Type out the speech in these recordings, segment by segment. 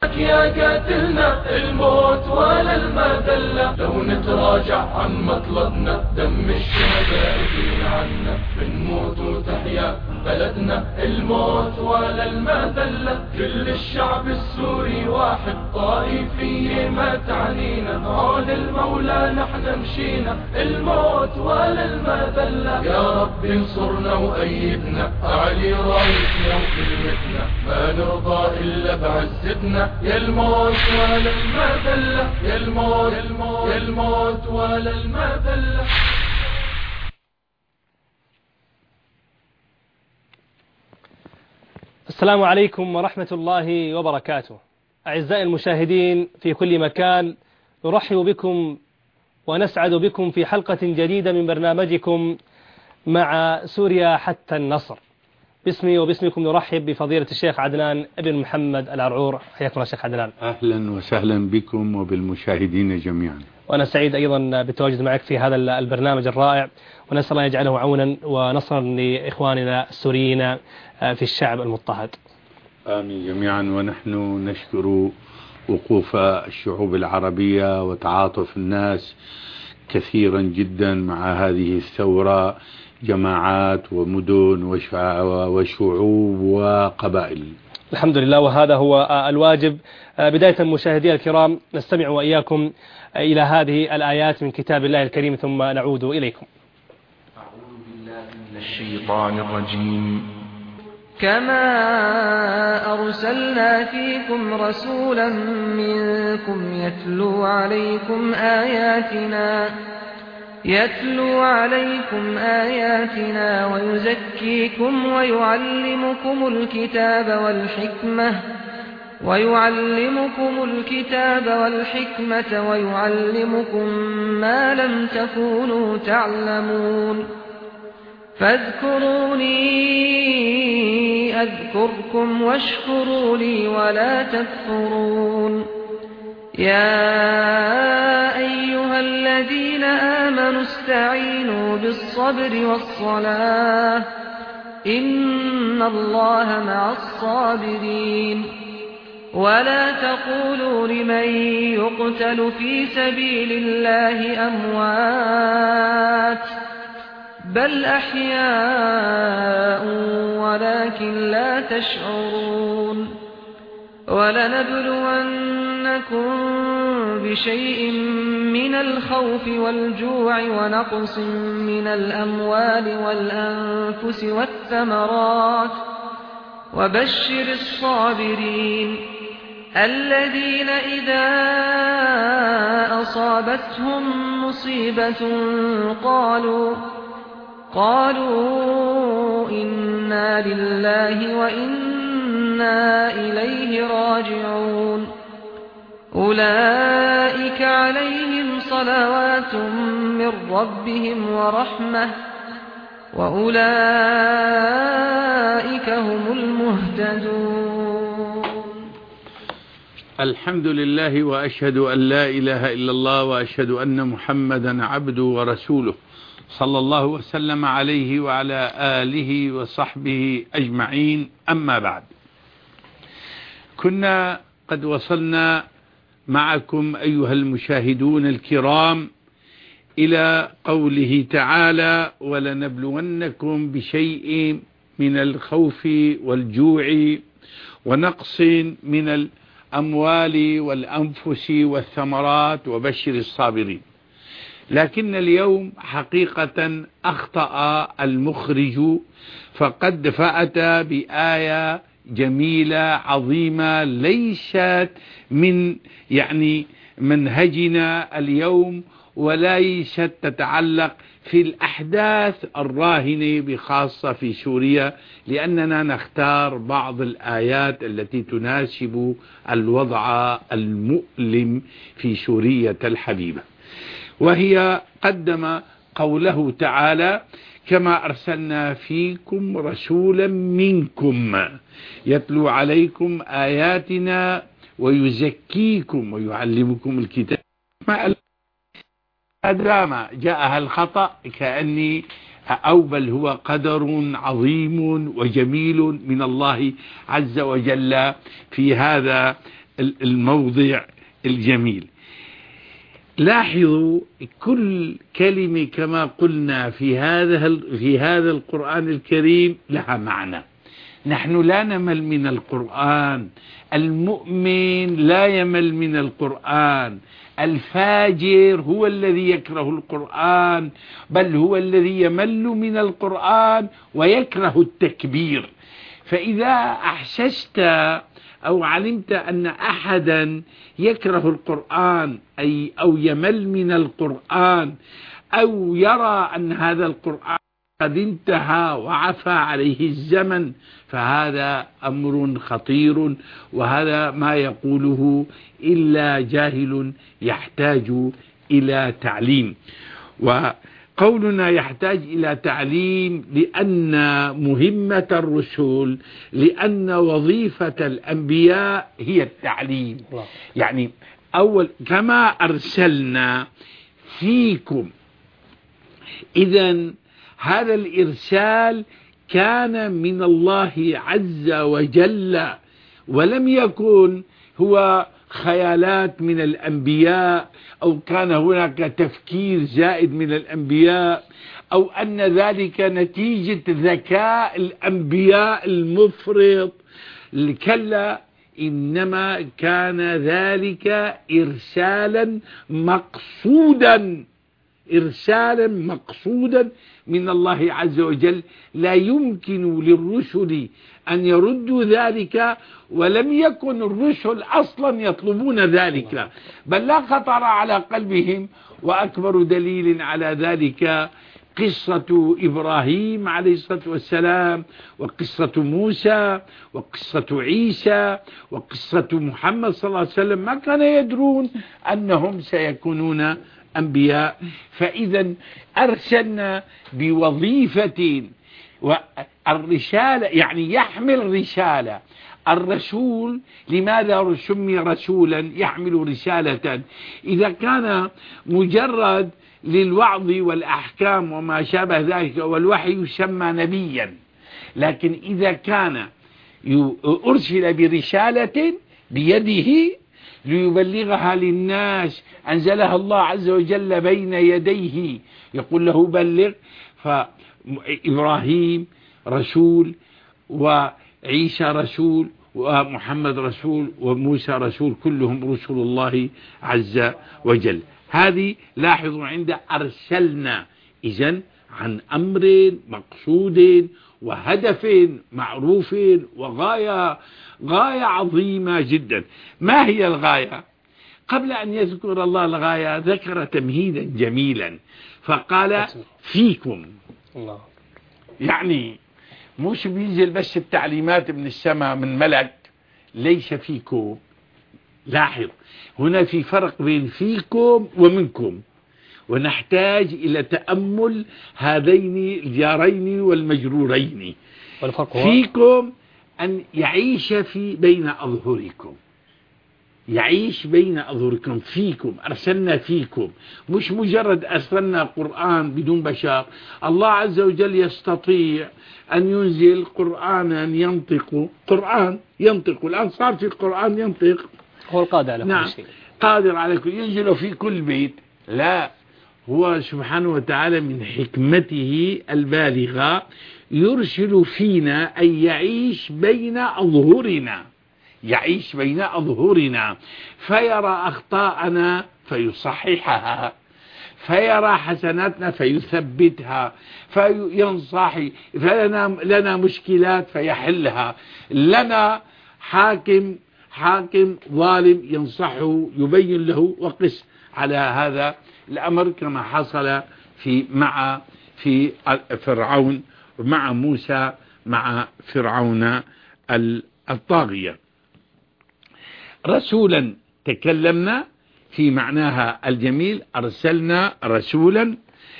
يا قاتلنا الموت ولا المذلة، لو نتراجع عن مطلبنا دم الشهداء يدين عنا، بنموت وتحيا بلدنا الموت ولا المذلة، كل الشعب السوري واحد طائفية ما تعنينا، عون المولى نحن مشينا الموت ولا المذلة، يا رب انصرنا وأيدنا أعلي رايتنا وكلمتنا، ما نرضى إلا بعزتنا، يا الموت ولا المذلة، يا الموت يا الموت ولا المذلة. السلام عليكم ورحمة الله وبركاته. أعزائي المشاهدين في كل مكان، نرحب بكم ونسعد بكم في حلقة جديدة من برنامجكم مع سوريا حتى النصر. باسمي وباسمكم نرحب بفضيلة الشيخ عدنان ابن محمد العرعور. حياكم الله شيخ عدنان. أهلا وسهلا بكم وبالمشاهدين جميعا. وأنا سعيد أيضا بالتواجد معك في هذا البرنامج الرائع، ونسأل الله يجعله عونا ونصرا لإخواننا السوريين في الشعب المضطهد. آمين جميعا. ونحن نشكر وقوف الشعوب العربية وتعاطف الناس كثيرا جدا مع هذه الثورة، جماعات ومدن وشعوب وقبائل. الحمد لله، وهذا هو الواجب. بداية مشاهدي الكرام، نستمع وإياكم إلى هذه الآيات من كتاب الله الكريم ثم نعود إليكم. أعوذ بالله من الشيطان الرجيم. كما أرسلنا فيكم رسولا منكم يتلو عليكم آياتنا ويزكيكم ويعلمكم الكتاب والحكمة ويعلمكم ما لم تكونوا تعلمون، فاذكروني أذكركم واشكروا لي ولا تكفرون. يا أيها الذين آمنوا استعينوا بالصبر والصلاة إن الله مع الصابرين. ولا تقولوا لمن يقتل في سبيل الله أموات، بل أحياء ولكن لا تشعرون. ولنبلونكم بشيء من الخوف والجوع ونقص من الأموال والأنفس والثمرات، وبشر الصابرين الذين إذا أصابتهم مصيبة قالوا إنا لله وإنا إليه راجعون. أولئك عليهم صلوات من ربهم ورحمة وأولئك هم المهتدون. الحمد لله، وأشهد أن لا إله إلا الله، وأشهد أن محمدا عبده ورسوله، صلى الله وسلم عليه وعلى آله وصحبه أجمعين. أما بعد، كنا قد وصلنا معكم أيها المشاهدون الكرام إلى قوله تعالى: ولنبلونكم بشيء من الخوف والجوع ونقص من الأموال والأنفس والثمرات وبشر الصابرين. لكن اليوم حقيقة أخطأ المخرج، فقد فأتى بآية جميلة عظيمة ليست من منهجنا اليوم، وليست تتعلق في الأحداث الراهنة بخاصة في سوريا، لأننا نختار بعض الآيات التي تناسب الوضع المؤلم في سوريا الحبيبة. وهي قدم قوله تعالى: كما أرسلنا فيكم رسولا منكم يتلو عليكم آياتنا ويزكيكم ويعلمكم الكتاب. ما دام جاءها الخطأ كأني أو بل هو قدر عظيم وجميل من الله عز وجل في هذا الموضع الجميل. لاحظوا كل كلمة كما قلنا في هذا القرآن الكريم لها معنى. نحن لا نمل من القرآن، المؤمن لا يمل من القرآن، الفاجر هو الذي يكره القرآن، بل هو الذي يمل من القرآن ويكره التكبير. فإذا أحسست أو علمت أن أحدا يكره القرآن أو يمل من القرآن أو يرى أن هذا القرآن قد انتهى وعفى عليه الزمن، فهذا أمر خطير، وهذا ما يقوله إلا جاهل يحتاج إلى تعليم. وقولنا يحتاج إلى تعليم لأن مهمة الرسل، لأن وظيفة الأنبياء هي التعليم. يعني أول كما أرسلنا فيكم، إذن هذا الإرسال كان من الله عز وجل، ولم يكن هو خيالات من الأنبياء، أو كان هناك تفكير زائد من الأنبياء، أو أن ذلك نتيجة ذكاء الأنبياء المفرط. كلا، إنما كان ذلك إرسالا مقصودا من الله عز وجل. لا يمكن للرسل أن يردوا ذلك، ولم يكن الرسل أصلا يطلبون ذلك، بل لا خطر على قلبهم. وأكبر دليل على ذلك قصة إبراهيم عليه الصلاة والسلام، وقصة موسى، وقصة عيسى، وقصة محمد صلى الله عليه وسلم. ما كان يدرون أنهم سيكونون أنبياء. فإذا أرسلنا بوظيفة، والرسالة يعني يحمل رسالة. الرسول لماذا سمي رسولا؟ يحمل رسالة. إذا كان مجرد للوعظ والأحكام وما شابه ذلك والوحي يسمى نبيا، لكن إذا كان أرسل برسالة بيده ليبلغها للناس، أنزلها الله عز وجل بين يديه يقول له بلغ. فإبراهيم رسول، وعيسى رسول، ومحمد رسول، وموسى رسول، كلهم رسل الله عز وجل. هذه لاحظوا عند أرسلنا، إذن عن أمر مقصود وهدف معروف وغاية عظيمة جدا. ما هي الغاية؟ قبل أن يذكر الله الغاية ذكر تمهيدا جميلا، فقال فيكم. يعني مش بينزل بس التعليمات من السماء من ملك، ليس فيكم. لاحظ هنا في فرق بين فيكم ومنكم، ونحتاج إلى تأمل هذين الجارين والمجرورين. فيكم أن يعيش بين أظهركم، يعيش بين أظهركم. فيكم أرسلنا فيكم، مش مجرد أرسلنا قرآن بدون بشر. الله عز وجل يستطيع أن ينزل قرآنا ينطق الآن صار في القرآن ينطق، هو القادر على كل شيء. قادر على كل، ينزل في كل بيت. لا، هو سبحانه وتعالى من حكمته البالغة يرسل فينا أن يعيش بين أظهرنا، فيرى أخطاءنا فيصححها، فيرى حسناتنا فيثبتها، فينصحي، لنا مشكلات فيحلها، لنا حاكم ظالم ينصحه يبين له. وقس على هذا الأمر كما حصل في فرعون مع موسى مع فرعون الطاغية. رسولا تكلمنا في معناها الجميل، أرسلنا رسولا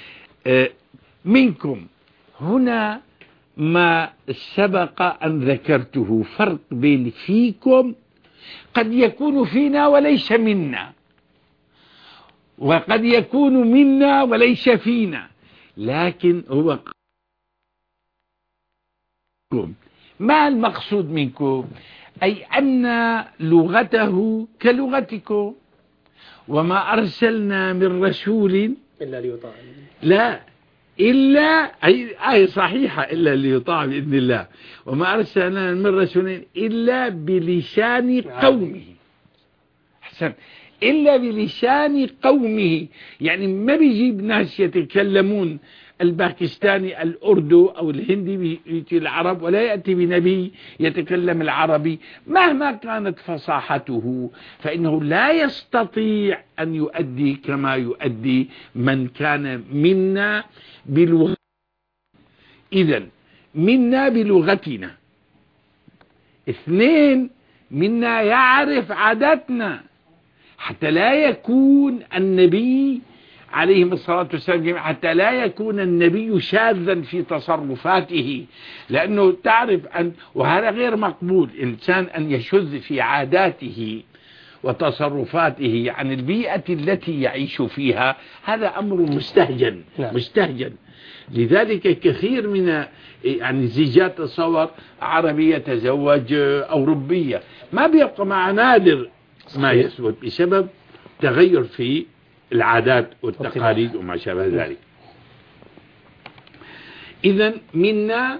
منكم. هنا ما سبق أن ذكرته، فرق بين فيكم، قد يكون فينا وليس منا، وقد يكون منا وليس فينا، لكن هو ما المقصود منكم؟ أي أن لغته كلغتكم. وما أرسلنا من رسول إلا ليطاع. لا إلا أي صحيحة إلا ليطاع بإذن الله. وما أرسلنا من رسول إلا بلسان قومه. أحسن، إلا بلسان قومه، يعني ما بيجيب ناس يتكلمون الباكستاني الأردو أو الهندي بيأتي العرب، ولا يأتي بنبي يتكلم العربي مهما كانت فصاحته، فإنه لا يستطيع أن يؤدي كما يؤدي من كان منا بلغة. إذن منا بلغتنا. 2 منا يعرف عاداتنا، حتى لا يكون النبي عليه الصلاة والسلام، حتى لا يكون النبي شاذا في تصرفاته، لأنه تعرف وهذا غير مقبول، إنسان أن يشذ في عاداته وتصرفاته عن البيئة التي يعيش فيها، هذا أمر مستهجن. مستهجن. لذلك كثير من يعني زيجات تصور عربية تزوج أوروبية ما بيبقى، مع نادر ما يثبت بسبب تغير في العادات والتقاليد وما شابه ذلك. إذن منا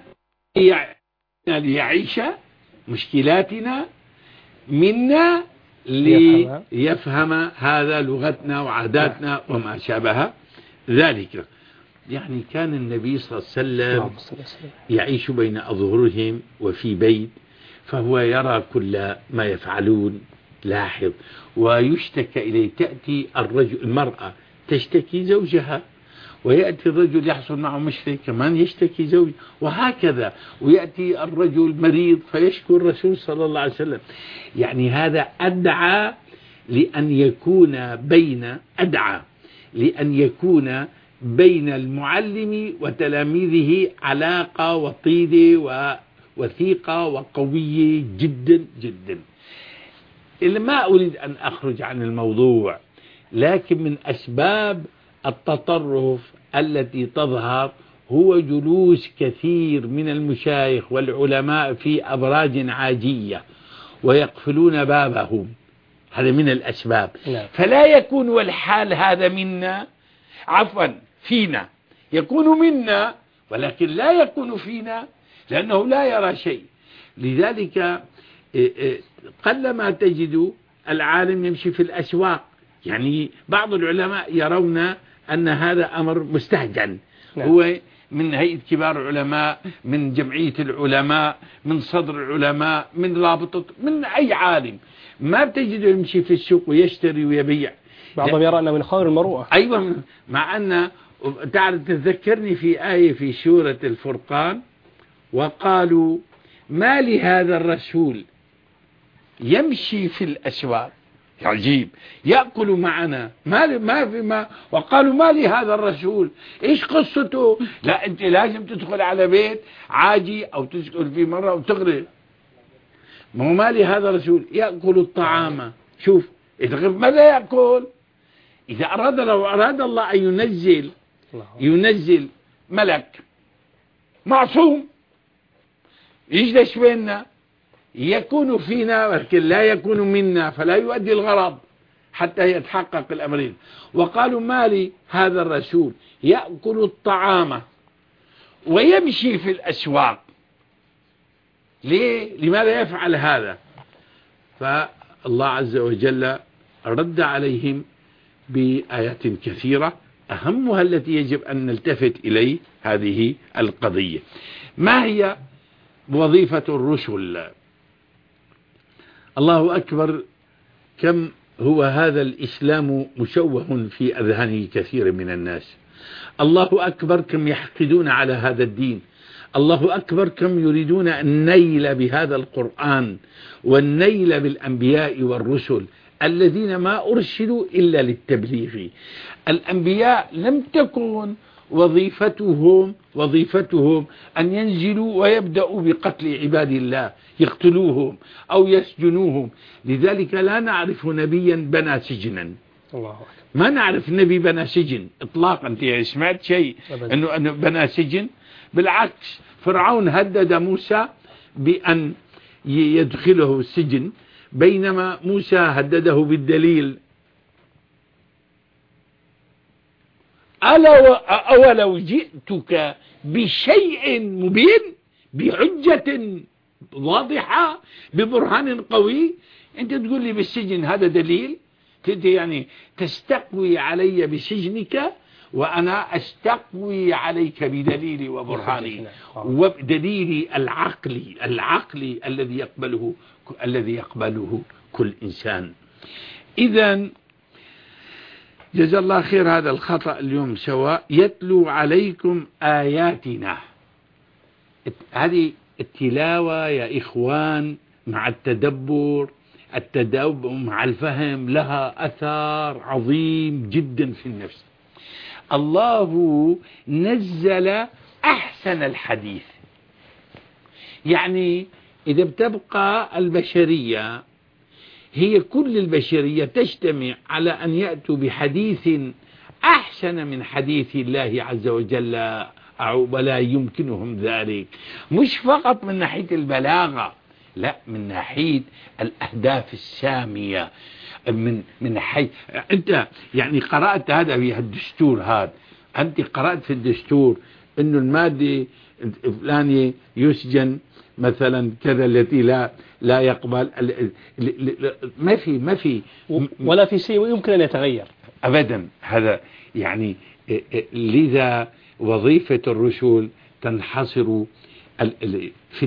ليعيش مشكلاتنا، منا ليفهم هذا لغتنا وعاداتنا وما شابه ذلك. يعني كان النبي صلى الله عليه وسلم يعيش بين أظهرهم وفي بيت، فهو يرى كل ما يفعلون. لاحظ، ويشتكى إليه. تأتي المرأة تشتكي زوجها، ويأتي الرجل يحصل معه مشكلة كمان يشتكي زوجه، وهكذا. ويأتي الرجل مريض فيشكو الرسول صلى الله عليه وسلم. يعني هذا أدعى لأن يكون بين المعلم وتلاميذه علاقة وطيدة ووثيقة وقوية جدا جدا. ما أريد أن أخرج عن الموضوع، لكن من أسباب التطرف التي تظهر هو جلوس كثير من المشايخ والعلماء في أبراج عاجية ويقفلون بابهم. هذا من الأسباب. فلا يكون والحال هذا منا، عفوا فينا، يكون منا ولكن لا يكون فينا، لأنه لا يرى شيء. لذلك قلما تجد العالم يمشي في الأسواق. يعني بعض العلماء يرون أن هذا أمر مستهجن. هو من هيئة كبار العلماء، من جمعية العلماء، من صدر العلماء، من رابطة، من أي عالم ما بتجده يمشي في السوق ويشتري ويبيع. بعضهم يرى أنه من خير المروءة. أيوة، مع أن تعرف تذكرني في آية في سورة الفرقان: وقالوا ما لهذا الرسول يمشي في الأسواق. عجيب، يأكل معنا ما وقالوا ما لهذا الرسول، إيش قصته؟ لا، أنت لازم تدخل على بيت عاجي أو تدخل في مرة وتغرق. ما لهذا الرسول يأكل الطعام. شوف ماذا يأكل؟ إذا لو أراد الله أن ينزل ملك معصوم يجلس بيننا، يكون فينا ولكن لا يكون منا، فلا يؤدي الغرض حتى يتحقق الأمرين. وقالوا ما لي هذا الرسول يأكل الطعام ويمشي في الأسواق. ليه؟ لماذا يفعل هذا؟ فالله عز وجل رد عليهم بآيات كثيرة، أهمها التي يجب أن نلتفت إليه هذه القضية. ما هي وظيفة الرسل؟ الله أكبر، كم هو هذا الإسلام مشوه في أذهان كثير من الناس. الله أكبر، كم يحقدون على هذا الدين. الله أكبر، كم يريدون النيل بهذا القرآن والنيل بالأنبياء والرسل الذين ما أرسلوا إلا للتبليغ. الأنبياء لم تكن وظيفتهم أن ينزلوا ويبدأوا بقتل عباد الله، يقتلوهم أو يسجنوهم. لذلك لا نعرف نبيا بنى سجنا. ما نعرف نبي بنى سجن إطلاقا. أنت سمعت شيء أنه بنى سجن؟ بالعكس، فرعون هدد موسى بأن يدخله السجن، بينما موسى هدده بالدليل. أولو جئتك بشيء مبين، بحجة واضحة، ببرهان قوي، أنت تقول لي بالسجن هذا دليل؟ أنت يعني تستقوي علي بسجنك وأنا أستقوي عليك بدليلي وبرهاني وبدليلي العقلي الذي يقبله كل إنسان. إذن جزا الله خير هذا الخطأ اليوم سواء يتلو عليكم آياتنا. هذه التلاوة يا إخوان مع التدبر مع الفهم لها أثر عظيم جدا في النفس. الله نزل أحسن الحديث. يعني إذا بتبقى البشرية هي كل البشرية تجتمع على أن يأتوا بحديث أحسن من حديث الله عز وجل، ولا يمكنهم ذلك، مش فقط من ناحية البلاغة، لا، من ناحية الأهداف السامية، من حي. أنت يعني قرأت هذا في الدستور، هذا أنت قرأت في الدستور إنه المادة الفلانية يسجن مثلا كذا، التي لا يقبل، ما في ولا في شيء يمكن أن يتغير أبدا. هذا يعني لذا وظيفة الرسل تنحصر في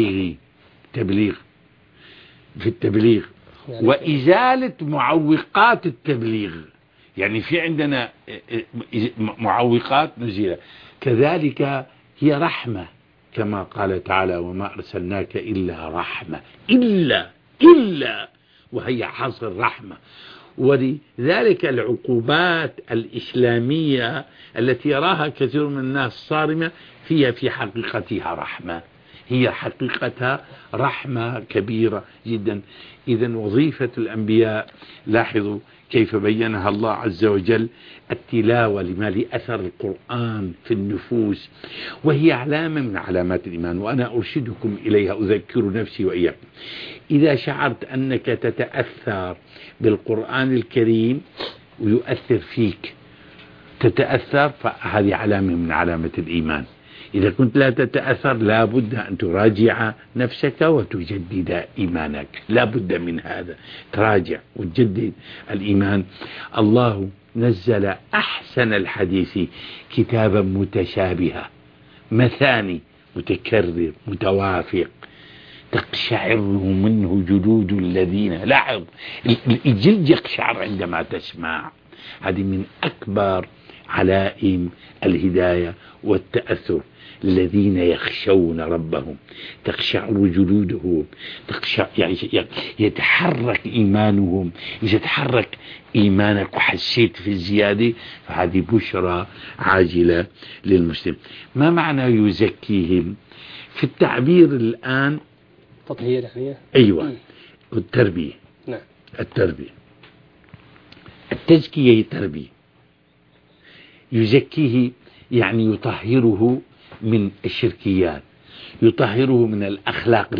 التبليغ وإزالة معوقات التبليغ. يعني في عندنا معوقات نزيلة، كذلك هي رحمة كما قال تعالى: وما أرسلناك إلا رحمة، إلا وهي حصر رحمة. ولذلك العقوبات الإسلامية التي يراها كثير من الناس صارمة فيها في حقيقتها رحمة، هي حقيقتها رحمة كبيرة جدا. إذن وظيفة الأنبياء، لاحظوا كيف بينها الله عز وجل: التلاوة لما لأثر القرآن في النفوس، وهي علامة من علامات الإيمان. وأنا أرشدكم إليها، أذكر نفسي وإياكم. إذا شعرت أنك تتأثر بالقرآن الكريم ويؤثر فيك، تتأثر، فهذه علامة من علامة الإيمان. إذا كنت لا تتأثر، لا بد أن تراجع نفسك وتجدد إيمانك، لا بد من هذا، تراجع وتجدد الإيمان. الله نزل أحسن الحديث كتابا متشابها، مثاني، متكرر، متوافق، تقشعر منه جلود الذين، لاحظ الجلد يقشعر عندما تسمع. هذه من أكبر علائم الهداية والتأثر. الذين يخشون ربهم تقشعر جلودهم، يعني يتحرك إيمانهم. إذا تحرك إيمانك وحسيت في الزيادة، فهذه بشرى عاجلة للمسلم. ما معنى يزكيهم؟ في التعبير الآن تطهير يعني؟ أيوة، التربية. نعم، التربية، التزكية هي تربية. يزكيه يعني يطهره من الشركيات، يطهره من الأخلاق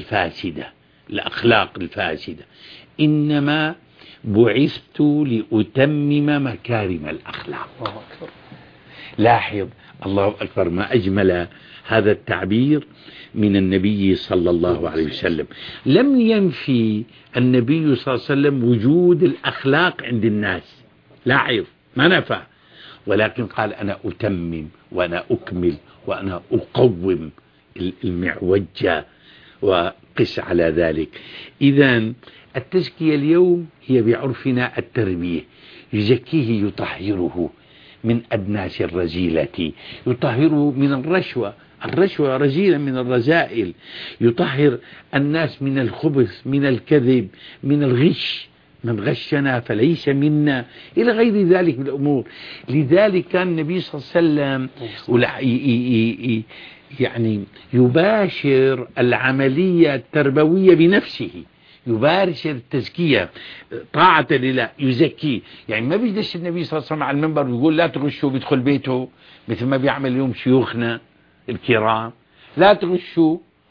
الفاسدة. إنما بعثت لأتمم مكارم الأخلاق. لاحظ، الله أكبر، ما أجمل هذا التعبير من النبي صلى الله عليه وسلم. لم ينفي النبي صلى الله عليه وسلم وجود الأخلاق عند الناس، لاحظ، ما نفى، ولكن قال: أنا أتمم وأنا أكمل وأنا أقوم المعوجة، وقس على ذلك. إذن التزكية اليوم هي بعرفنا التربية. يزكيه، يطهره من أدناس الرذيلة، يطهره من الرشوة رذيلة من الرذائل، يطهر الناس من الخبث، من الكذب، من الغش، من غشنا فليس منا، إلى غير ذلك من الأمور. لذلك كان النبي صلى الله عليه وسلم يعني يباشر العملية التربوية بنفسه، يباشر التزكية طاعة لله، يزكيه. يعني ما بيجلس النبي صلى الله عليه وسلم على المنبر ويقول لا تغشوا، بيدخل بيته مثل ما بيعمل اليوم شيوخنا الكرام، لا تغشوا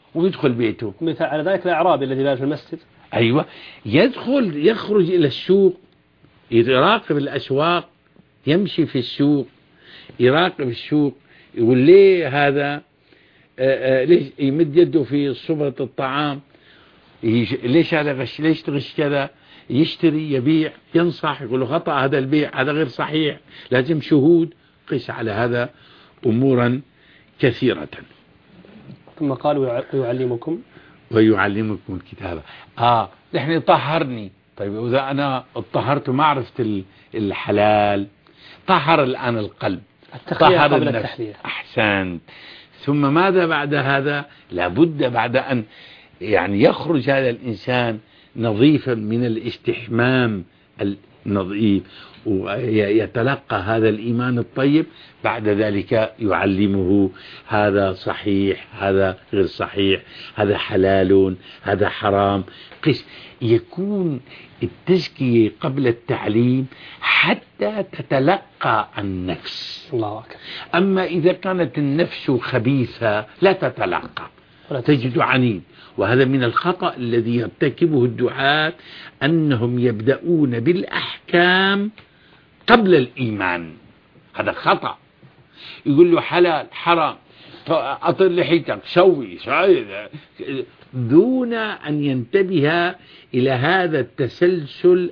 ويدخل بيته. مثل على ذلك الأعرابي الذي بال في المسجد. أيوة، يخرج إلى السوق، يراقب الأسواق، يمشي في السوق، يراقب السوق، يقول ليه هذا ليش يمد يده في صبغة الطعام، ليش هذا غش، ليش تغش كذا، يشتري يبيع ينصح، يقول له خطأ هذا البيع، هذا غير صحيح، لازم شهود. قيس على هذا أمورا كثيرة. ثم قال ويعلمكم الكتابة. نحن طهرني. طيب إذا أنا اطهرت ما عرفت الحلال، طهر الآن القلب، التخلية قبل التحلية. أحسنت. ثم ماذا بعد هذا؟ لابد بعد أن يعني يخرج هذا الإنسان نظيفا من الاستحمام النظيف ويتلقى هذا الإيمان الطيب، بعد ذلك يعلمه هذا صحيح، هذا غير صحيح، هذا حلال، هذا حرام. يكون التزكية قبل التعليم حتى تتلقى النفس. الله أكبر. أما إذا كانت النفس خبيثة لا تتلقى، تجد عنيد. وهذا من الخطأ الذي يرتكبه الدعاة، أنهم يبدأون بالأحكام قبل الإيمان. هذا خطأ. يقول له حلال حرام، أطل لحيتك، سوي دون أن ينتبه إلى هذا التسلسل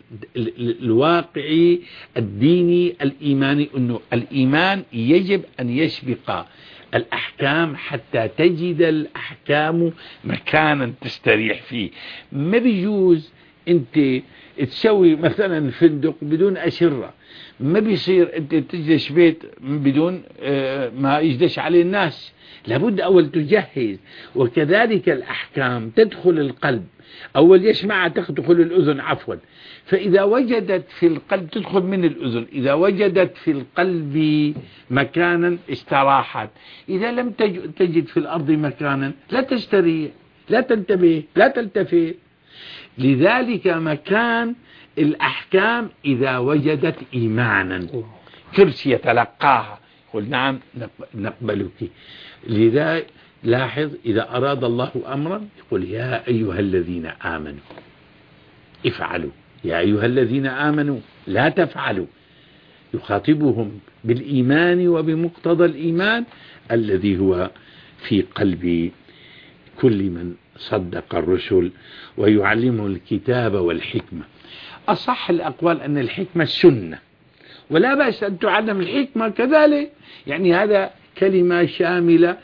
الواقعي الديني الإيماني، أنه الإيمان يجب أن يسبق الأحكام حتى تجد الأحكام مكانا تستريح فيه. ما بيجوز أنت تسوي مثلا فندق بدون أشرة، ما بيصير أنت تجلس بيت بدون ما يجلس عليه الناس، لابد أول تجهز. وكذلك الأحكام تدخل القلب، أول يسمع تدخل الأذن، عفوا. فإذا وجدت في القلب تدخل من الأذن، إذا وجدت في القلب مكانا استراحت. إذا لم تجد في الأرض مكانا لا تستريح، لا تنتبه، لا تلتفت. لذلك مكان الأحكام إذا وجدت إيمانا، كرسي يتلقاها، يقول نعم نقبلك. لذا لاحظ إذا أراد الله أمرا يقول يا أيها الذين آمنوا افعلوا، يا أيها الذين آمنوا لا تفعلوا. يخاطبهم بالإيمان وبمقتضى الإيمان الذي هو في قلب كل من صدق الرسل، ويعلمه الكتاب والحكمة. أصح الأقوال أن الحكمة السنة، ولا بأس أن تعلم الحكمة كذلك، يعني هذا كلمة شاملة.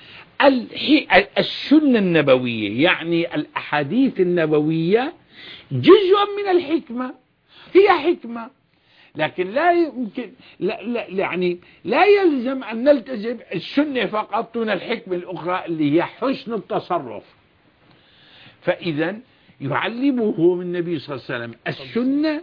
السنة النبوية يعني الأحاديث النبوية جزء من الحكمة، هي حكمة، لكن لا يمكن يعني لا يلزم أن نلتزم السنة فقط دون الحكمة الأخرى اللي هي حسن التصرف. فإذا يعلمهم النبي صلى الله عليه وسلم السنة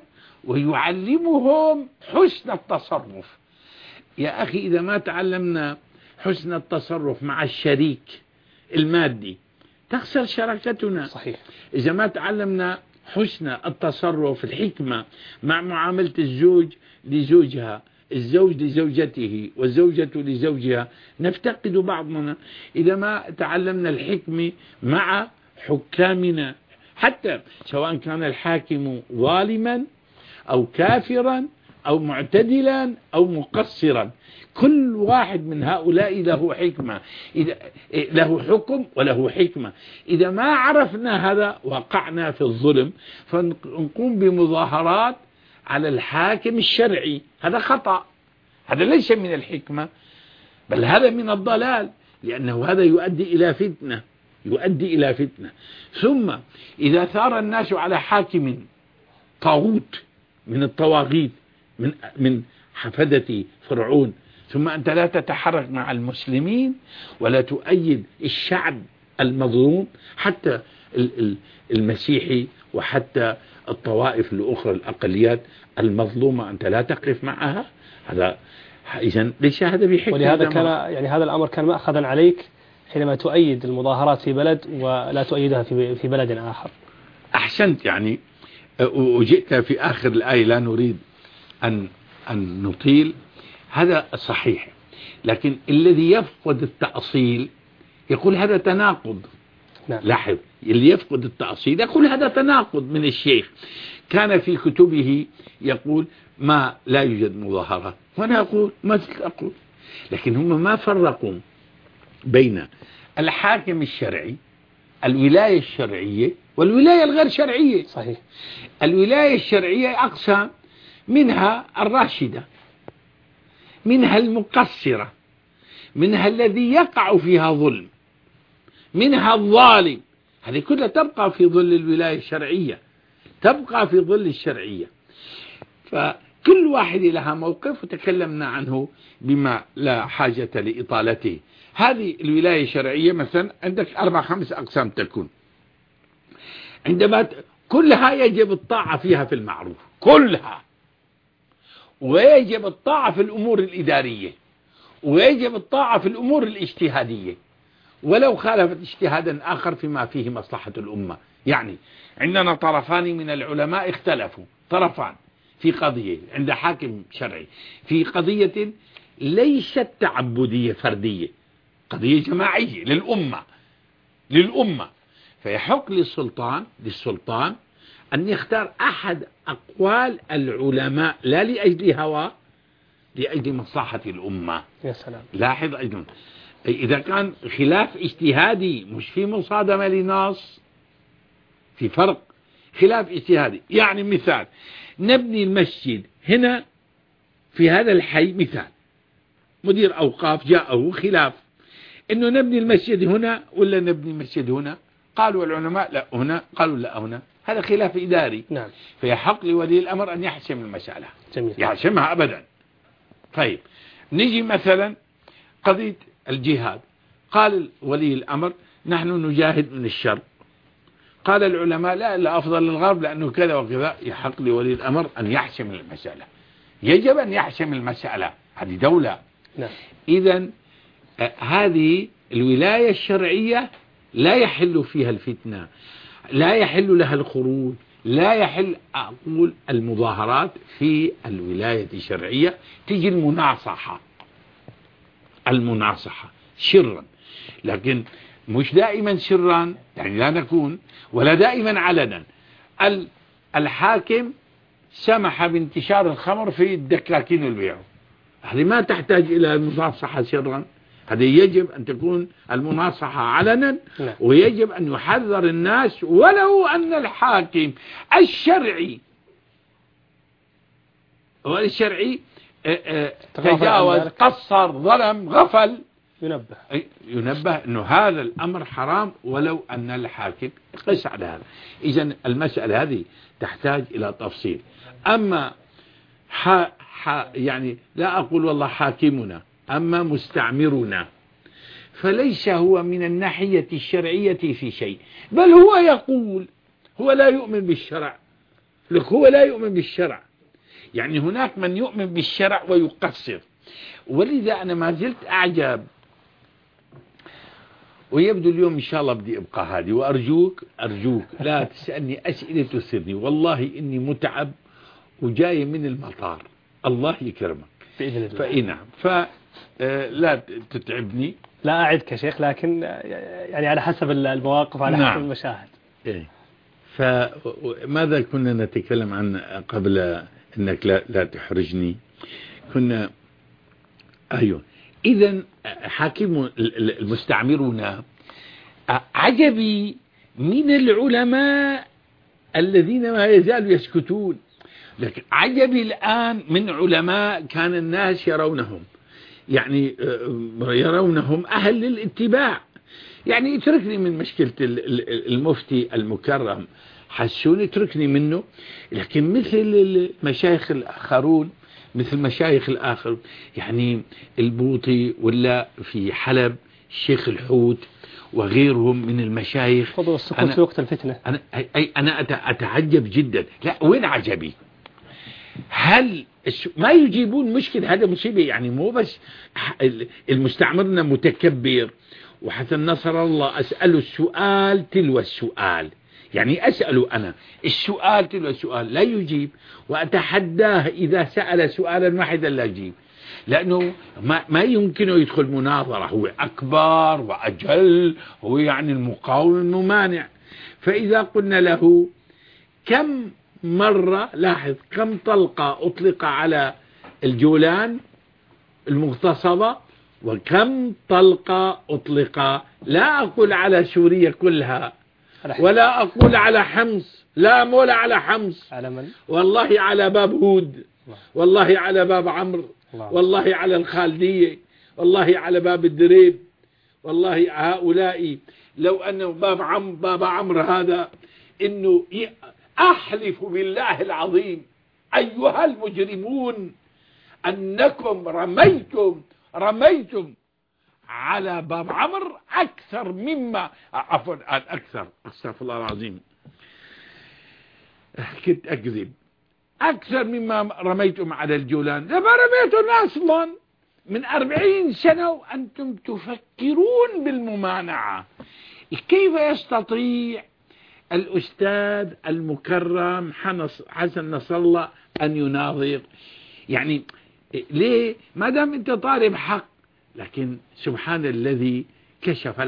ويعلمهم حسن التصرف. يا أخي إذا ما تعلمنا حسن التصرف مع الشريك المادي تخسر شراكتنا. صحيح. إذا ما تعلمنا حسن التصرف الحكمة مع معاملة الزوج لزوجها، الزوج لزوجته، والزوجة لزوجها، نفتقد بعضنا. إذا ما تعلمنا الحكمة مع حكامنا، حتى سواء كان الحاكم ظالما أو كافرا أو معتدلا أو مقصرا، كل واحد من هؤلاء له حكمة، له حكم وله حكمة. إذا ما عرفنا هذا وقعنا في الظلم، فنقوم بمظاهرات على الحاكم الشرعي. هذا خطأ، هذا ليس من الحكمة، بل هذا من الضلال، لأنه هذا يؤدي إلى فتنة. ثم إذا ثار الناس على حاكم طاغوت من الطواغيت من حفدة فرعون، ثم أنت لا تتحرك مع المسلمين ولا تؤيد الشعب المظلوم، حتى المسيحي وحتى الطوائف الأخرى الأقليات المظلومة أنت لا تقف معها، هذا إذن ليس هذا بحكمة. ولهذا كان يعني هذا الأمر كان مأخذا عليك حينما تؤيد المظاهرات في بلد ولا تؤيدها في بلد آخر. أحسنت. يعني وجئت في آخر الآية، لا نريد أن نطيل، هذا صحيح، لكن الذي يفقد التأصيل يقول هذا تناقض. نعم. لاحظ، اللي يفقد التأصيل يقول هذا تناقض من الشيخ. كان في كتبه يقول ما لا يوجد مظاهرة، وأنا أقول ما زلت أقول. لكن هم ما فرقوا بين الحاكم الشرعي، الولاية الشرعية، والولاية الغير شرعية. صحيح. الولاية الشرعية أقسام، منها الراشدة، منها المقصرة، منها الذي يقع فيها ظلم، منها الظالم. هذه كلها تبقى في ظل الولاية الشرعية، تبقى في ظل الشرعية. فكل واحد لها موقف وتكلمنا عنه بما لا حاجة لإطالته. هذه الولاية الشرعية مثلا عندك 4-5 أقسام تكون، عندما كلها يجب الطاعة فيها في المعروف كلها، ويجب الطاعة في الأمور الإدارية، ويجب الطاعة في الأمور الاجتهادية ولو خالفت اجتهادا آخر فيما فيه مصلحة الأمة. يعني عندنا طرفان من العلماء اختلفوا، طرفان في قضية عند حاكم شرعي، في قضية ليست تعبدية فردية، قضية جماعية للأمة. فيحق للسلطان أن يختار أحد أقوال العلماء لا لأجل هواه، لأجل مصلحة الأمة. يا سلام. لاحظ أيضا إذا كان خلاف اجتهادي مش في مصادمة لنص، في فرق. خلاف اجتهادي يعني مثال نبني المسجد هنا في هذا الحي، مثال مدير أوقاف جاءه خلاف إنه نبني المسجد هنا ولا نبني المسجد هنا، قالوا العلماء لا هنا، قالوا لا هنا، هذا خلاف إداري. نعم. فيحق لولي الأمر أن يحسم المسألة. جميل. يحسمها أبدا. طيب نجي مثلا قضية الجهاد، قال ولي الأمر نحن نجاهد من الشر، قال العلماء لا أفضل الغرب لأنه كذا وكذا. يحق لولي الأمر أن يحسم المسألة، يجب أن يحسم المسألة، هذه دولة. نعم. إذن هذه الولاية الشرعية لا يحل فيها الفتنة، لا يحل لها الخروج، لا يحل أقول المظاهرات. في الولاية الشرعية تيجي المناصحة شرا، لكن مش دائما سرا، يعني لا نكون ولا دائما علنا. الحاكم سمح بانتشار الخمر في الدكاكين والبيع، هذه ما تحتاج إلى المناصحة سرا، هذه يجب أن تكون المناصحة علنا. ويجب أن يحذر الناس، ولو أن الحاكم الشرعي تجاوز، قصر، ظلم، غفل، ينبه أنه هذا الأمر حرام ولو أن الحاكم قس على هذا. إذن المسألة هذه تحتاج إلى تفصيل. أما يعني لا أقول والله حاكمنا، أما مستعمرنا فليس هو من الناحية الشرعية في شيء، بل هو يقول هو لا يؤمن بالشرع. لك هو لا يؤمن بالشرع، يعني هناك من يؤمن بالشرع ويقصر. ولذا أنا ما زلت أعجب، ويبدو اليوم إن شاء الله بدي أبقى هذه، وأرجوك لا تسألني أسئلة تسرني، والله إني متعب وجاي من المطار، الله يكرمك بإذن الله. فإنعم لا تتعبني. لا أعدك يا شيخ، لكن يعني على حسب المواقف، على حسب المشاهد. فماذا كنا نتكلم عن قبل أنك لا تحرجني؟ كنا أيوه. إذن حاكم المستعمرون عجبي من العلماء الذين ما يزالوا يسكتون، لكن عجبي الآن من علماء كان الناس يرونهم، يعني يرونهم أهل للاتباع. يعني اتركني من مشكلة المفتي المكرم حسوني، اتركني منه، لكن مثل المشايخ الآخرون، مثل مشايخ الآخر، يعني البوطي ولا في حلب الشيخ الحوت وغيرهم من المشايخ. فضل السكوت في وقت الفتنة. أنا أتعجب جدا. لا، وين عجبي؟ هل ما يجيبون مشكلة؟ هذا مصيبة. يعني مو بس المستعمرنا متكبر، وحسن نصر الله أسأله السؤال تلو السؤال، يعني أسأله أنا السؤال تلو السؤال لا يجيب، وأتحداه إذا سأل سؤالا واحدا لا يجيب. لأنه ما يمكنه يدخل مناظرة، هو أكبر وأجل، هو يعني المقاوم الممانع. فإذا قلنا له كم مرة، لاحظ كم طلقة أطلق على الجولان المغتصبة وكم طلقة أطلق، لا أقول على سوريا كلها ولا أقول على حمص، لا ولا على حمص، على من؟ والله على باب هود، والله على باب عمرو، والله على الخالدية، والله على باب الدريب، والله هؤلاء لو أنه باب عمرو هذا إنه أحلف بالله العظيم أيها المجرمون أنكم رميتم على باب عمرو أكثر مما أستغفر الله العظيم، كنت أكذب، أكثر مما رميتم على الجولان. لما رميتم أصلا من 40 سنة وأنتم تفكرون بالممانعة. كيف يستطيع الأستاذ المكرم حسن نصر الله أن يناظر؟ يعني ليه؟ ما دام أنت طالب حق، لكن سبحان الذي كشف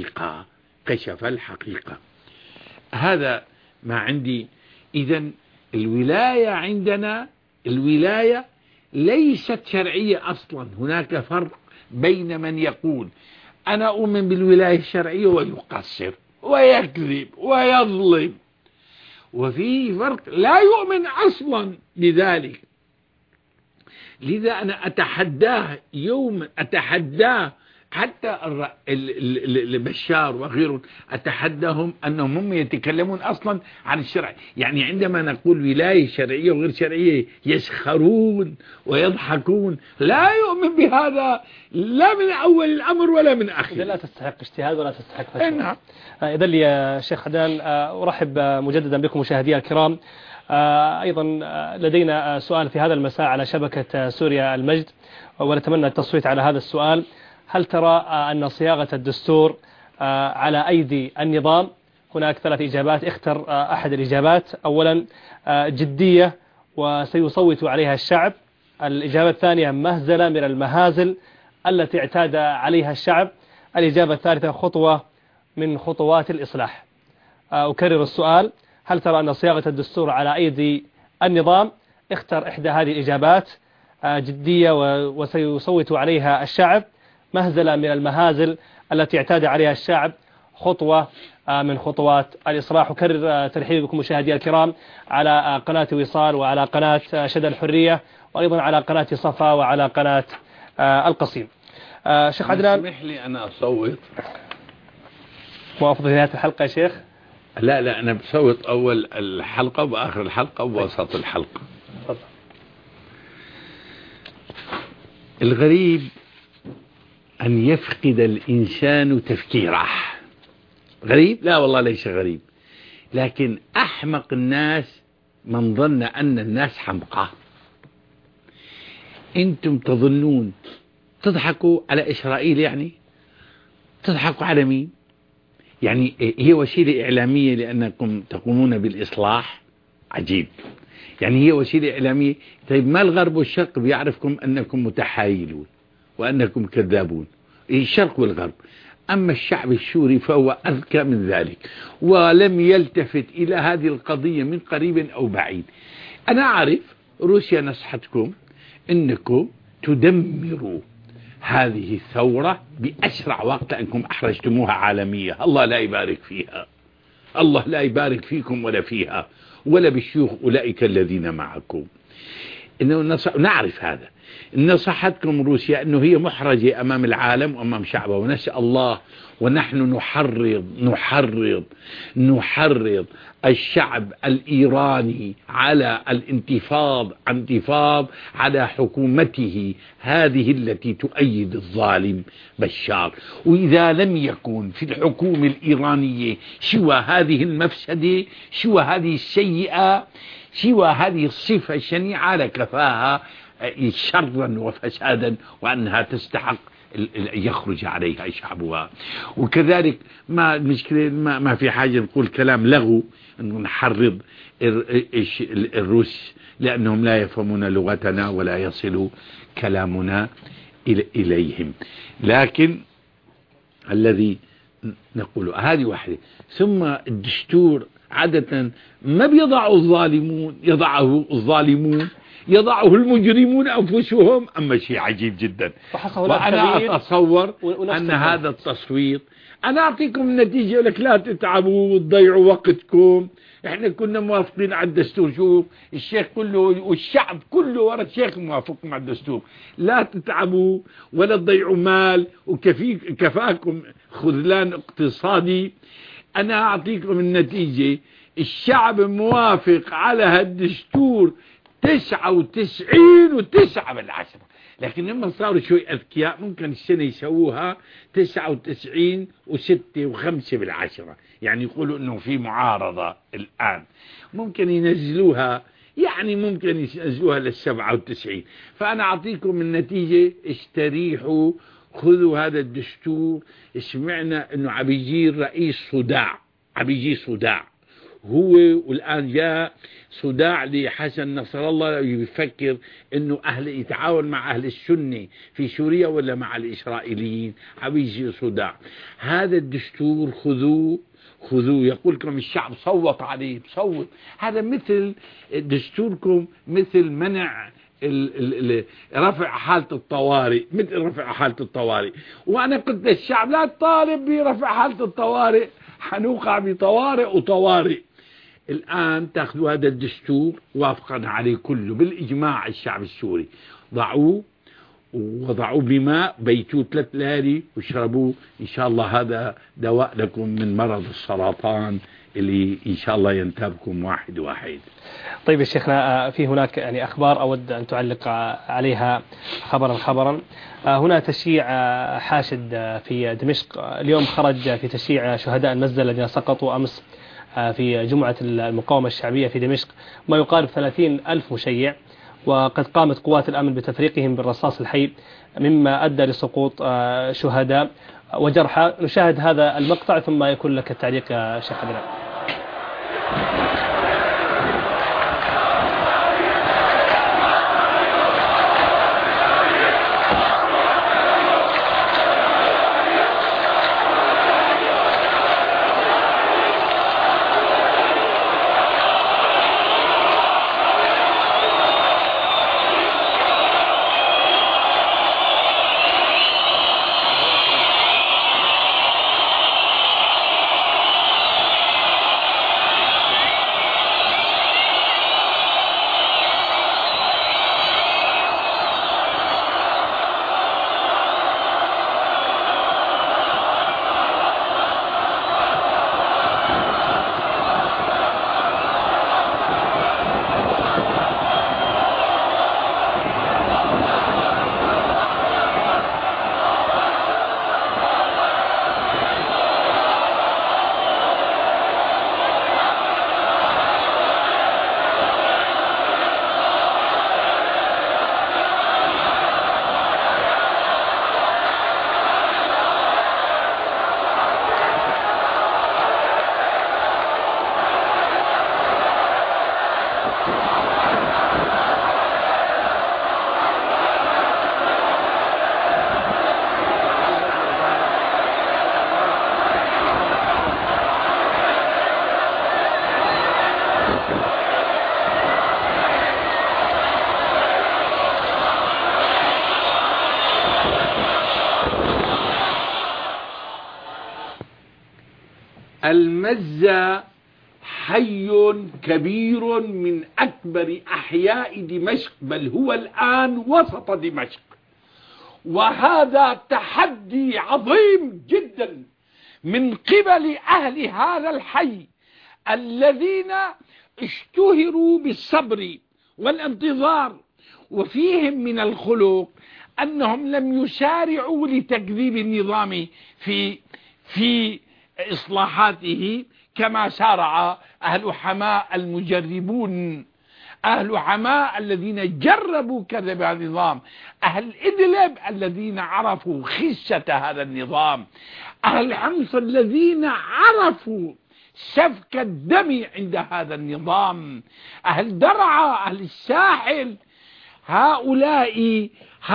الحقيقة. هذا ما عندي. إذن الولاية عندنا، الولاية ليست شرعية أصلا. هناك فرق بين من يقول أنا أؤمن بالولاية الشرعية ويقصر ويكذب ويظلم، وفي فرق لا يؤمن أصلا بذلك. لذا أنا أتحداه يوم، أتحداه حتى البشار وغيرهم، أتحداهم أنهم هم يتكلمون أصلا عن الشرع. يعني عندما نقول ولاية شرعية وغير شرعية يسخرون ويضحكون، لا يؤمن بهذا لا من أول الأمر ولا من آخر. إذا لا تستحق اجتهاد ولا تستحق فشل. إذا لي يا شيخ عدنان أرحب مجددا بكم مشاهدي الكرام. أيضا لدينا سؤال في هذا المساء على شبكة سوريا المجد، ونتمنى التصويت على هذا السؤال: هل ترى أن صياغة الدستور على أيدي النظام؟ هناك 3 إجابات، اختر أحد الإجابات. أولا جدية وسيصوت عليها الشعب. الإجابة الثانية مهزلة من المهازل التي اعتاد عليها الشعب. الإجابة الثالثة خطوة من خطوات الإصلاح. أكرر السؤال: هل ترى أن صياغة الدستور على أيدي النظام؟ اختر إحدى هذه الإجابات: جدية وسيصوت عليها الشعب، مهزلة من المهازل التي اعتاد عليها الشعب، خطوة من خطوات الإصلاح. أكرر ترحيبي بكم مشاهدي الكرام على قناة وصال وعلى قناة شدى الحرية وأيضا على قناة صفا وعلى قناة القصيم. شيخ عدنان، اسمح لي أنا أصوت. موافق في نهاية الحلقة يا شيخ؟ لا أنا بصوت أول الحلقة وآخر الحلقة ووسط الحلقة. الغريب أن يفقد الإنسان تفكيره. غريب؟ لا والله ليس غريب، لكن أحمق الناس من ظن أن الناس حمقى. أنتم تظنون تضحكوا على إسرائيل، يعني تضحكوا على مين؟ يعني هي وسيلة إعلامية لأنكم تقومون بالإصلاح؟ عجيب. يعني هي وسيلة إعلامية. طيب ما الغرب والشرق بيعرفكم أنكم متحايلون وأنكم كذابون، الشرق والغرب. أما الشعب السوري فهو أذكى من ذلك ولم يلتفت إلى هذه القضية من قريب أو بعيد. أنا أعرف روسيا نصحتكم أنكم تدمروا هذه الثورة بأسرع وقت لأنكم أحرجتموها عالمية. الله لا يبارك فيها، الله لا يبارك فيكم ولا فيها ولا بالشيوخ أولئك الذين معكم. إنه نعرف هذا. نصحتكم روسيا أنه هي محرجة أمام العالم وأمام شعبه، ونسأل الله ونحن نحرض الشعب الإيراني على الانتفاض على حكومته هذه التي تؤيد الظالم بشار. وإذا لم يكن في الحكومة الإيرانية سوى هذه المفسدة، سوى هذه السيئة، سوى هذه الصفة الشنيعة لكفاها شرا وفسادا، وأنها تستحق يخرج عليها شعبها. وكذلك ما المشكلة، ما في حاجة نقول كلام لغو أنه نحرض الروس لأنهم لا يفهمون لغتنا ولا يصل كلامنا إليهم. لكن الذي نقوله هذه واحدة. ثم الدستور عادة ما بيضعه الظالمون، يضعه المجرمون أنفسهم. أما شيء عجيب جدا، وأنا أتصور أن هذا التصويت، أنا أعطيكم النتيجة، يقول لك لا تتعبوا وتضيعوا وقتكم، احنا كنا موافقين على الدستور. شوف الشيخ كله والشعب كله ورا الشيخ موافق مع الدستور. لا تتعبوا ولا تضيعوا مال وكفاكم خذلان اقتصادي. أنا أعطيكم النتيجة، الشعب موافق على هالدستور 99.9%. لكن لما صاروا شوي أذكياء ممكن السنة يسووها 99.6% يعني يقولوا إنه في معارضة الآن، ممكن ينزلوها، يعني ممكن ينزلوها لل97. فأنا أعطيكم النتيجة، استريحوا، خذوا هذا الدستور. سمعنا إنه عبيجي رئيس صداع هو، والآن جاء صداع لحسن نصر الله، يفكر انه يتعاون مع اهل السنة في سوريا ولا مع الاسرائيليين. عبيجي صداع. هذا الدستور خذوه. يقول لكم الشعب صوت عليه، صوت. هذا مثل دستوركم، مثل منع رفع حالة الطوارئ، مثل رفع حالة الطوارئ. وانا قلت للشعب لا تطالب برفع حالة الطوارئ، حنوقع بطوارئ وطوارئ. الآن تأخذوا هذا الدستور وافقا عليه كله بالإجماع الشعب السوري، ضعوه وضعوه بماء، بيتوه 3 ليالي واشربوه. إن شاء الله هذا دواء لكم من مرض السرطان اللي إن شاء الله ينتابكم واحد واحد. طيب يا شيخنا، في هناك يعني أخبار أود أن تعلق عليها خبرا. هنا تشييع حاشد في دمشق اليوم، خرج في تشييع شهداء المزة الذين سقطوا أمس في جمعة المقاومة الشعبية في دمشق، ما يقارب 30,000 مشيع، وقد قامت قوات الأمن بتفريقهم بالرصاص الحي، مما أدى لسقوط شهداء وجرحى. نشاهد هذا المقطع ثم يكون لك التعليق يا شيخ عبد. المزة حي كبير من أكبر أحياء دمشق، بل هو الآن وسط دمشق، وهذا تحدي عظيم جدا من قبل أهل هذا الحي الذين اشتهروا بالصبر والانتظار، وفيهم من الخلق أنهم لم يسارعوا لتكذيب النظام في إصلاحاته كما سارع أهل حماة المجربون، أهل حماة الذين جربوا كذب النظام، أهل إدلب الذين عرفوا خسة هذا النظام، أهل حمص الذين عرفوا سفك الدم عند هذا النظام. أهل درعا، أهل الساحل، هؤلاء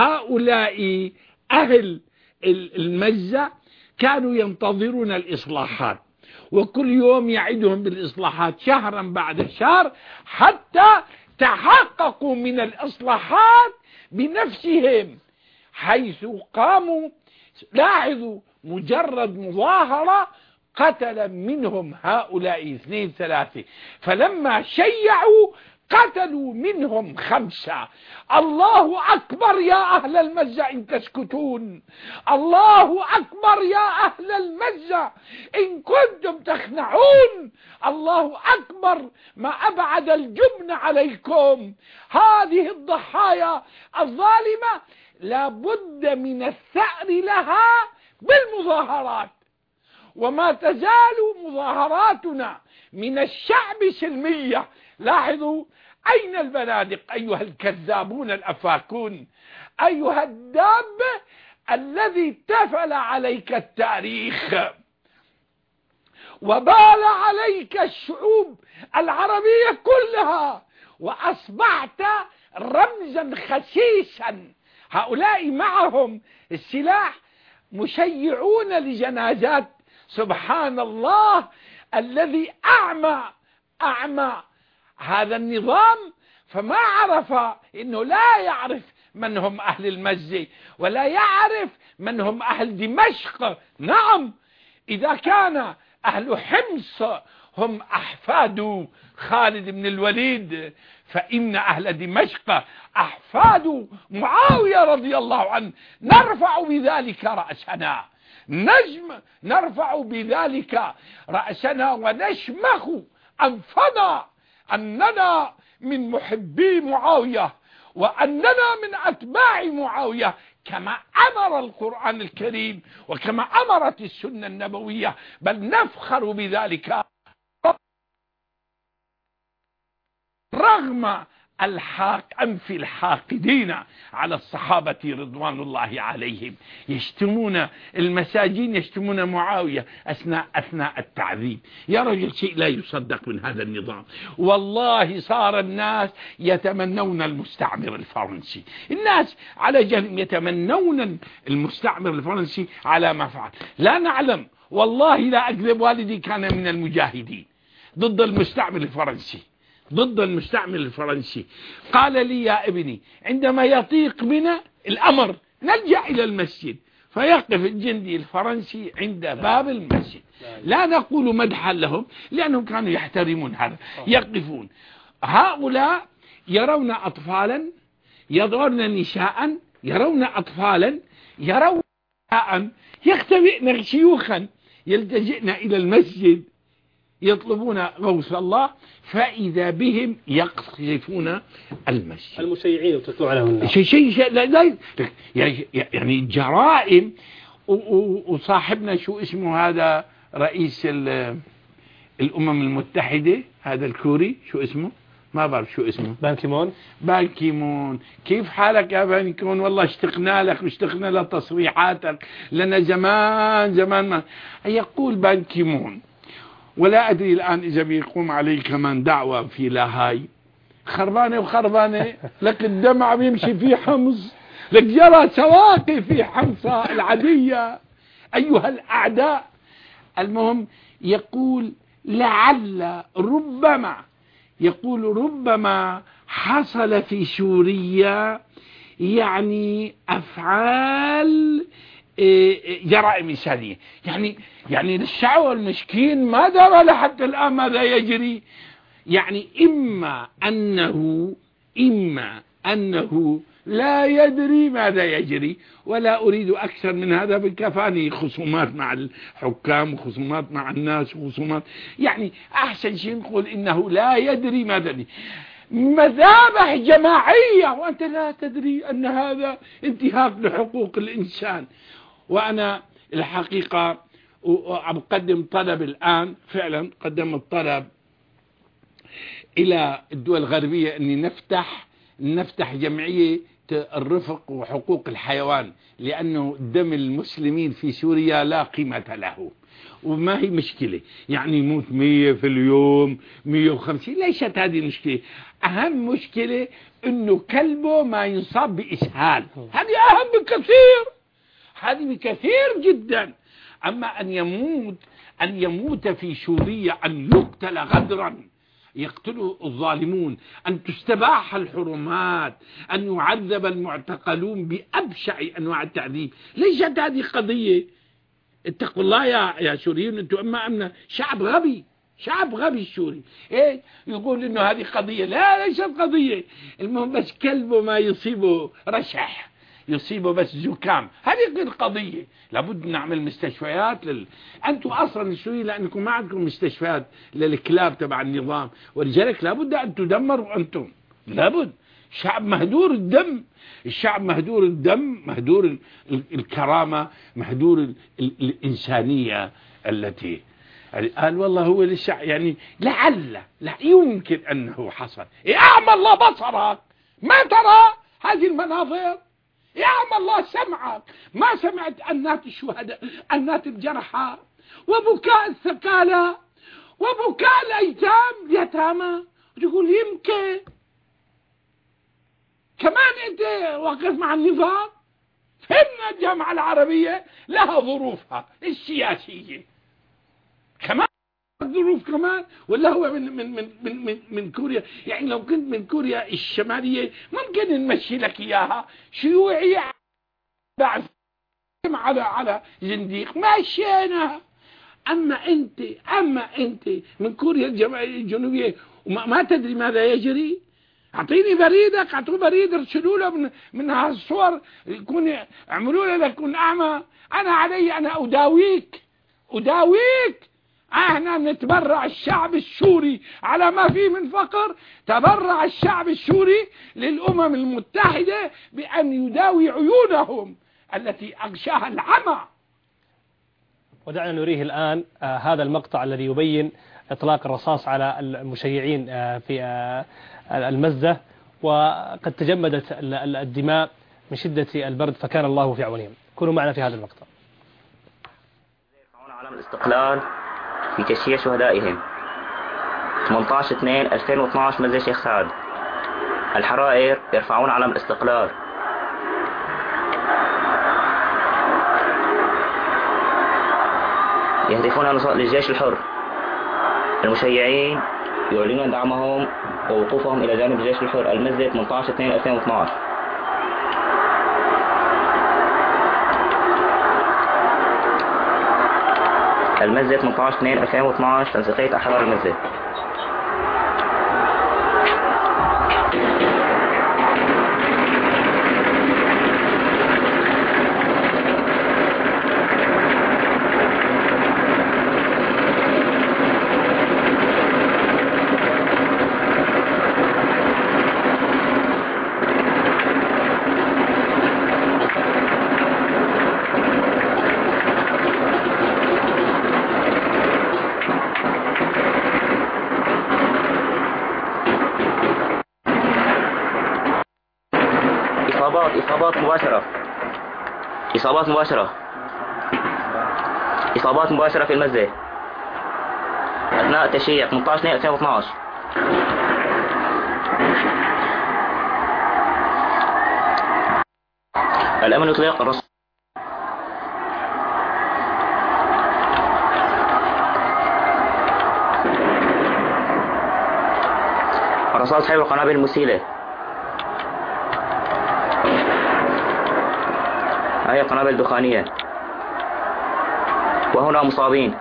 أهل المجزة كانوا ينتظرون الإصلاحات، وكل يوم يعدهم بالإصلاحات شهرا بعد شهر، حتى تحققوا من الإصلاحات بنفسهم، حيث قاموا. لاحظوا، مجرد مظاهرة قتل منهم هؤلاء 2 3، فلما شيعوا قتلوا منهم 5. الله أكبر يا أهل المجة إن تسكتون، الله أكبر يا أهل المجة إن كنتم تخنعون، الله أكبر ما أبعد الجبن عليكم. هذه الضحايا الظالمة لابد من الثأر لها بالمظاهرات، وما تزال مظاهراتنا من الشعب سلمية. لاحظوا، أين البنادق أيها الكذابون الأفاكون، أيها الداب الذي تفل عليك التاريخ وبال عليك الشعوب العربية كلها، وأصبحت رمزا خسيسا. هؤلاء معهم السلاح مشيعون لجنازات. سبحان الله الذي أعمى هذا النظام، فما عرف إنه لا يعرف من هم أهل المجزة ولا يعرف من هم أهل دمشق. نعم، إذا كان أهل حمص هم أحفاد خالد بن الوليد، فإن أهل دمشق أحفاد معاوية رضي الله عنه. نرفع بذلك رأسنا، نرفع بذلك رأسنا ونشمخ أنفنا أننا من محبي معاوية وأننا من أتباع معاوية، كما أمر القرآن الكريم وكما أمرت السنة النبوية، بل نفخر بذلك رغم أنف الحاقدين على الصحابة رضوان الله عليهم. يشتمون المساجين، يشتمون معاوية أثناء التعذيب. يا رجل، شيء لا يصدق من هذا النظام. والله صار الناس يتمنون المستعمر الفرنسي، الناس على جهل يتمنون المستعمر الفرنسي على ما فعل. لا نعلم، والله لا أكذب، والدي كان من المجاهدين ضد المستعمر الفرنسي، ضد المستعمر الفرنسي. قال لي: يا ابني، عندما يضيق بنا الأمر نلجأ إلى المسجد، فيقف الجندي الفرنسي عند باب المسجد. لا نقول مدحا لهم لأنهم كانوا يحترمون هذا، يقفون. هؤلاء يرون أطفالا، يرون نساء، يرون أطفالا، يرون نساء، يختبئن شيوخا يلتجئن إلى المسجد يطلبون غوث الله، فإذا بهم يقذفون المسجد. المشيعين وتتلو عليهم النار. شيء يعني جرائم. وصاحبنا شو اسمه هذا رئيس الأمم المتحدة، هذا الكوري، شو اسمه؟ ما بعرف شو اسمه. بان كيمون. كيف حالك يا بان كيمون؟ والله اشتقنا لك واشتقنا لتصريحاتك، لنا زمان ما يقول بان كيمون. ولا أدري الآن إذا بيقوم عليه كمان دعوة في لاهاي، خربانة لك الدمع بيمشي في حمص، لك جرى سواقي في حمص العادية أيها الأعداء. المهم يقول لعل ربما حصل في سوريا يعني أفعال جرائم إنسانية. يعني الشعب المسكين ما درى لحتى الآن ماذا يجري. يعني إما أنه لا يدري ماذا يجري، ولا أريد أكثر من هذا، بكفاني خصومات مع الحكام وخصومات مع الناس وخصومات. يعني أحسن شيء نقول إنه لا يدري ماذا يدري. مذابح جماعية وأنت لا تدري أن هذا انتهاك لحقوق الإنسان. وأنا الحقيقة أقدم طلب الآن، فعلا قدمت طلب إلى الدول الغربية أن نفتح جمعية الرفق وحقوق الحيوان، لأنه دم المسلمين في سوريا لا قيمة له، وما هي مشكلة يعني يموت 100 في اليوم 150، ليست هذه المشكلة. أهم مشكلة أنه كلبه ما ينصاب بإسهال، هذه أهم بكثير، هذه بكثير جدا. أما أن يموت في سوريا، أن يقتل غدرا يقتله الظالمون، أن تستباح الحرمات، أن يعذب المعتقلون بأبشع أنواع التعذيب، ليست هذه قضية. اتقوا الله يا سوريين، انتم أمنا شعب غبي، شعب غبي السوري. ايه يقول انه هذه قضية، لا ليست قضية. المهم بس كلبه ما يصيبه رشح، يصيبه بس زكام، هذه القضية. لابد نعمل مستشفيات انتم اصلا السوريين لانكم ما عندكم مستشفيات للكلاب تبع النظام، ولذلك لابد ان تدمروا انتم، لابد. شعب مهدور الدم، الشعب مهدور الدم، مهدور الكرامة، مهدور الإنسانية التي قال والله هو للشعب يعني لا يمكن أنه حصل. أعمى الله بصرك ما ترى هذه المناظر، أعمى الله سمعك ما سمعت أنات الشهداء، أنات الجرحى، وبكاء الثكالى، وبكاء الأيتام اليتامى، وتقول يمكن كمان انت واقف مع النظام. فهمنا الجامعة العربية لها ظروفها السياسية كمان، ظروف كمان، ولا هو من كوريا؟ يعني لو كنت من كوريا الشمالية ممكن نمشي لك اياها شيوعية على زنديق ماشينا. اما انت من كوريا الجنوبية وما تدري ماذا يجري. اعطيني بريدك، اعطوه بريد، ارسلوا له من هالصور، يكون اعملوا له يكون اعمى. انا علي انا اداويك. احنا نتبرع الشعب السوري على ما فيه من فقر، تبرع الشعب السوري للامم المتحدة بان يداوي عيونهم التي اغشاها العمى. ودعنا نريه الان هذا المقطع الذي يبين اطلاق الرصاص على المشيعين في المزة، وقد تجمدت الدماء من شدة البرد، فكان الله في عونهم. كونوا معنا في هذا المقطع. يرفعون علم الاستقلال في تشييع شهدائهم. 18/2/2012 مزة شيخ سعد. الحرائر يرفعون علم الاستقلال. يهدفون للجيش الحر. المشيعين يعلنون دعمهم ووقوفهم إلى جانب الجيش الحر. المزة 18/2/2012. المزة 18/2/2012 تنسيقية أحرار المزة. إصابات مباشرة في المزة أثناء التشييع 18/2/2012. الأمن يطلق الرصاص. حي والقنابل المسيلة. هي قنابل دخانية. وهنا مصابين.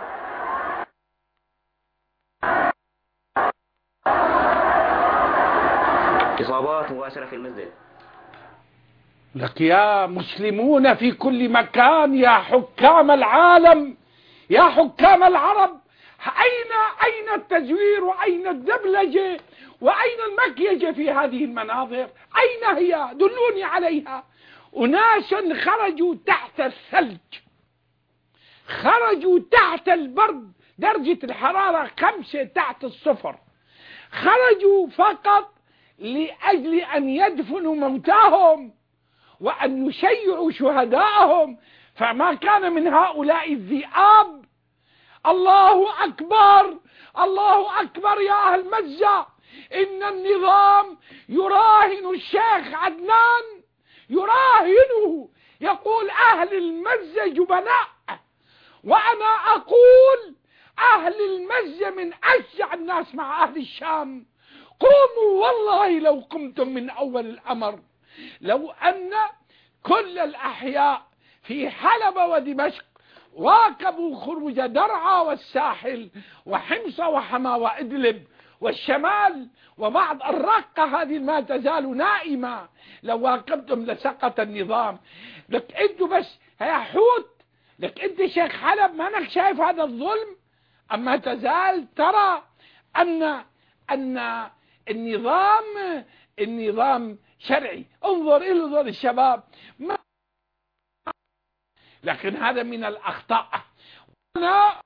إصابات مباشرة في المسجد. لك يا مسلمون في كل مكان، يا حكام العالم، يا حكام العرب، أين التزوير وأين الدبلجة وأين المكيجة في هذه المناظر؟ أين هي؟ دلوني عليها. أناس خرجوا تحت الثلج، خرجوا تحت البرد، درجة الحرارة 5 تحت الصفر، خرجوا فقط لأجل أن يدفنوا موتاهم. وأن يشيعوا شهداءهم، فما كان من هؤلاء الذئاب. الله أكبر، الله أكبر يا أهل مزة. إن النظام يراهن الشيخ عدنان، يراهنه، يقول أهل المزة جبناء، وأنا أقول أهل المزة من أشجع الناس مع أهل الشام. قوموا والله لو قمتم من أول الأمر، لو أن كل الأحياء في حلب ودمشق واكبوا خروج درعا والساحل وحمص وحما وإدلب والشمال وبعض الرقة هذه ما تزال نائمة، لو واكبتم لسقط النظام. لك أنتوا بس يا حوت، لك أنت شيخ حلب ما أنك شايف هذا الظلم؟ أما تزال ترى أن النظام شرعي. انظر الشباب، لكن هذا من الأخطاء. أنا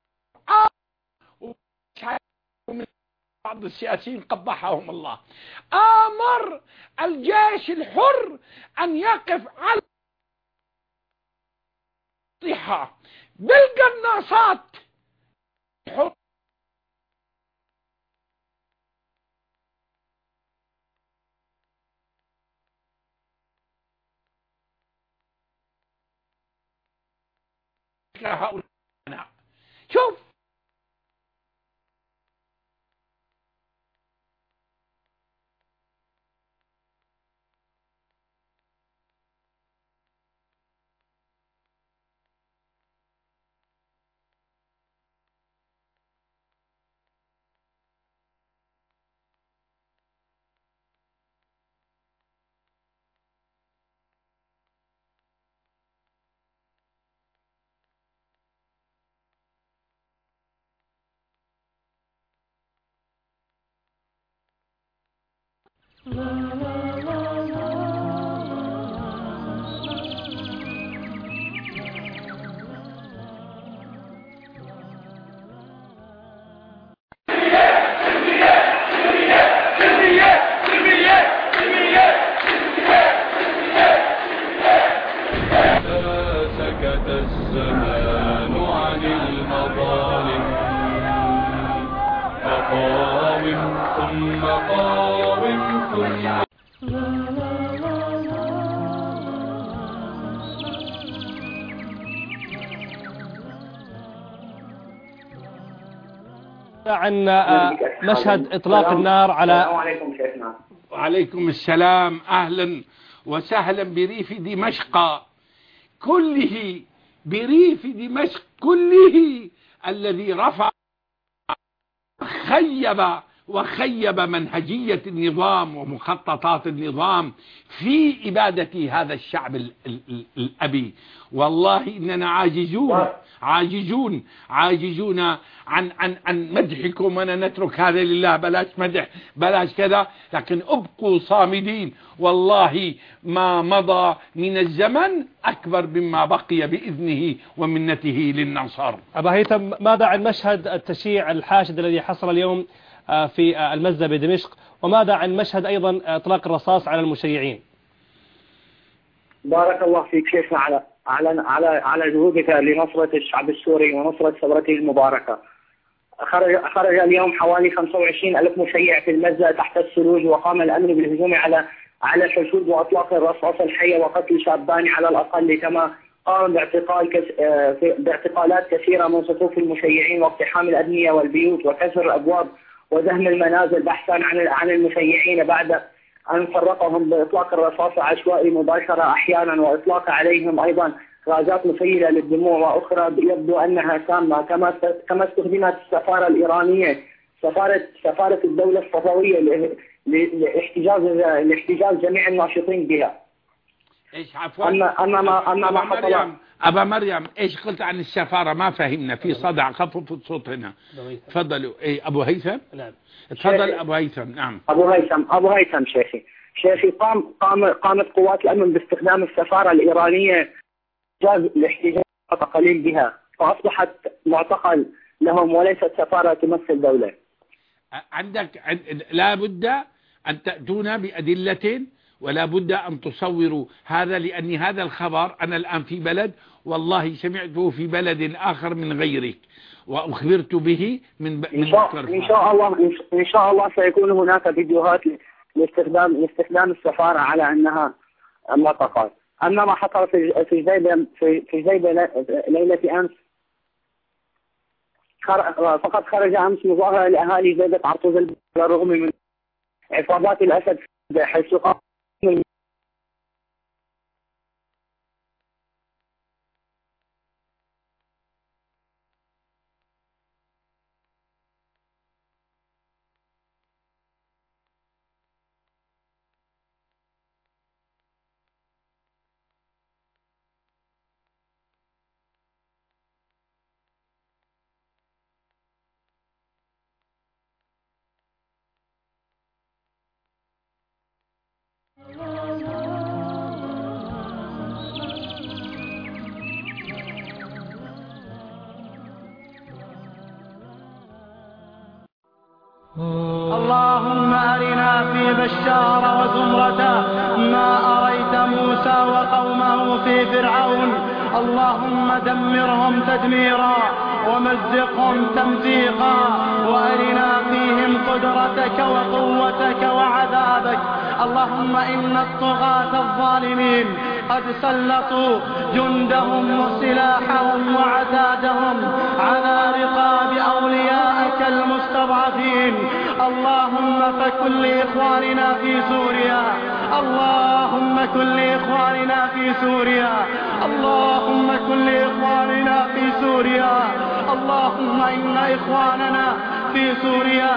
من بعض السياسيين قبحهم الله آمر الجيش الحر أن يقف على الضحى بالقناصات. شوف سكت الزمان عن المظالم، فقاوم ثم قاوم ثم عن مشهد إطلاق النار على. السلام عليكم شيخنا. وعليكم السلام. أهلا وسهلا بريف دمشق كله، بريف دمشق كله الذي رفع وخيب منهجية النظام ومخططات النظام في إبادة هذا الشعب الأبي. والله إننا عاجزون عن مدحكم، وأنا نترك هذا لله، بلاش مدح بلاش كذا، لكن ابقوا صامدين. والله ما مضى من الزمن أكبر مما بقي بإذنه ومنته للنصر. أبا هيثم، ماذا عن مشهد التشييع الحاشد الذي حصل اليوم في المزة بدمشق، وماذا عن مشهد أيضا إطلاق الرصاص على المشيعين؟ بارك الله فيك شيخنا على جهودك لنصرة الشعب السوري ونصرة ثورته المباركة. خرج اليوم حوالي 25,000 مشيع في المزة تحت الثلوج، وقام الأمن بالهجوم على الحشود وإطلاق الرصاص الحية وقتل شابان على الأقل، كما قام باعتقالات كثيرة من صفوف المشيعين واقتحام الأبنية والبيوت وكسر الأبواب ودهم المنازل بحثا عن المشيعين، بعد أن فرقهم بإطلاق الرصاص العشوائي مباشرة أحيانا، وإطلاق عليهم أيضا غازات مسيلة للدموع وأخرى يبدو أنها سامة، كما استخدمت السفارة الإيرانية سفارة الدولة الصفوية لاحتجاز جميع الناشطين بها. ايش عفوا أبا مريم ايش قلت عن السفارة؟ ما فهمنا، في صدع، خفف الصوت هنا. تفضلوا. أبو هيثم. نعم تفضل أبو هيثم. نعم أبو هيثم شيخي قامت قوات الأمن باستخدام السفارة الإيرانية لاحتجاز معتقلين بها، فأصبحت معتقل لهم وليست سفارة تمثل دولة. لا بد أن تأتونا بأدلة ولا بد أن تصوروا هذا، لأن هذا الخبر أنا الآن في بلد والله سمعته في بلد آخر من غيرك، وأخبرت به من إن شاء الله سيكون هناك فيديوهات لاستخدام السفارة على أنها معتقلات. أما ما حصل في جيبة ليلة أمس، فقد خرج أمس مظاهرة لأهالي جيبة عرطوز على الرغم من عصابات الأسد، حيث قام اللهم أرنا في بشار وزمرته ما أريت موسى وقومه في فرعون. اللهم دمرهم تدميرا ومزقهم تمزيقا، وأرنا فيهم قدرتك وقوتك وعذابك. اللهم إن الطغاة الظالمين قد سلطوا جندهم وسلاحهم وعتادهم على رقاب أوليائك المستضعفين. اللهم فكن لإخواننا في سوريا، اللهم كن لإخواننا في سوريا، اللهم كن لإخواننا في سوريا. اللهم إن إخواننا في سوريا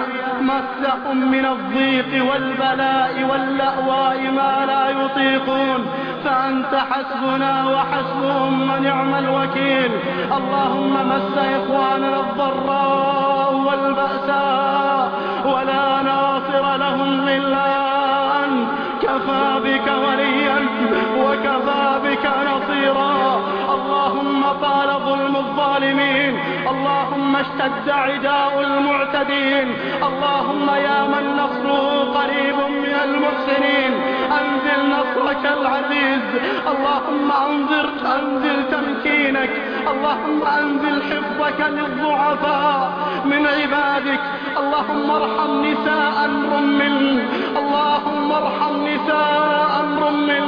مسهم من الضيق والبلاء واللأواء ما لا يطيقون، فأنت حسبنا وحسبهم ونعم الوكيل. اللهم مس إخواننا الضراء والبأساء ولا ناصر لهم إلا أنت، كفى بك وليا وكفى بك نصيرا. اللهم طال ظلم الظالمين، اللهم اشتد عداء المعتدين. اللهم يا من نصره قريب من المحسنين أنزل نصرك العزيز. اللهم أنزل تمكينك، اللهم أنزل حفظك للضعفاء من عبادك. اللهم ارحم نساء رمل، اللهم ارحم نساء رمل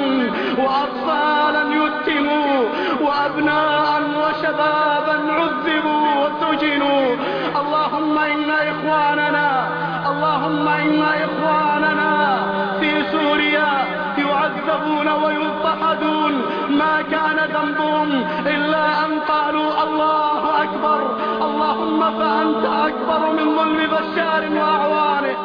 وأطفالا يتموا وأبناء وشبابا عذبوا وسجنوا. اللهم إن إخواننا في سوريا يعذبون ويضطهدون، ما كان ذنبهم إلا أن قالوا الله أكبر. اللهم فأنت أكبر من ظلم بشار وأعوانه.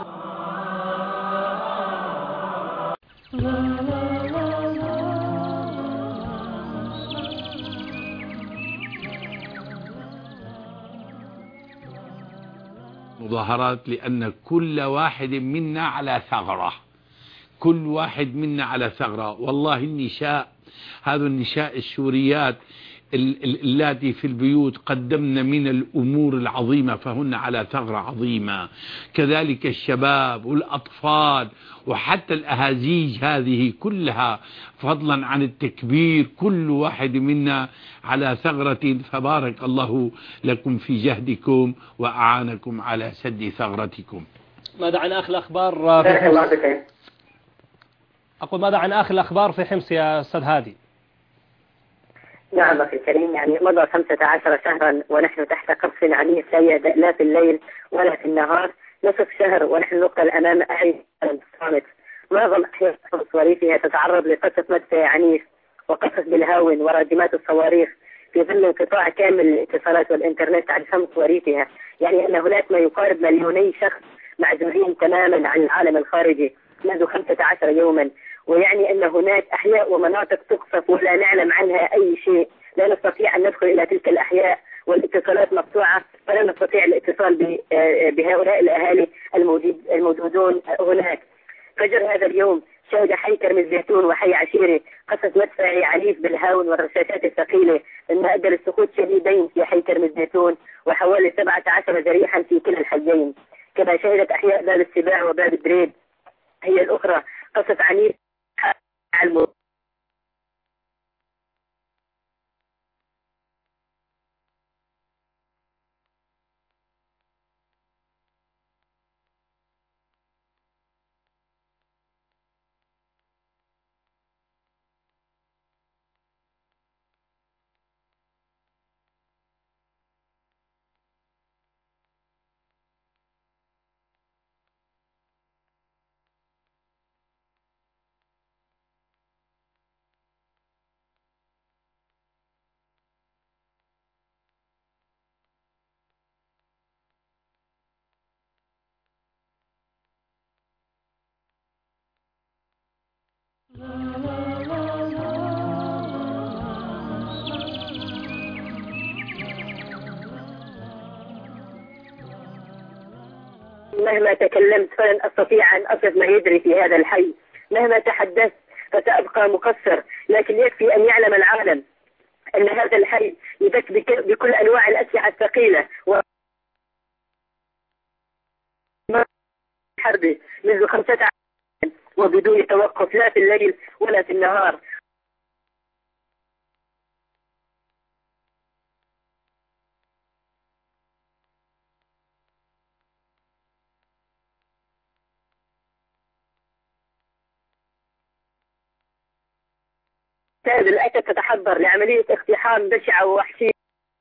مظاهرات لأن كل واحد منا على ثغرة، كل واحد منا على ثغرة. والله النساء، هذا النساء السوريات التي في البيوت قدمن من الأمور العظيمة، فهن على ثغرة عظيمة. كذلك الشباب والأطفال وحتى الأهازيج هذه كلها، فضلا عن التكبير، كل واحد منا على ثغرة. فبارك الله لكم في جهدكم وأعانكم على سد ثغرتكم. ماذا عن آخر الأخبار في حمص؟ أقول ماذا عن آخر الأخبار في حمص يا أستاذ هادي؟ نعم أخي الكريم، يعني مضى 15 شهرا ونحن تحت قصف عنيف لا يهدأ لا في الليل ولا في النهار. نصف شهر ونحن نقتل أمام أعين الصامت. معظم أحياء حمص وريفها تتعرض لقصف مدفعي عنيف وقصف بالهاون وراجمات الصواريخ في ظل انقطاع كامل الاتصالات والإنترنت عن حمص وريفها. يعني أن هناك ما يقارب 2 شخص معزولين تماما عن العالم الخارجي منذ 15 يوما. ويعني أن هناك أحياء ومناطق تقصف ولا نعلم عنها أي شيء، لا نستطيع أن ندخل إلى تلك الأحياء والاتصالات مقطوعة، فلا نستطيع الاتصال بهؤلاء الأهالي الموجودون هناك. فجر هذا اليوم شهد حي كرم الزيتون وحي عشيرة قصف مدفعي عنيف بالهاون والرشاشات الثقيلة، مما أدى لسقوط شديدين في حي كرم الزيتون وحوالي 17 جريحا في كلا الحيين. كما شهدت أحياء باب السباع وباب دريد هي الأخرى قصف عنيف على مهما تكلمت فلن أستطيع أن أصف ما يجري في هذا الحي. مهما تحدثت فسأبقى مقصر، لكن يكفي أن يعلم العالم أن هذا الحي يبث بكل أنواع الأسلحة الثقيلة حربه منذ 5 عام وبدون توقف، لا في الليل ولا في النهار. هذه الأكد تتحضر لعملية اقتحام بشعة ووحشية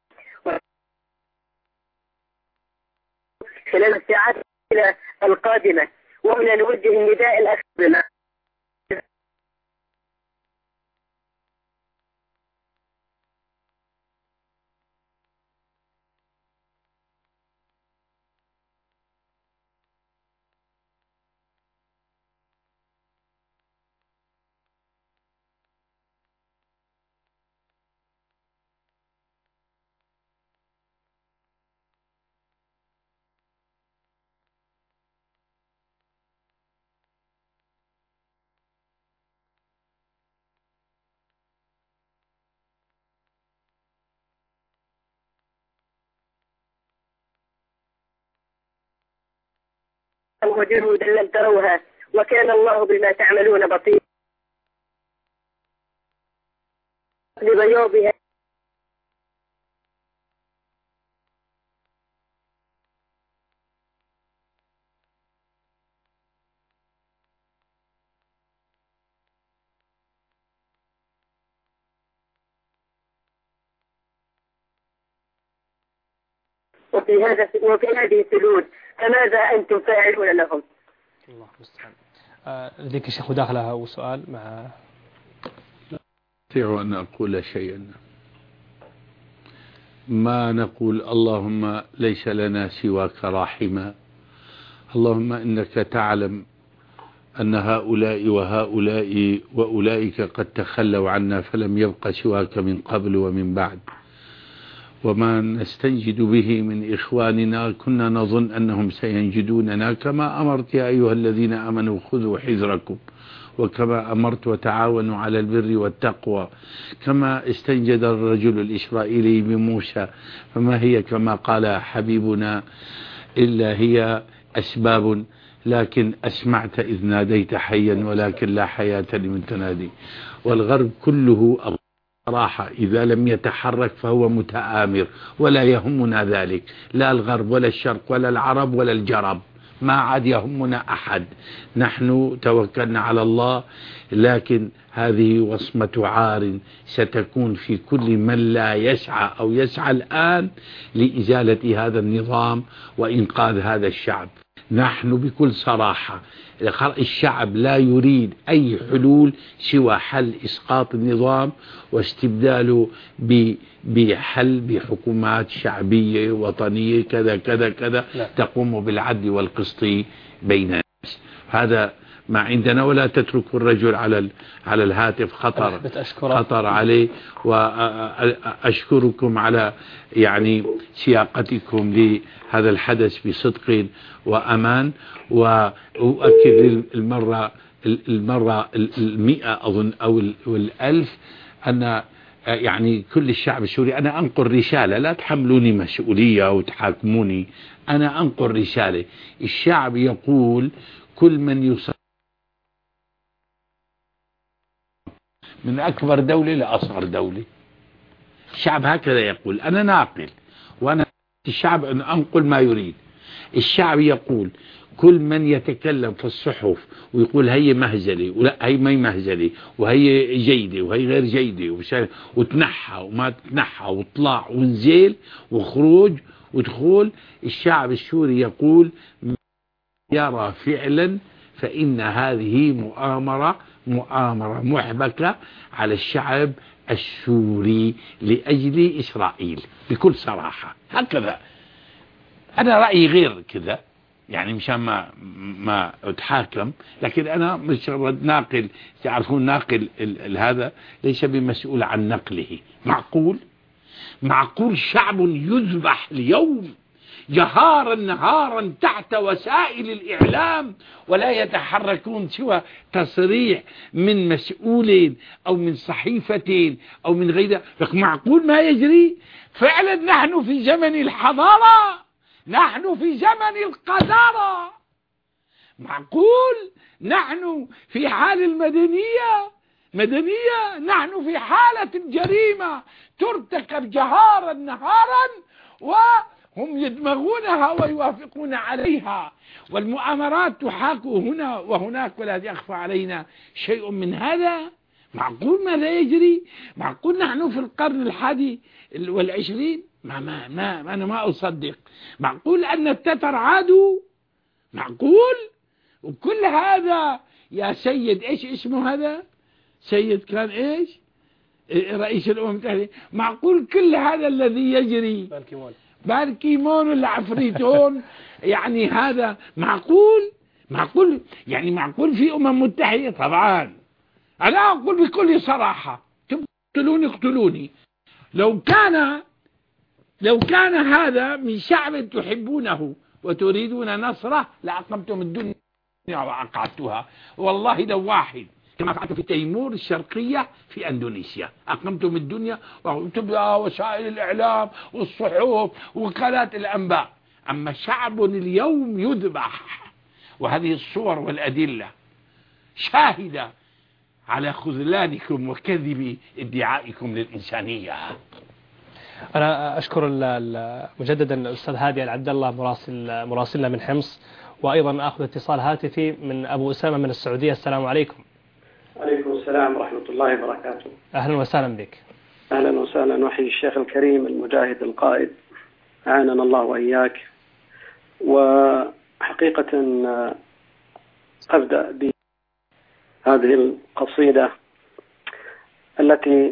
خلال الساعات القادمة، وهنا نوجه النداء الأخير وجنودا لم تروها وكان الله بما تعملون بصيرا. لبياضها وفي هذه السلول، فماذا أنتم فاعلون لهم؟ الله المستعان. لديك يا شيخ مداخلة أو سؤال مع؟ أستطيع أن أقول شيئا. ما نقول اللهم ليس لنا سواك راحما، اللهم إنك تعلم أن هؤلاء وهؤلاء وأولئك قد تخلوا عنا فلم يبق سواك من قبل ومن بعد، وما نستنجد به من إخواننا كنا نظن أنهم سينجدوننا، كما أمرت يا أيها الذين آمنوا خذوا حذركم، وكما أمرت وتعاونوا على البر والتقوى، كما استنجد الرجل الإسرائيلي بموسى، فما هي كما قال حبيبنا إلا هي أسباب، لكن أسمعت إذ ناديت حيا ولكن لا حياة لمن تنادي. والغرب كله صراحة إذا لم يتحرك فهو متآمر، ولا يهمنا ذلك، لا الغرب ولا الشرق ولا العرب ولا الجرب، ما عاد يهمنا أحد، نحن توكلنا على الله. لكن هذه وصمة عار ستكون في كل من لا يسعى أو يسعى الآن لإزالة هذا النظام وإنقاذ هذا الشعب. نحن بكل صراحة الشعب لا يريد أي حلول سوى حل إسقاط النظام واستبداله بحل بحكومات شعبية وطنية كذا كذا كذا تقوم بالعدل والقسط بين الناس. هذا ما عندنا، ولا تتركوا الرجل على الهاتف، خطر عليه. وأشكركم على يعني سياقتكم لهذا الحدث بصدق وأمان، وأؤكد المرة 100 أظن أو 1000 أن يعني كل الشعب السوري، أنا أنقل رسالة، لا تحملوني مسؤولية وتحاكموني، أنا أنقل رسالة. الشعب يقول كل من يصاب من أكبر دولة لأصغر دولة. الشعب هكذا يقول. أنا ناقل، وأنا الشعب أن أنقل ما يريد. الشعب يقول كل من يتكلم في الصحف ويقول هي مهزلة ولا هي ما مهزلة وهي جيدة وهي غير جيدة وتنحى وما تنحى وطلع ونزيل وخروج ودخول، الشعب السوري يقول يرى فعلا فإن هذه مؤامرة محبكة على الشعب السوري لأجل إسرائيل بكل صراحة. هكذا أنا رأيي غير كذا، يعني مشان ما أتحاكم، لكن أنا مجرد ناقل. تعرفون ناقل هذا ليس بمسؤول عن نقله. معقول شعب يذبح اليوم جهارا نهارا تحت وسائل الإعلام ولا يتحركون سوى تصريح من مسؤولين أو من صحيفتين أو من غيرها؟ معقول ما يجري؟ فعلا نحن في زمن الحضارة، نحن في زمن القذارة. معقول نحن في حال مدنية، نحن في حالة الجريمة ترتكب جهارا نهارا وهم يدمغونها ويوافقون عليها، والمؤامرات تحاكوا هنا وهناك ولا يخفى علينا شيء من هذا. معقول ماذا يجري؟ معقول نحن في القرن 21؟ أنا ما أصدق. معقول أن التتر عادوا؟ معقول؟ وكل هذا يا سيد إيش اسمه هذا؟ سيد كان إيش؟ رئيس الأمم المتحدة. معقول كل هذا الذي يجري؟ بانكيمون العفريتون يعني هذا معقول؟ يعني معقول في أمم متحدة؟ طبعا أنا أقول بكل صراحة اقتلوني. لو كان هذا من شعب تحبونه وتريدون نصره لأقمتم الدنيا وأقعدتها. والله لو واحد كما فعلت في تيمور الشرقية في أندونيسيا أقمتم الدنيا وقمتم وسائل الإعلام والصحف وقناة الأنباء. أما شعب اليوم يذبح، وهذه الصور والأدلة شاهدة على خذلانكم وكذب ادعائكم للإنسانية. أنا أشكر مجددا الأستاذ هادي العبد الله مراسلنا من حمص، وأيضا أخذ اتصال هاتفي من أبو أسامة من السعودية. السلام عليكم. وعليكم السلام ورحمة الله وبركاته. أهلا وسهلا بك. أهلا وسهلا. وحي الشيخ الكريم المجاهد القائد، أعاننا الله وإياك. وحقيقة أبدأ بهذه القصيدة التي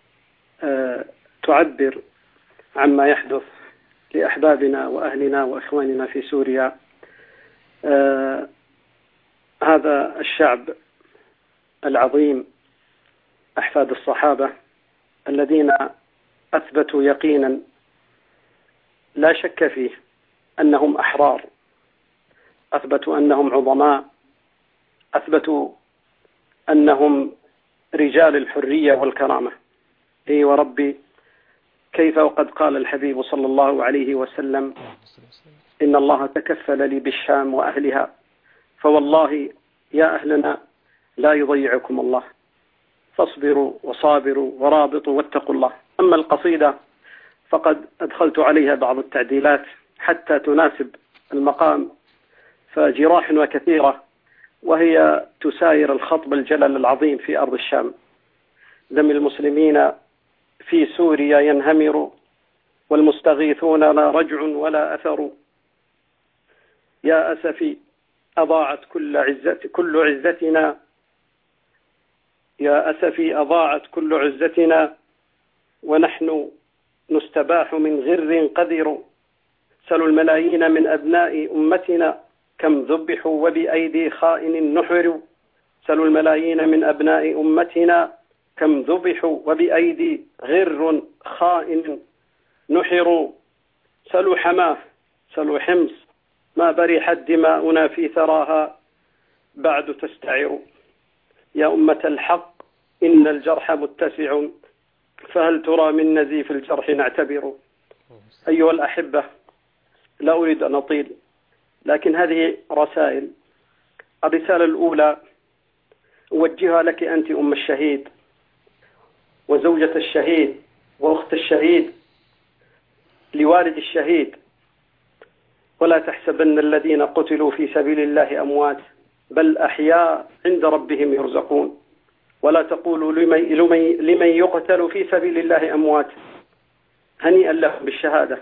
تعبر عما يحدث لأحبابنا وأهلنا وإخواننا في سوريا. هذا الشعب العظيم أحفاد الصحابة الذين أثبتوا يقينا لا شك فيه أنهم أحرار، أثبتوا أنهم عظماء، أثبتوا أنهم رجال الحرية والكرامة. إي وربي كيف وقد قال الحبيب صلى الله عليه وسلم: إن الله تكفل لي بالشام وأهلها، فوالله يا أهلنا لا يضيعكم الله، فاصبروا وصابروا ورابطوا واتقوا الله. أما القصيدة فقد أدخلت عليها بعض التعديلات حتى تناسب المقام، فجراح وكثيرة، وهي تساير الخطب الجلل العظيم في أرض الشام. دم المسلمين في سوريا ينهمر، والمستغيثون لا رجع ولا أثر. يا أسفي أضاعت كل عزتنا، يا أسفي أضاعت كل عزتنا، ونحن نستباح من غر قذر. سلوا الملايين من أبناء أمتنا كم ذبحوا وبأيدي خائن نحر. سلوا الملايين من أبناء أمتنا كم ذبحوا وبأيدي غر خائن نحر. سلوا حماه سلوا حمص ما برحت دماؤنا في ثراها بعد تستعر. يا أمة الحق إن الجرح متسع، فهل ترى من نزيف الجرح نعتبر. أيها الأحبة، لا أريد أن أطيل، لكن هذه رسائل. الرسالة الأولى أوجهها لك أنت أم الشهيد وزوجة الشهيد وأخت الشهيد لوالد الشهيد. ولا تحسبن الذين قتلوا في سبيل الله أموات بل أحياء عند ربهم يرزقون. ولا تقولوا لمن يقتل في سبيل الله أموات هنيئا لهم بالشهادة.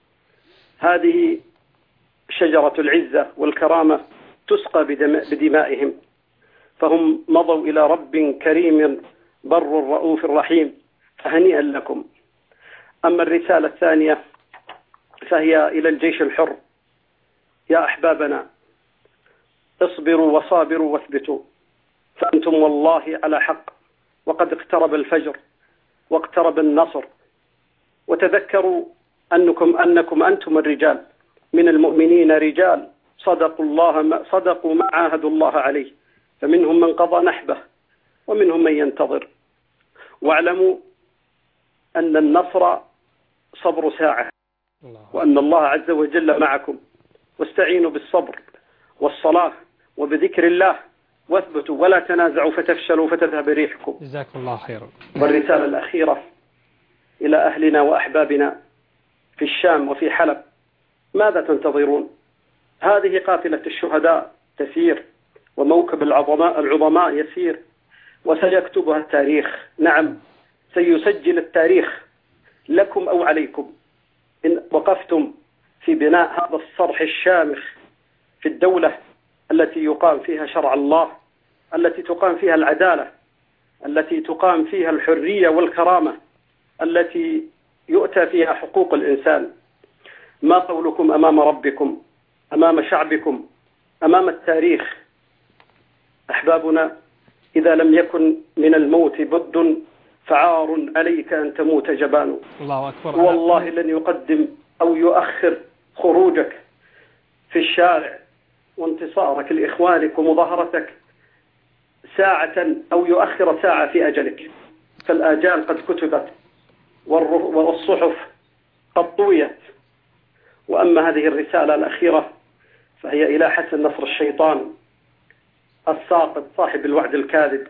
هذه شجرة العزة والكرامة تسقى بدمائهم، فهم مضوا إلى رب كريم بر رؤوف رحيم، فهنيئا لكم. أما الرسالة الثانية فهي إلى الجيش الحر. يا أحبابنا اصبروا وصابروا واثبتوا، فأنتم والله على حق، وقد اقترب الفجر واقترب النصر. وتذكروا أنكم أنتم الرجال من المؤمنين رجال صدقوا ما عاهدوا الله عليه، فمنهم من قضى نحبه ومنهم من ينتظر. واعلموا أن النصر صبر ساعة، وأن الله عز وجل معكم. واستعينوا بالصبر والصلاة وبذكر الله، واثبتوا ولا تنازعوا فتفشلوا فتذهب ريحكم. جزاكم الله خيرا. والرسالة الأخيرة إلى أهلنا وأحبابنا في الشام وفي حلب، ماذا تنتظرون؟ هذه قافلة الشهداء تسير، وموكب العظماء يسير، وسيكتبها التاريخ. نعم، سيسجل التاريخ لكم أو عليكم إن وقفتم في بناء هذا الصرح الشامخ في الدولة التي يقام فيها شرع الله، التي تقام فيها العدالة، التي تقام فيها الحرية والكرامة، التي يؤتى فيها حقوق الإنسان. ما قولكم أمام ربكم، أمام شعبكم، أمام التاريخ؟ أحبابنا، إذا لم يكن من الموت بد فعار عليك أن تموت جبان. الله أكبر. والله لن يقدم أو يؤخر خروجك في الشارع وانتصارك لإخوانك ومظاهرتك ساعة أو يؤخر ساعة في أجلك، فالآجال قد كتبت والصحف قد طويت. وأما هذه الرسالة الأخيرة فهي إلى حسن نصر الشيطان الساقط صاحب الوعد الكاذب،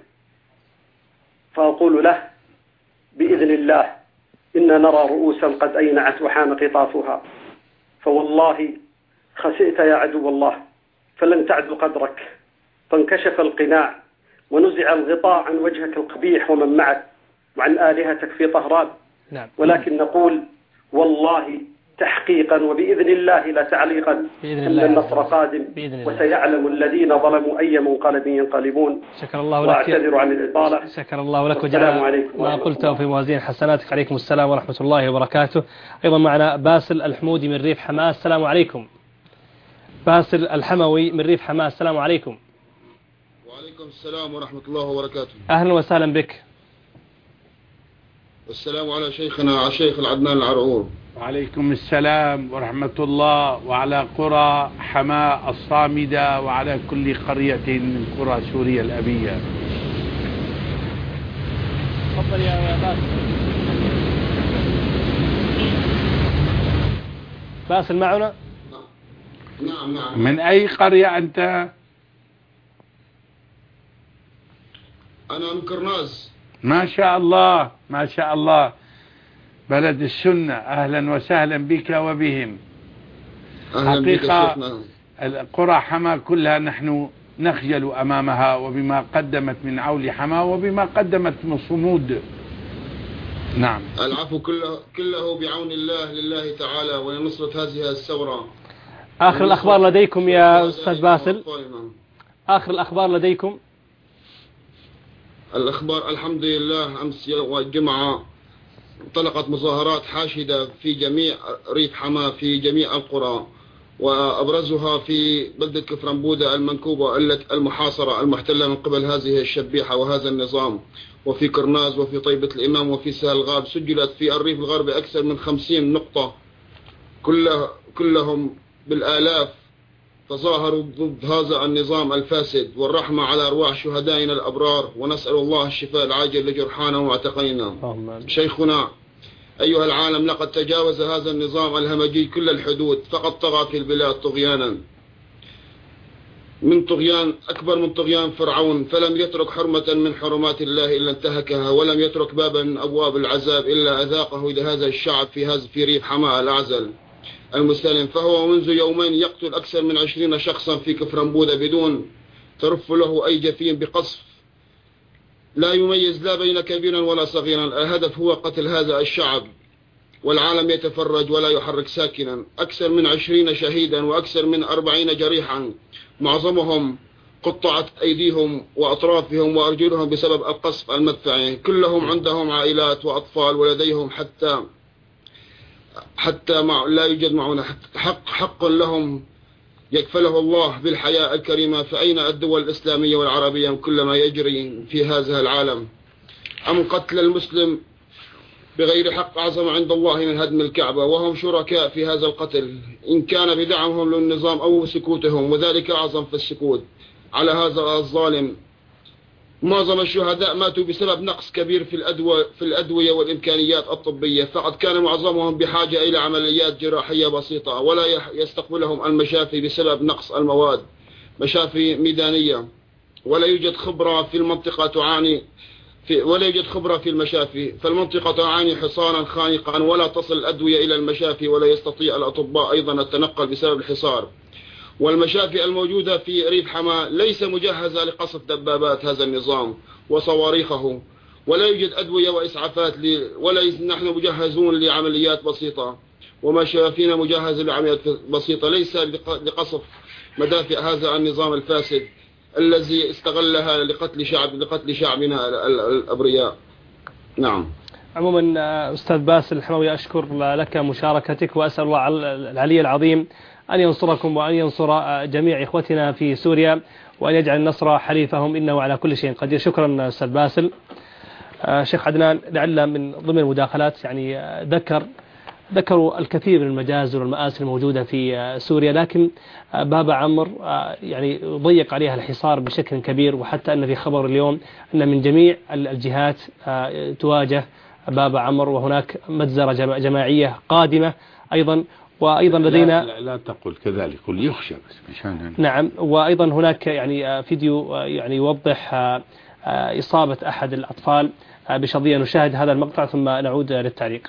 فأقول له بإذن الله إنا نرى رؤوسا قد أينعت وحان قطافها، فوالله خسئت يا عدو الله، فلن تعدو قدرك. فانكشف القناع ونزع الغطاء عن وجهك القبيح ومن معك وعن آلهتك في طهران. نعم. ولكن نقول والله تحقيقا وبإذن الله لا تعليقا أن النصر قادم، وسيعلم الذين ظلموا أي منقلب ينقلبون. شكر الله لك. وأعتذر عن الإطالة. شكر الله لك وجعل ما قلته في موازين حسناتك. عليكم السلام ورحمة الله وبركاته. أيضا معنا باسل الحمودي من ريف حماة. السلام عليكم. باسل الحموي من ريف حماة. السلام عليكم. وعليكم السلام ورحمة الله وبركاته. أهلا وسهلا بك. والسلام على شيخنا على شيخ العدنان العرعور. وعليكم السلام ورحمة الله، وعلى قرى حماة الصامدة، وعلى كل قرية من قرى سوريا الأبية. تفضل يا باسل. باسل معنا؟ نعم. من أي قرية أنت؟ أنا من كرناز. ما شاء الله ما شاء الله، بلد السنة. أهلا وسهلا بك وبهم. حقيقة القرى حماة كلها نحن نخجل أمامها، وبما قدمت من عول حماة وبما قدمت من صمود. نعم. العفو كله بعون الله لله تعالى ولنصرة هذه الثورة. آخر الأخبار لديكم يا أستاذ باسل؟ آخر الأخبار لديكم؟ الأخبار الحمد لله، أمس والجمعة انطلقت مظاهرات حاشدة في جميع ريف حماة في جميع القرى، وأبرزها في بلدة كفرنبودة المنكوبة المحاصرة المحتلة من قبل هذه الشبيحة وهذا النظام، وفي كرناز وفي طيبة الإمام وفي سهل الغرب. سجلت في الريف الغربي أكثر من 50 نقطة، كلهم بالآلاف تظاهروا ضد هذا النظام الفاسد، والرحمة على أرواح شهدائنا الأبرار، ونسأل الله الشفاء العاجل لجرحانا ومعتقينا. شيخنا أيها العالم، لقد تجاوز هذا النظام الهمجي كل الحدود، فقد طغى في البلاد طغيانا. من طغيان أكبر من طغيان فرعون، فلم يترك حرمة من حرمات الله إلا انتهكها، ولم يترك بابا من أبواب العذاب إلا أذاقه لهذا الشعب في ريف حماة الأعزل المسلم. فهو منذ يومين يقتل أكثر من 20 شخصا في كفرنبودة بدون ترف له أي جفين بقصف، لا يميز لا بين كبيرا ولا صغيرا. الهدف هو قتل هذا الشعب، والعالم يتفرج ولا يحرك ساكنا. أكثر من 20 شهيدا وأكثر من 40 جريحا، معظمهم قطعت أيديهم وأطرافهم وأرجلهم بسبب القصف المدفعي. كلهم عندهم عائلات وأطفال ولديهم حتى لا يوجد معونه. حق لهم يكفله الله بالحياة الكريمة. فأين الدول الإسلامية والعربية من كل ما يجري في هذا العالم؟ أم قتل المسلم بغير حق أعظم عند الله من هدم الكعبة، وهم شركاء في هذا القتل، إن كان بدعمهم للنظام أو سكوتهم، وذلك أعظم في السكوت على هذا الظالم. معظم الشهداء ماتوا بسبب نقص كبير في الأدوية والإمكانيات الطبية، فقد كان معظمهم بحاجة إلى عمليات جراحية بسيطة، ولا يستقبلهم المشافي بسبب نقص المواد، مشافي ميدانية. ولا يوجد خبرة في المشافي، فالمنطقة تعاني حصارا خانقا، ولا تصل الأدوية إلى المشافي، ولا يستطيع الأطباء أيضا التنقل بسبب الحصار. والمشافي الموجودة في ريف حماة ليس مجهزة لقصف دبابات هذا النظام وصواريخه، ولا يوجد أدوية وإسعافات نحن مجهزون لعمليات بسيطة، ومشافينا مجهزة لعمليات بسيطة، ليس لقصف مدافع هذا النظام الفاسد الذي استغلها لقتل شعبنا الأبرياء. نعم. عموما أستاذ باسل الحموي، أشكر لك مشاركتك، وأسأل الله العلي العظيم أن ينصركم وأن ينصر جميع إخوتنا في سوريا، وأن يجعل النصر حليفهم، إنه على كل شيء قدير. شكرا أستاذ باسل. شيخ عدنان، لعل من ضمن المداخلات يعني ذكروا الكثير من المجازر والمآسي الموجودة في سوريا، لكن بابا عمر يعني ضيق عليها الحصار بشكل كبير، وحتى أن في خبر اليوم أن من جميع الجهات تواجه بابا عمر، وهناك مجزرة جماعية قادمة أيضا. وأيضا لدينا لا تقول كذلك، قل يخشى بس مشان. نعم. وأيضا هناك يعني فيديو يعني يوضح إصابة أحد الأطفال بشظية. نشاهد هذا المقطع ثم نعود للتعليق.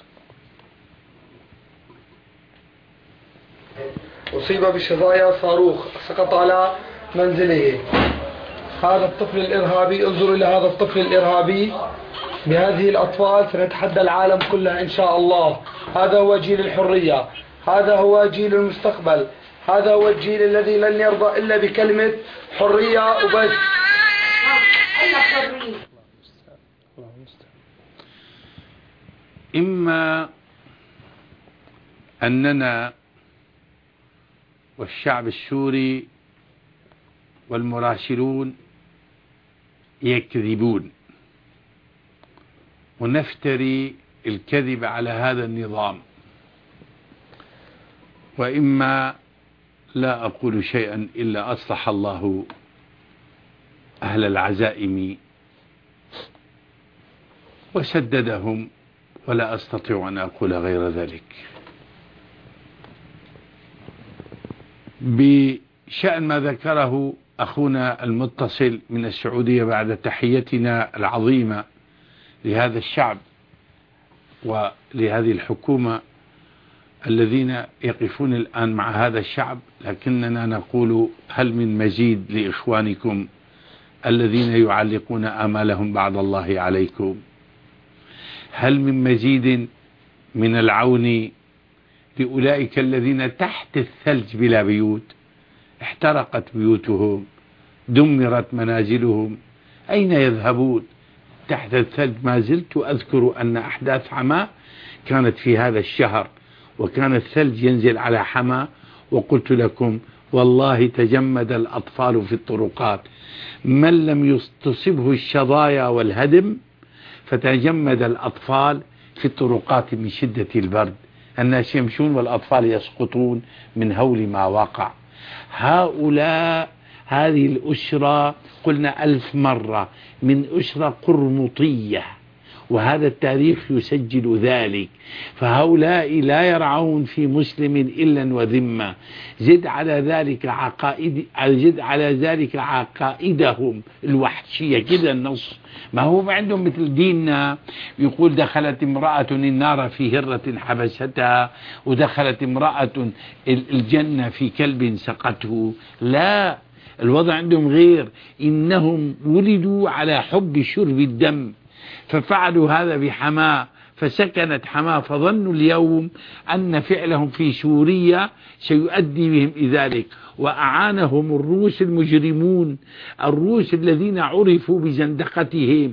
أصيب بشظايا صاروخ سقط على منزله. هذا الطفل الإرهابي، انظروا إلى هذا الطفل الإرهابي. بهذه الأطفال سنتحدى العالم كله إن شاء الله. هذا هو جيل الحرية، هذا هو جيل المستقبل، هذا هو الجيل الذي لن يرضى إلا بكلمة حرية وبس. إما أننا والشعب السوري والمراسلون يكذبون ونفتري الكذب على هذا النظام، وإما لا أقول شيئا إلا أصلح الله أهل العزائم وسددهم، ولا أستطيع أن أقول غير ذلك. بشأن ما ذكره أخونا المتصل من السعودية بعد تحيتنا العظيمة لهذا الشعب ولهذه الحكومة الذين يقفون الآن مع هذا الشعب، لكننا نقول هل من مزيد لإخوانكم الذين يعلقون آمالهم بعد الله عليكم؟ هل من مزيد من العون لأولئك الذين تحت الثلج بلا بيوت؟ احترقت بيوتهم، دمرت منازلهم، أين يذهبون؟ تحت الثلج. ما زلت أذكر أن أحداث حماة كانت في هذا الشهر، وكان الثلج ينزل على حماة، وقلت لكم والله تجمد الأطفال في الطرقات. من لم تصبه الشظايا والهدم فتجمد الأطفال في الطرقات من شدة البرد. الناس يمشون والأطفال يسقطون من هول ما وقع. هؤلاء هذه الأسرة قلنا 1000 مرة من أسرة قرمطية، وهذا التاريخ يسجل ذلك. فهؤلاء لا يرعون في مسلم إلا وذمة. زد على ذلك عقائدهم الوحشية كده. النص ما هو عندهم مثل ديننا يقول دخلت امرأة النار في هرة حبستها، ودخلت امرأة الجنة في كلب سقته. لا، الوضع عندهم غير. إنهم ولدوا على حب شرب الدم، ففعلوا هذا بحماة، فسكنت حماة، فظنوا اليوم أن فعلهم في سوريا سيؤدي بهم إلى ذلك. وأعانهم الروس المجرمون، الروس الذين عرفوا بزندقتهم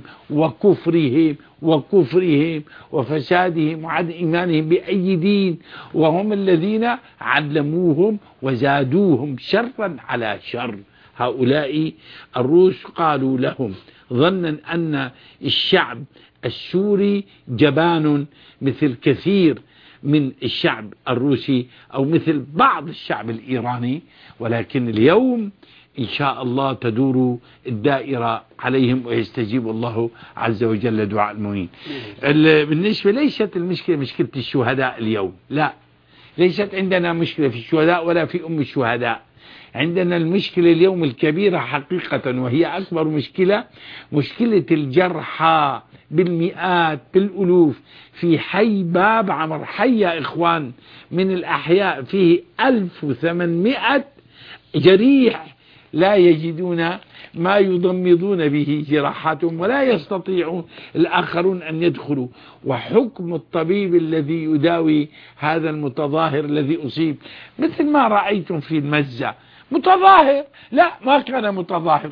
وكفرهم وفسادهم وعدم إيمانهم بأي دين، وهم الذين علموهم وزادوهم شرا على شر. هؤلاء الروس قالوا لهم ظنا أن الشعب السوري جبان مثل كثير من الشعب الروسي أو مثل بعض الشعب الإيراني، ولكن اليوم إن شاء الله تدور الدائرة عليهم ويستجيب الله عز وجل دعاء المؤمنين. بالنسبة ليست المشكلة مشكلة الشهداء اليوم، لا، ليست عندنا مشكلة في الشهداء ولا في أم الشهداء. عندنا المشكلة اليوم الكبيرة حقيقة، وهي أكبر مشكلة، مشكلة الجرحى بالمئات بالألوف في حي باب عمر. حي يا إخوان من الأحياء فيه 1800 جريح لا يجدون ما يضمضون به جراحاتهم، ولا يستطيعون الآخرون أن يدخلوا. وحكم الطبيب الذي يداوي هذا المتظاهر الذي أصيب مثل ما رأيتم في المزة، متظاهر، لا ما كان متظاهر،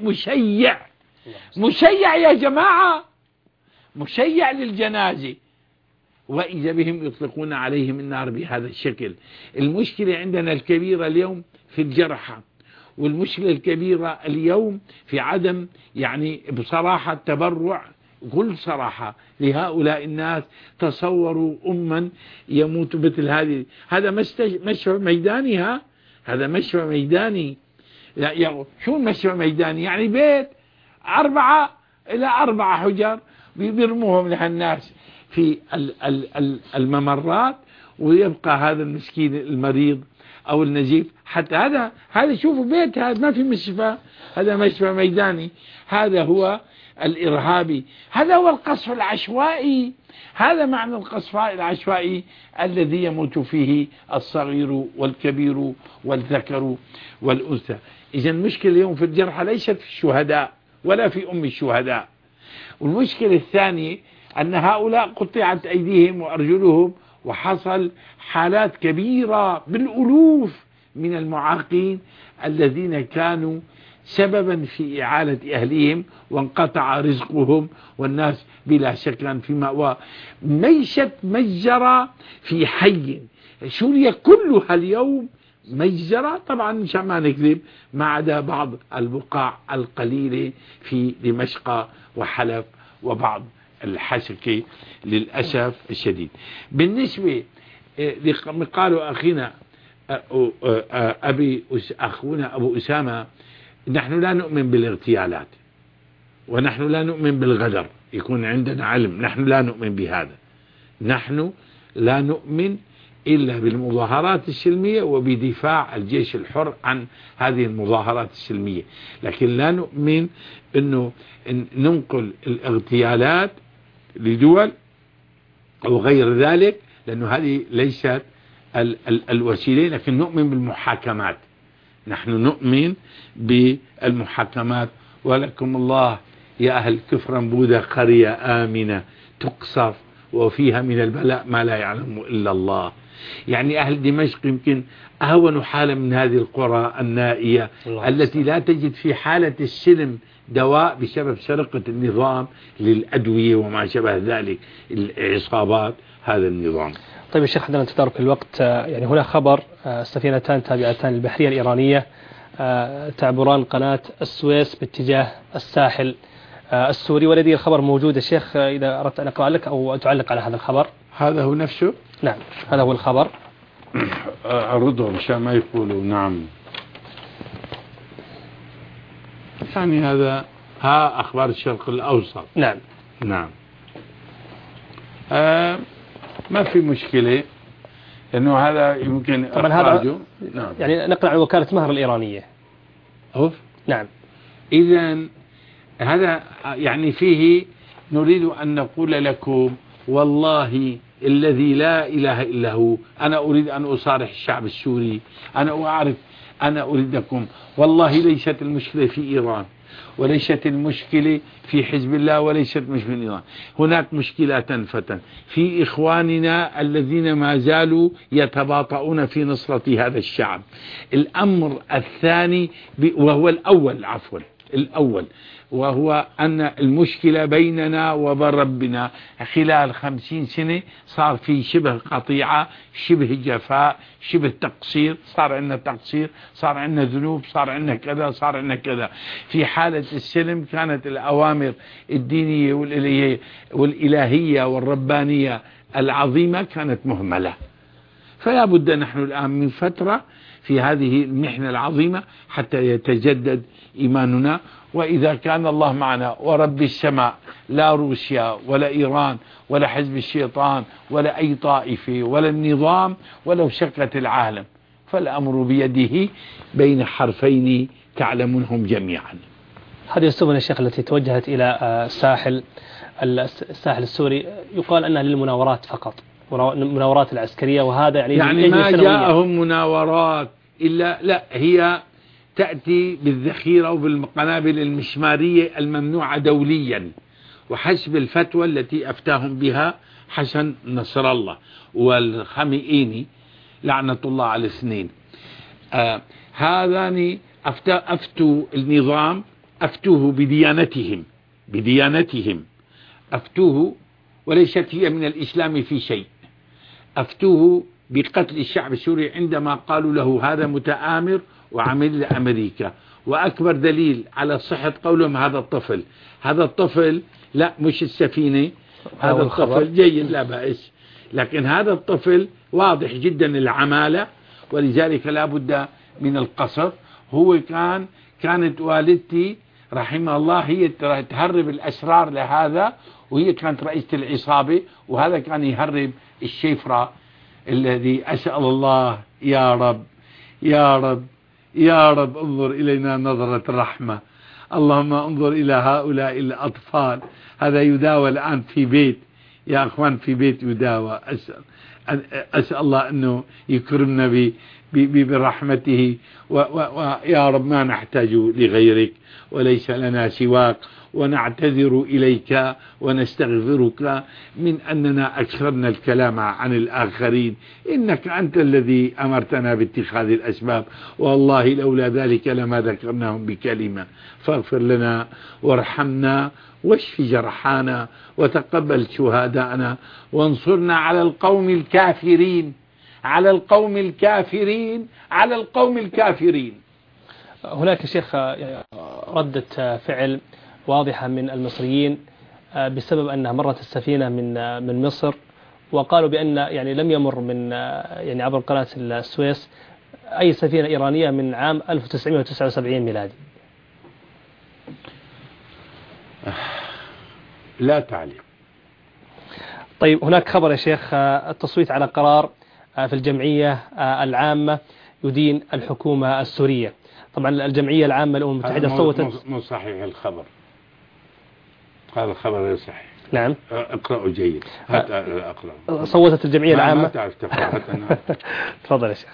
مشيع يا جماعة، مشيع للجنازة، وإذا بهم يطلقون عليهم النار بهذا الشكل. المشكلة عندنا الكبيرة اليوم في الجرحى، والمشكلة الكبيرة اليوم في عدم يعني بصراحة تبرع كل صراحة لهؤلاء الناس. تصوروا أما يموت مثل هذه، هذا مشفى ميداني، هذا مشفى ميداني. شو مشفى ميداني؟ يعني بيت 4 إلى 4 حجر بيرموهم لهالناس في الممرات، ويبقى هذا المسكين المريض أو النزيف. حتى هذا شوفوا بيت، هذا ما في مشفى، هذا مشفى ميداني. هذا هو الإرهابي، هذا هو القصف العشوائي. هذا معنى القصف العشوائي الذي يموت فيه الصغير والكبير والذكر والأنثى. إذا المشكلة اليوم في الجرحى ليست في الشهداء ولا في أم الشهداء. والمشكلة الثانية أن هؤلاء قطعت أيديهم وأرجلهم، وحصل حالات كبيرة بالألوف من المعاقين الذين كانوا سببا في إعالة أهليهم، وانقطع رزقهم، والناس بلا سكن في مأوى. ميشة مجزرة في حي. سوريا كلها اليوم مجزرة، طبعا مشان ما نكذب، ما عدا بعض البقاع القليلة في دمشق وحلب وبعض الحسكة للأسف الشديد. بالنسبة قالوا أخينا أخونا أبو أسامة، نحن لا نؤمن بالاغتيالات، ونحن لا نؤمن بالغدر، يكون عندنا علم، نحن لا نؤمن بهذا. نحن لا نؤمن إلا بالمظاهرات السلمية وبدفاع الجيش الحر عن هذه المظاهرات السلمية، لكن لا نؤمن أنه ننقل الاغتيالات لدول أو غير ذلك، لأنه هذه ليست الوسيلة. لكن نؤمن بالمحاكمات، نحن نؤمن بالمحاكمات. ولكم الله يا أهل كفرنبودة قرية آمنة تقصف وفيها من البلاء ما لا يعلم إلا الله. يعني أهل دمشق يمكن أهون حالة من هذه القرى النائية التي لا تجد في حالة السلم دواء بسبب سرقة النظام للأدوية وما شابه ذلك، العصابات هذا النظام. طيب يا شيخ، عندنا تدارك الوقت. يعني هنا خبر سفينتان تابعتان للبحرية الإيرانية تعبران قناة السويس باتجاه الساحل السوري، ولدي الخبر موجود يا شيخ، إذا أردت أن أقرأ لك أو تعلق على هذا الخبر. هذا هو نفسه؟ نعم هذا هو الخبر. أعرضه مشان ما يقولوا. نعم، يعني هذا أخبار الشرق الأوسط. نعم. نعم. ما في مشكلة، لأنه هذا يمكن طبعا هذا نعم. يعني نقل عن وكالة مهر الإيرانية. نعم. إذا هذا يعني فيه نريد أن نقول لكم والله الذي لا إله إلا هو، أنا أريد أن أصارح الشعب السوري، أنا أريدكم والله ليست المشكلة في إيران، وليست المشكلة في حزب الله، وليست مشكلة في إيران. هناك مشكلة فتن في إخواننا الذين ما زالوا يتباطؤون في نصرة هذا الشعب. الأمر الثاني وهو الأول وهو أن المشكلة بيننا وبين ربنا خلال 50 سنة صار في شبه قطيعة، شبه جفاء، شبه تقصير. صار عندنا تقصير، صار عندنا ذنوب، صار عندنا كذا، صار عندنا كذا. في حالة السلم كانت الأوامر الدينية والإلهية والربانية العظيمة كانت مهملة. فلا بد نحن الآن من فترة في هذه المحنة العظيمة حتى يتجدد إيماننا. وإذا كان الله معنا ورب السماء، لا روسيا ولا إيران ولا حزب الشيطان ولا أي طائفة ولا النظام ولو شكلت العالم، فالأمر بيده بين حرفين تعلمونهم جميعا. هذه السفن يا شيخ التي توجهت إلى الساحل السوري يقال أنها للمناورات فقط، المناورات العسكرية، وهذا يعني ما جاءهم مناورات إلا لا، هي تأتي بالذخيرة وبالقنابل المشمارية الممنوعة دوليا وحسب الفتوى التي أفتاهم بها حسن نصر الله والخمئيني لعنة الله على الاثنين. هذان أفتوا النظام، أفتوه بديانتهم أفتوه، وليست هي من الإسلام في شيء. أفتوه بقتل الشعب السوري عندما قالوا له هذا متآمر وعمل لأمريكا. وأكبر دليل على صحة قولهم هذا الطفل لا مش السفينة، هذا الطفل جيد لا بأس، لكن هذا الطفل واضح جدا العمالة، ولذلك لا بد من القصر. هو كانت والدتي رحمه الله هي تهرب الأسرار لهذا، وهي كانت رئيسة العصابة، وهذا كان يهرب الشيفرة الذي أسأل الله يا رب يا رب يا رب انظر إلينا نظرة الرحمة، اللهم انظر إلى هؤلاء الأطفال. هذا يداوى الآن في بيت يا أخوان، في بيت يداوى. أسأل الله أنه يكرمنا برحمته، ويا رب ما نحتاج لغيرك وليس لنا سواك، ونعتذر إليك ونستغفرك من أننا أكثرنا الكلام عن الآخرين، إنك أنت الذي أمرتنا باتخاذ الأسباب، والله لولا ذلك لما ذكرناهم بكلمة. فاغفر لنا وارحمنا واشف جرحانا وتقبل شهداءنا وانصرنا على القوم الكافرين، على القوم الكافرين، على القوم الكافرين. هناك شيخ ردة فعل واضحة من المصريين بسبب أنها مرت السفينة من مصر، وقالوا بأن يعني لم يمر من يعني عبر قناة السويس أي سفينة إيرانية من عام 1979 ميلادي. لا تعلم. طيب هناك خبر يا شيخ، التصويت على قرار في الجمعية العامة يدين الحكومة السورية. طبعا الجمعية العامة للأمم المتحدة صوتت. مو صحيح الخبر، هذا الخبر غير صحيح. نعم اقرأه جيد. أقرأ. صوتت الجمعية العامة. ما تعرف تفاحة أنا. تفضل يا شيخ.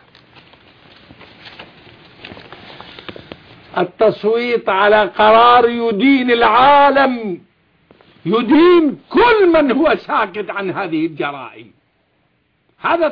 التصويت على قرار يدين العالم، يدين كل من هو ساكت عن هذه الجرائم. هذا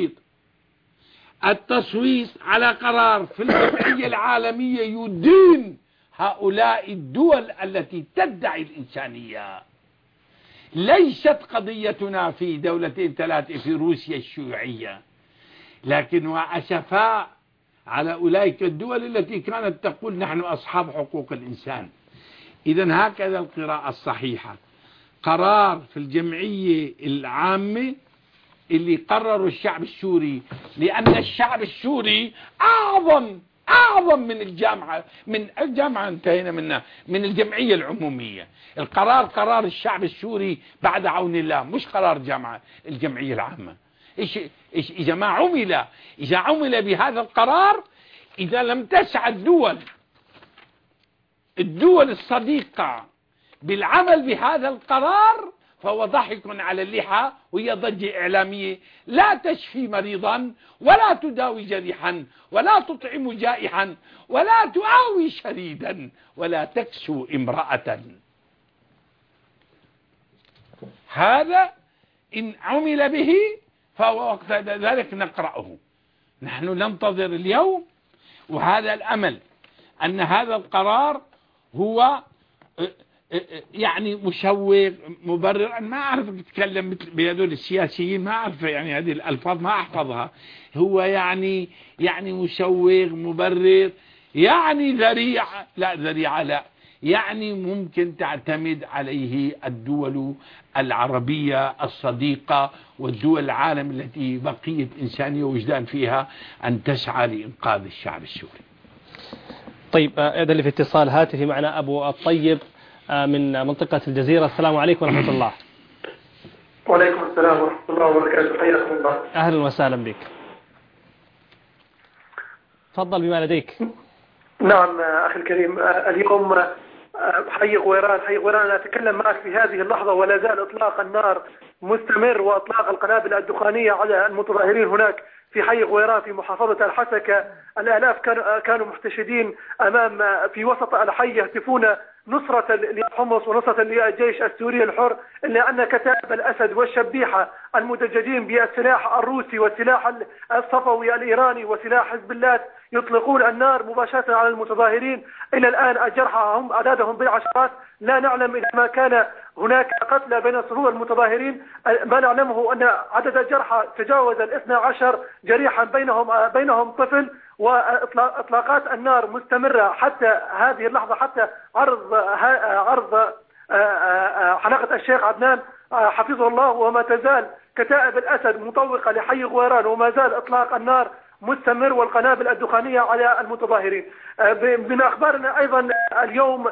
التصويت على قرار في الجمعية العالمية يدين هؤلاء الدول التي تدعي الإنسانية. ليست قضيتنا في دولتين ثلاثة في روسيا الشيوعية، لكن وأسفاء على أولئك الدول التي كانت تقول نحن أصحاب حقوق الإنسان. إذن هكذا القراءة الصحيحة. قرار في الجمعية العامة اللي قرروا الشعب السوري، لأن الشعب السوري أعظم من الجامعة انتهينا منها، من الجمعية العمومية. القرار قرار الشعب السوري بعد عون الله، مش قرار الجمعية العامة. إذا ما عمل بهذا القرار، إذا لم تسعى الدول الصديقة بالعمل بهذا القرار، فهو ضحك على اللحى، وهي ضجة إعلامية لا تشفي مريضا ولا تداوي جريحا ولا تطعم جائحا ولا تآوي شريدا ولا تكسو امرأة. هذا إن عمل به فهو وقت ذلك نقرأه. نحن ننتظر اليوم، وهذا الأمل أن هذا القرار هو يعني مشوق مبرر. أنا ما أعرف أتكلم بهذول السياسيين، ما أعرف يعني هذه الألفاظ ما أحفظها. هو يعني مشوق مبرر، يعني ذريعة لا، يعني ممكن تعتمد عليه الدول العربية الصديقة والدول العالم التي بقية إنسانية ووجدان فيها أن تسعى لإنقاذ الشعب السوري. طيب، إذا اللي في اتصال هاتفي معنا أبو الطيب من منطقة الجزيرة. السلام عليكم ورحمة الله. وعليكم السلام ورحمة الله وبركاته، حياكم الله. أهلا وسهلا بك، تفضل بما لديك. نعم أخي الكريم، اليوم حي غويران أنا أتكلم معك في هذه اللحظة، ولا زال إطلاق النار مستمر وإطلاق القنابل الدخانية على المتظاهرين هناك في حي غويران في محافظة الحسكة. الآلاف كانوا محتشدين في وسط الحي يهتفون نصرة لحمص ونصرة للجيش السوري الحر، إلا أن كتائب الأسد والشبيحة المدججين بالسلاح الروسي والسلاح الصفوي الإيراني وسلاح حزب الله يطلقون النار مباشرة على المتظاهرين. إلى الآن الجرحى هم عددهم بالعشرات، لا نعلم إذا ما كان هناك قتلى بين صفوف المتظاهرين. ما نعلمه أن عدد الجرحى تجاوز 12 جريحا، بينهم طفل، وإطلاقات النار مستمرة حتى هذه اللحظة، حتى عرض حلقة الشيخ عدنان حفظه الله. وما تزال كتائب الأسد مطوقة لحي غويران، وما زال إطلاق النار مستمر والقنابل الدخانية على المتظاهرين. من أخبارنا أيضا اليوم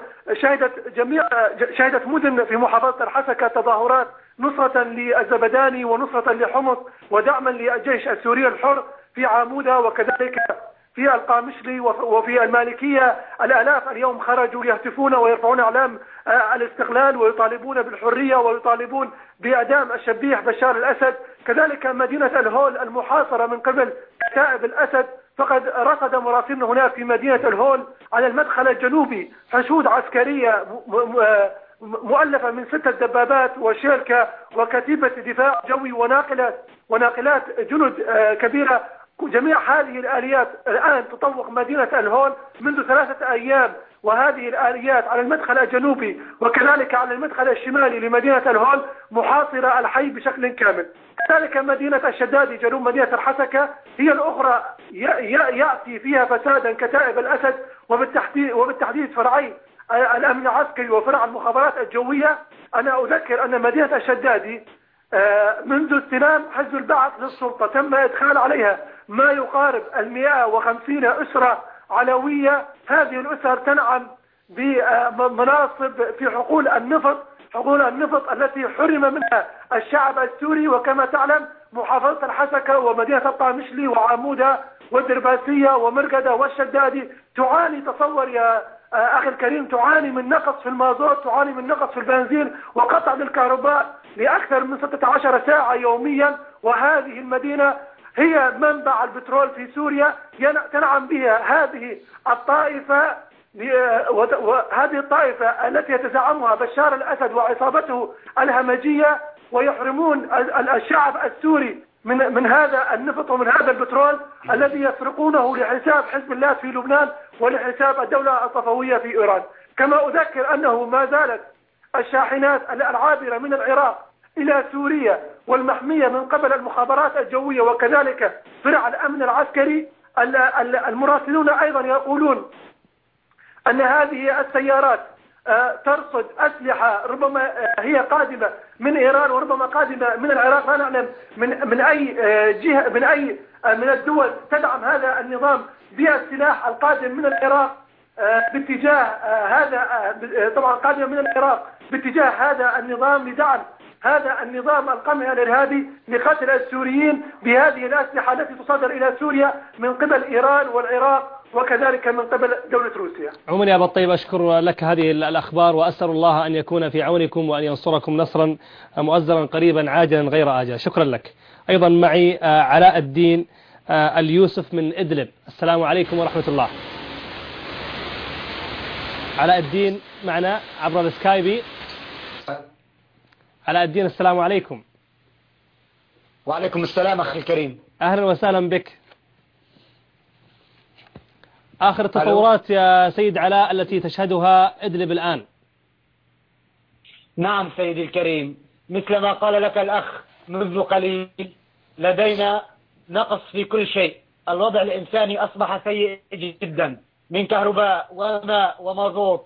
شهدت مدن في محافظة الحسكة تظاهرات نصرة للزبداني ونصرة لحمص ودعما للجيش السوري الحر في عامودة، وكذلك في القامشلي وفي المالكية. الآلاف اليوم خرجوا يهتفون ويرفعون أعلام الاستقلال ويطالبون بالحرية ويطالبون بإعدام الشبيح بشار الأسد. كذلك مدينة الهول المحاصرة من قبل كتائب الأسد، فقد رصد مراسلنا هناك في مدينة الهول على المدخل الجنوبي حشود عسكرية مؤلفة من 6 دبابات وشيلكة وكتيبة دفاع جوي وناقلات جنود كبيرة. جميع هذه الآليات الآن تطوق مدينة الهول منذ 3 أيام، وهذه الآليات على المدخل الجنوبي وكذلك على المدخل الشمالي لمدينة الهول محاصرة الحي بشكل كامل. كذلك مدينة الشدادي جنوب مدينة الحسكة هي الأخرى يأتي فيها فسادا كتائب الأسد، وبالتحديد فرعي الأمن العسكري وفرع المخابرات الجوية. أنا أذكر أن مدينة الشدادي منذ استلام حزب البعث للسلطة تم إدخال عليها ما يقارب 150 أسرة علوية. هذه الأسر تنعم بمناصب في حقول النفط التي حرم منها الشعب السوري. وكما تعلم محافظة الحسكة ومدينة القامشلي وعامودة والدرباسية ومرقدة والشدادي تعاني، تصور يا أخي الكريم، تعاني من نقص في المازوت، تعاني من نقص في البنزين وقطع للكهرباء لأكثر من 16 ساعة يوميا. وهذه المدينة هي منبع البترول في سوريا، تنعم بها هذه الطائفة التي يتزعمها بشار الأسد وعصابته الهمجية، ويحرمون الشعب السوري من هذا النفط ومن هذا البترول الذي يسرقونه لحساب حزب الله في لبنان ولحساب الدولة الصفوية في إيران. كما أذكر أنه ما زالت الشاحنات العابرة من العراق إلى سوريا والمحمية من قبل المخابرات الجوية وكذلك فرع الأمن العسكري. المراسلون أيضا يقولون أن هذه السيارات ترصد أسلحة ربما هي قادمة من إيران وربما قادمة من العراق. لا نعلم من أي جهة من الدول تدعم هذا النظام بالسلاح القادم من العراق باتجاه هذا، طبعا قادمة من العراق باتجاه هذا النظام لدعم هذا النظام القمعي الإرهابي لقتل السوريين بهذه الأسلحة التي تصدر إلى سوريا من قبل إيران والعراق وكذلك من قبل دولة روسيا. عموما يا أبا الطيب أشكر لك هذه الأخبار، وأسأل الله أن يكون في عونكم وأن ينصركم نصرا مؤزرا قريبا عاجلا غير آجل. شكرا لك. أيضا معي علاء الدين اليوسف من إدلب. السلام عليكم ورحمة الله. علاء الدين معنا عبر السكايبي. علاء الدين السلام عليكم. وعليكم السلام أخي الكريم. أهلا وسهلا بك. آخر التطورات يا سيد علاء التي تشهدها إدلب الآن. نعم سيدي الكريم، مثل ما قال لك الأخ منذ قليل، لدينا نقص في كل شيء. الوضع الإنساني أصبح سيء جدا، من كهرباء وماء ومازوت،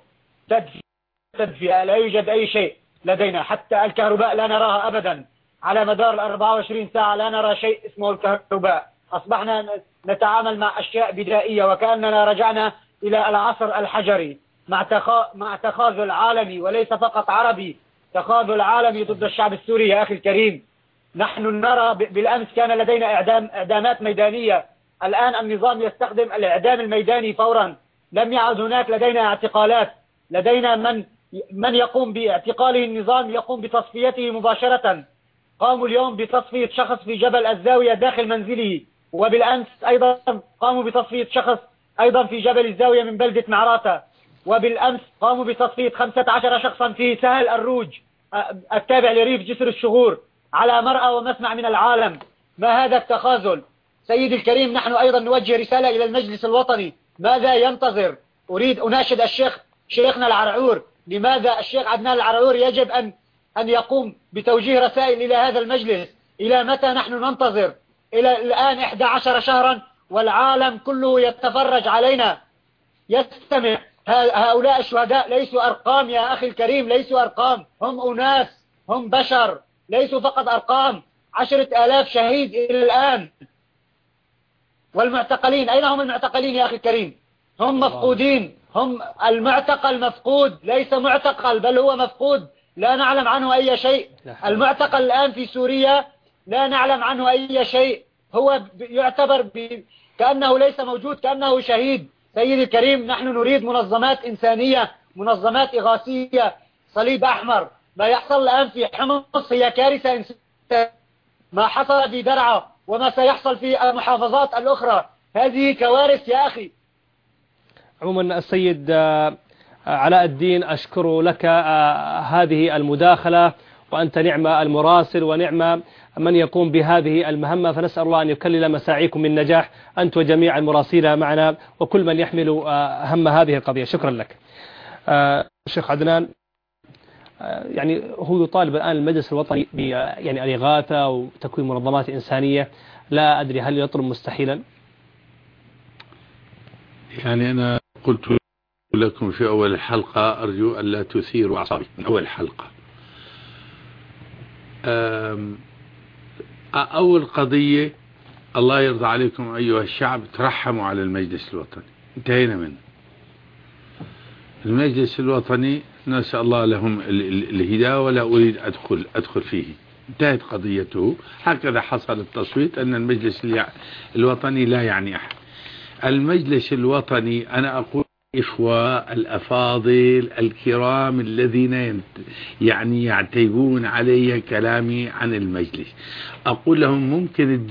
تدفئة، لا يوجد أي شيء لدينا. حتى الكهرباء لا نراها أبدا، على مدار 24 ساعة لا نرى شيء اسمه الكهرباء. أصبحنا نتعامل مع أشياء بدائية وكأننا رجعنا إلى العصر الحجري، مع تخاذل عالمي وليس فقط عربي، تخاذل عالمي ضد الشعب السوري يا أخي الكريم. نحن نرى بالأمس كان لدينا إعدامات ميدانية، الآن النظام يستخدم الإعدام الميداني فورا. لم يعد هناك لدينا اعتقالات، لدينا من يقوم باعتقاله النظام يقوم بتصفيته مباشرة. قاموا اليوم بتصفية شخص في جبل الزاوية داخل منزله، وبالأمس أيضا قاموا بتصفية شخص أيضا في جبل الزاوية من بلدة معراتة، وبالأمس قاموا بتصفية 15 شخصا في سهل الروج التابع لريف جسر الشغور، على مرأى ومسمع من العالم. ما هذا التخاذل؟ سيدي الكريم، نحن أيضا نوجه رسالة إلى المجلس الوطني، ماذا ينتظر؟ أريد أناشد شيخنا العرعور، لماذا الشيخ عدنان العرعور يجب أن يقوم بتوجيه رسائل إلى هذا المجلس؟ إلى متى نحن ننتظر؟ إلى الآن 11 شهرا والعالم كله يتفرج علينا يستمع. هؤلاء الشهداء ليسوا أرقام يا أخي الكريم، ليسوا أرقام، هم أناس، هم بشر، ليسوا فقط أرقام. 10,000 شهيد إلى الآن. والمعتقلين، أين هم المعتقلين يا أخي الكريم؟ هم مفقودين، هم المعتقل مفقود، ليس معتقل بل هو مفقود، لا نعلم عنه أي شيء. المعتقل الآن في سوريا لا نعلم عنه أي شيء، هو يعتبر كأنه ليس موجود، كأنه شهيد. سيدي الكريم، نحن نريد منظمات إنسانية، منظمات إغاثية، صليب أحمر. ما يحصل الآن في حمص هي كارثة إنسانية، ما حصل في درعا وما سيحصل في المحافظات الأخرى هذه كوارث يا أخي. عموما السيد علاء الدين، أشكر لك هذه المداخلة، وأنت نعم المراسل ونعم من يقوم بهذه المهمة، فنسأل الله أن يكلل مساعيكم من نجاح أنت وجميع المراسلين معنا وكل من يحمل هم هذه القضية. شكرا لك. الشيخ عدنان، يعني هو يطالب الآن المجلس الوطني يعني الإغاثة وتكوين منظمات إنسانية، لا أدري هل يطلب مستحيلا؟ يعني أنا قلت لكم في أول الحلقة أرجو أن لا تثيروا أعصابي من أول حلقة. أول قضية، الله يرضى عليكم أيها الشعب، ترحموا على المجلس الوطني، انتهينا منه. المجلس الوطني نسأل الله لهم الهداية، ولا أريد أدخل فيه، انتهت قضيته. هكذا حصل التصويت أن المجلس الوطني لا يعني أحد. المجلس الوطني، أنا أقول إخوة الأفاضل الكرام الذين يعني يعتيبون علي كلامي عن المجلس، أقول لهم ممكن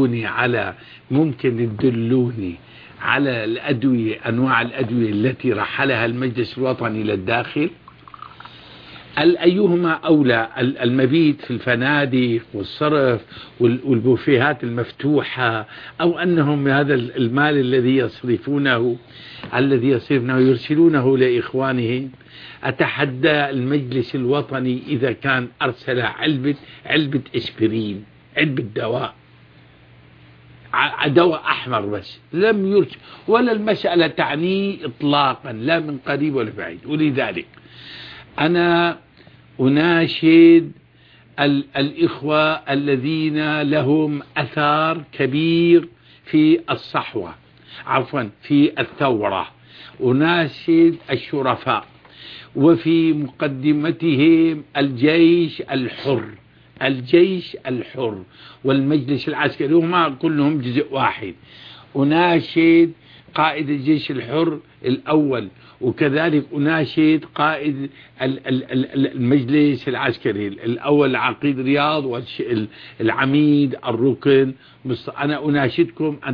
تدلوني على الأدوية، أنواع الأدوية التي رحلها المجلس الوطني للداخل؟ أيهما أولى، المبيت في الفنادق والصرف والبوفيهات المفتوحة، أو أنهم هذا المال الذي يصرفونه يرسلونه لإخوانهم؟ أتحدى المجلس الوطني إذا كان أرسل علبة إسبرين، علبة دواء، دواء أحمر بس، لم يرسل ولا المسألة تعنيه إطلاقا لا من قريب ولا بعيد. ولذلك أنا أناشد الإخوة الذين لهم أثار كبير في الصحوة، عفوا في الثورة، أناشد الشرفاء وفي مقدمتهم الجيش الحر، الجيش الحر والمجلس العسكري، هما كلهم جزء واحد. أناشد قائد الجيش الحر الأول، وكذلك أناشد قائد المجلس العسكري الأول عقيد رياض والعميد الركن. أنا أناشدكم أن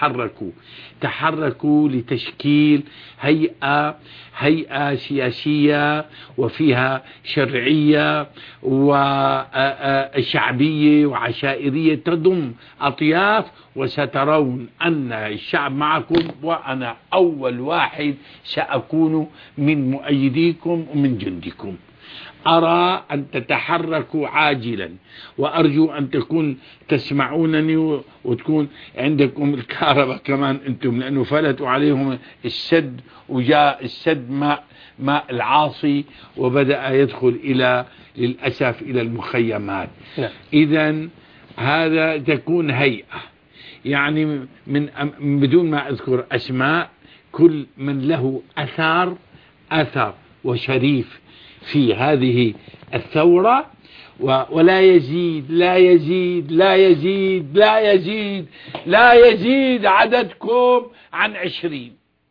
تحركوا لتشكيل هيئة سياسية وفيها شرعية وشعبية وعشائرية تضم أطياف، وسترون أن الشعب معكم، وأنا أول واحد سأكون من مؤيديكم ومن جندكم. أرى أن تتحركوا عاجلا، وأرجو أن تكون تسمعونني وتكون عندكم الكهرباء كمان أنتم، لأنه فلتوا عليهم السد وجاء السد ماء العاصي وبدأ يدخل للأسف إلى المخيمات. إذن هذا تكون هيئة، يعني من بدون ما أذكر أسماء، كل من له أثر وشريف في هذه الثورة، ولا يزيد لا يزيد لا يزيد لا يزيد لا يزيد عددكم عن 20.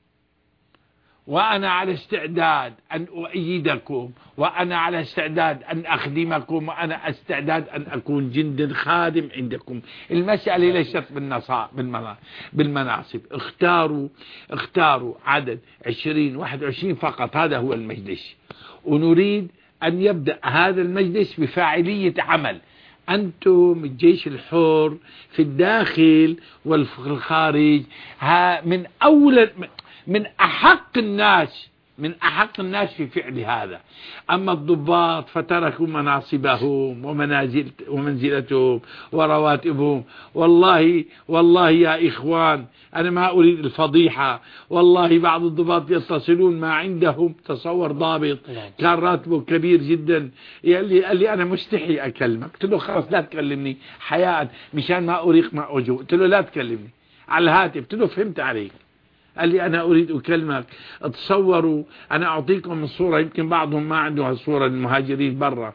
وأنا على استعداد أن أؤيدكم، وأنا على استعداد أن أخدمكم، وأنا استعداد أن أكون جند خادم عندكم. المسألة ليست بالمناصب. اختاروا عدد 20-21 فقط، هذا هو المجلس، ونريد أن يبدأ هذا المجلس بفاعلية عمل. أنتم الجيش الحر في الداخل والخارج من أحق الناس في فعل هذا. أما الضباط فتركوا مناصبهم ومنزلتهم ورواتبهم. والله يا إخوان، أنا ما أريد الفضيحة، والله بعض الضباط يتصلون ما عندهم، تصور ضابط كان راتبه كبير جدا، قال لي أنا مستحي أكلمك. قلت له خلاص لا تكلمني حياء مشان ما أريق ما أوجه. قلت له لا تكلمني على الهاتف. قلت له فهمت عليك. قال لي أنا أريد أكلمك. تصوروا، أنا أعطيكم الصورة، يمكن بعضهم ما عنده هالصورة، المهاجرين برا،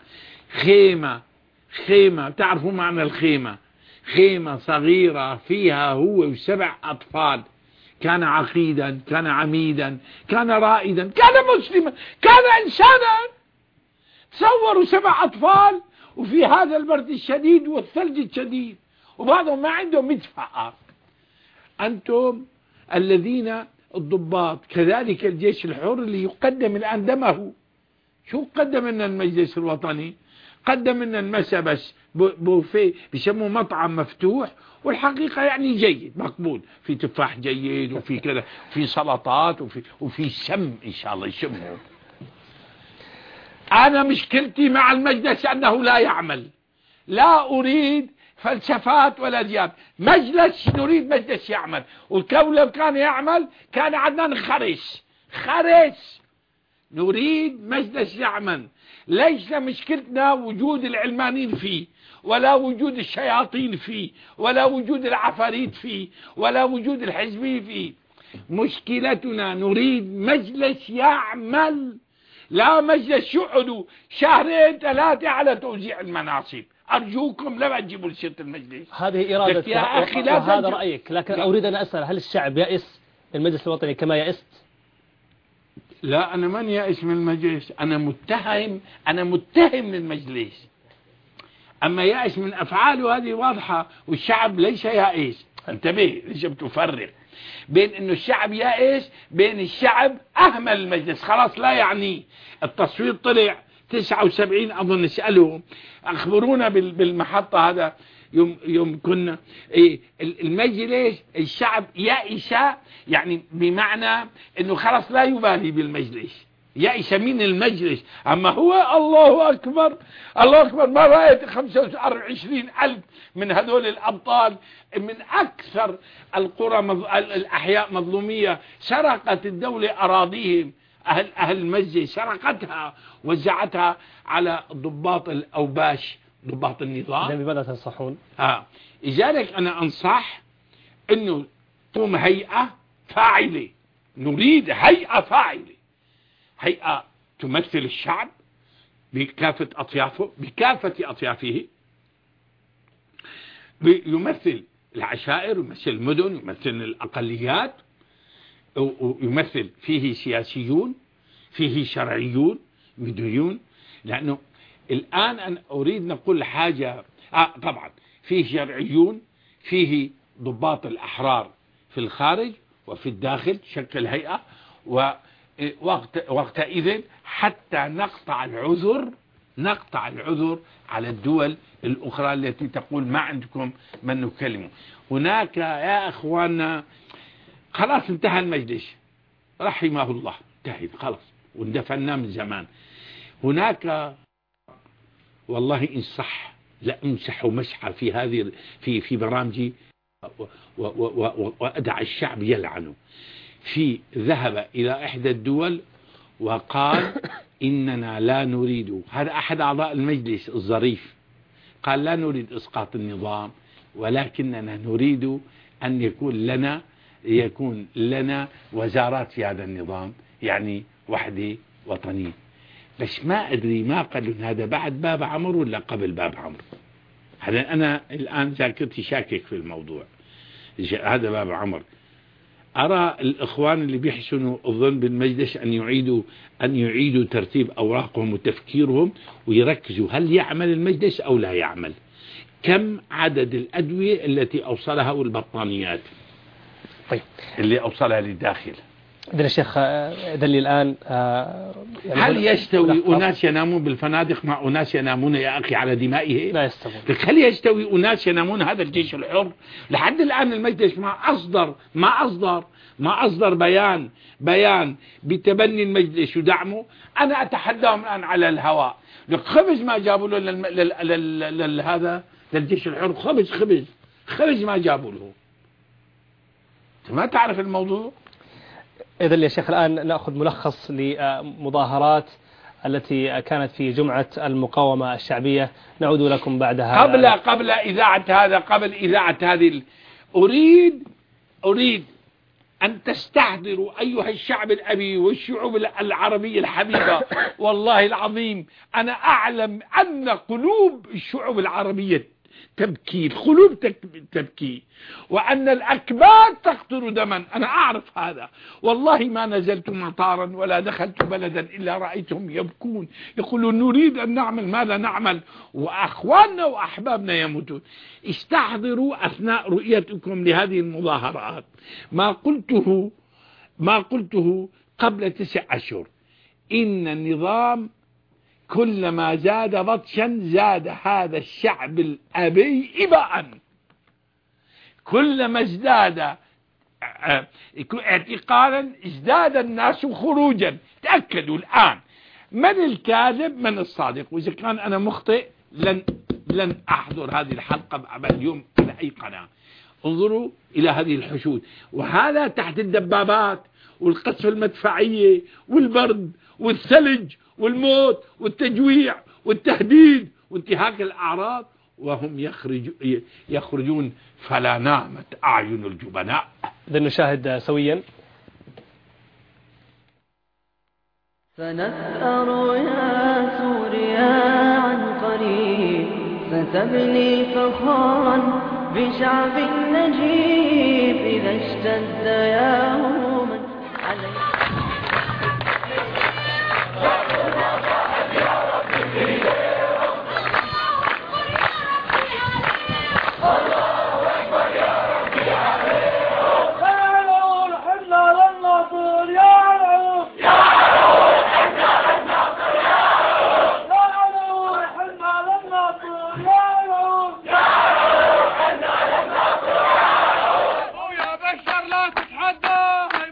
خيمة تعرفوا معنى الخيمة؟ خيمة صغيرة فيها هو و7 أطفال. كان عقيدا، كان عميدا، كان رائدا، كان مسلما، كان إنسانا. تصوروا 7 أطفال وفي هذا البرد الشديد والثلج الشديد، وبعضهم ما عندهم مدفع. أنتم الذين الضباط، كذلك الجيش الحر اللي يقدم الآن دمه. شو قدم لنا المجلس الوطني؟ قدم لنا المسا بس بوفيه، بيسموه مطعم مفتوح، والحقيقة يعني جيد مقبول، في تفاح جيد وفي كذا، في سلطات وفي سم إن شاء الله يشمه. أنا مشكلتي مع المجلس أنه لا يعمل. لا أريد فلسفات ولا دياب. مجلس، نريد مجلس يعمل. والكون لو كان يعمل كان عدنان خرس. نريد مجلس يعمل. ليس مشكلتنا وجود العلمانيين فيه، ولا وجود الشياطين فيه، ولا وجود العفاريت فيه، ولا وجود الحزبي فيه. مشكلتنا نريد مجلس يعمل، لا مجلس يقعدوا 2-3 على توزيع المناصب. أرجوكم لا تجيبوا لسيرة المجلس. هذه إرادة يا أخي، هذا رأيك، لكن أريد أن أسأل، هل الشعب يأس المجلس الوطني كما يأست؟ لا، أنا من يأس من المجلس، أنا متهم للمجلس. أما يأس من أفعاله هذه واضحة، والشعب ليس يأس. انتبه، ليش بتفرق بين إنه الشعب يأس، بين الشعب أهمل المجلس خلاص لا يعني. التصويت طلع 79 أظن. اسألهم، أخبرونا بالمحطة هذا يوم كنا المجلس، الشعب يائس، يعني بمعنى انه خلاص لا يبالي بالمجلس، يأس من المجلس. أما هو الله أكبر الله أكبر، ما رأيت 25,000 من هذول الأبطال من أكثر القرى الأحياء مظلومية. سرقت الدولة أراضيهم، أهل المسجد سرقتها وزعتها على ضباط الأوباش، ضباط النظام. بماذا تنصحون؟ لذلك أنا أنصح أنه تقوم هيئة فاعلة. نريد هيئة فاعلة، هيئة تمثل الشعب بكافة أطيافه، بكافة أطيافه، يمثل العشائر، يمثل المدن، يمثل الأقليات، ويمثل فيه سياسيون، فيه شرعيون، مدنيون. لأنه الآن أنا أريد نقول حاجة. طبعا فيه شرعيون، فيه ضباط الأحرار في الخارج وفي الداخل، شكل هيئة. ووقتئذ حتى نقطع العذر على الدول الأخرى التي تقول ما عندكم من نكلمه. هناك يا أخوانا خلاص انتهى المجلس رحمه الله، انتهت خلاص واندفناه من زمان. هناك والله إن صح لا أمسح مسحة في هذه في برامجي وأدع الشعب يلعنه. ذهب إلى إحدى الدول وقال إننا لا نريد، هذا أحد أعضاء المجلس الظريف، قال لا نريد إسقاط النظام، ولكننا نريد أن يكون لنا وزارات في هذا النظام، يعني وحدة وطنية. بس ما أدري ما قالوا هذا بعد باب عمر ولا قبل باب عمر. هذا أنا الآن ذاكرتي شاكك في الموضوع. هذا باب عمر. أرى الإخوان اللي بيحسنوا الظن بالمجلس أن يعيدوا ترتيب أوراقهم وتفكيرهم ويركزوا هل يعمل المجلس أو لا يعمل، كم عدد الأدوية التي أوصلها والبطانيات طيب اللي أوصلها للداخل. إذن الشيخ دلي الآن يعني هل يستوي أناس ينامون بالفنادق مع أناس ينامون يا أخي على دمائهم؟ لا يستوي. هل يستوي أناس ينامون هذا الجيش الحر؟ لحد الآن المجلس ما أصدر بيان بتبني المجلس ودعمه. أنا أتحداهم الآن على الهواء، خبز ما جابوا له هذا للجيش الحر، خبز ما جابوا له. ما تعرف الموضوع؟ إذن يا شيخ الآن نأخذ ملخص لمظاهرات التي كانت في جمعة المقاومة الشعبية، نعود لكم بعدها. قبل إذاعة هذه أريد أن تستحضروا أيها الشعب الأبي والشعوب العربية الحبيبة. والله العظيم أنا أعلم أن قلوب الشعوب العربية تبكي، القلوب تبكي، وأن الأكباد تقطر دما. أنا أعرف هذا. والله ما نزلت مطارا ولا دخلت بلدا إلا رأيتهم يبكون، يقولون نريد أن نعمل ما لا نعمل، وأخواننا وأحبابنا يموتون. استحضروا أثناء رؤيتكم لهذه المظاهرات ما قلته قبل 9 أشهر، إن النظام كلما زاد بطشا زاد هذا الشعب الأبي إباء، كلما ازداد اعتقالا ازداد الناس خروجا. تأكدوا الآن من الكاذب من الصادق، وإذا كان أنا مخطئ لن أحضر هذه الحلقة بعد اليوم على أي قناة. انظروا إلى هذه الحشود، وهذا تحت الدبابات والقصف المدفعية والبرد والثلج والموت والتجويع والتهديد وانتهاك الأعراض، وهم يخرجون فلا نامت أعين الجبناء. إذن نشاهد سويا. فنثأر يا سوريا عن قريب، فتبني فخرا بشعب نجيب، إذا اشتد يوما عليه. يا بشر لا تتحدى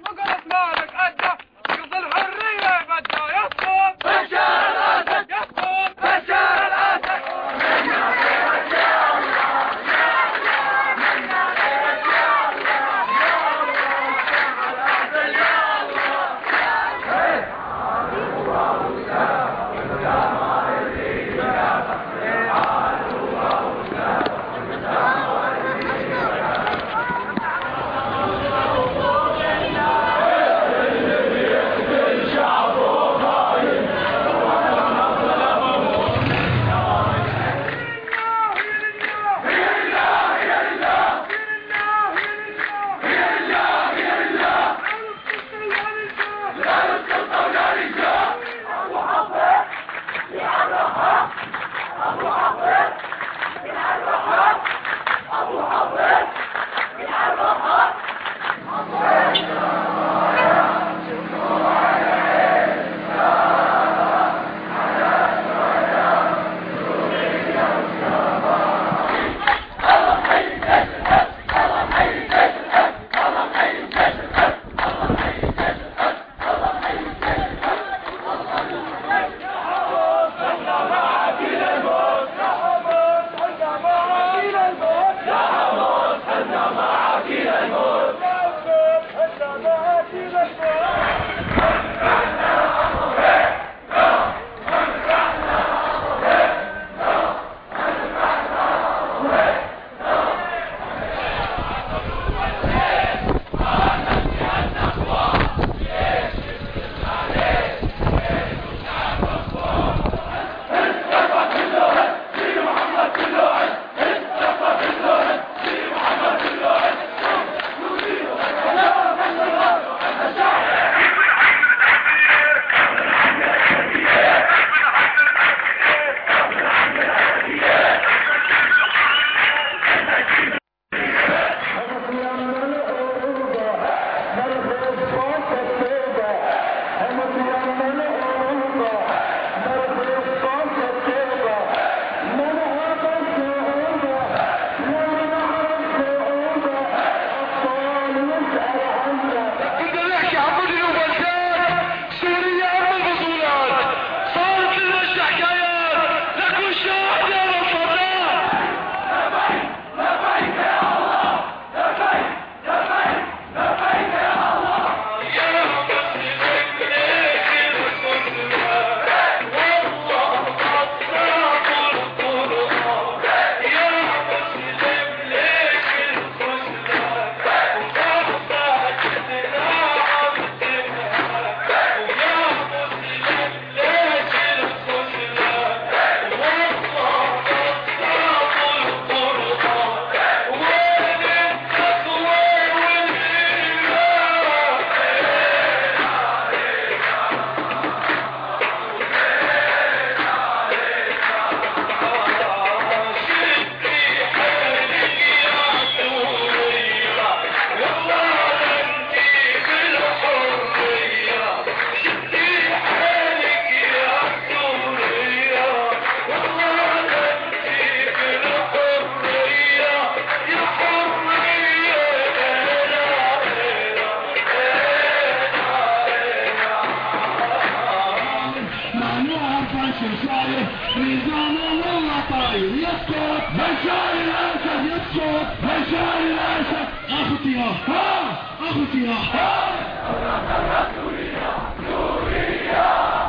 الجزائر يسقط، بشار الأسد يسقط، بشار الأسد. أخو صياح، أخو صياح. سوريا سوريا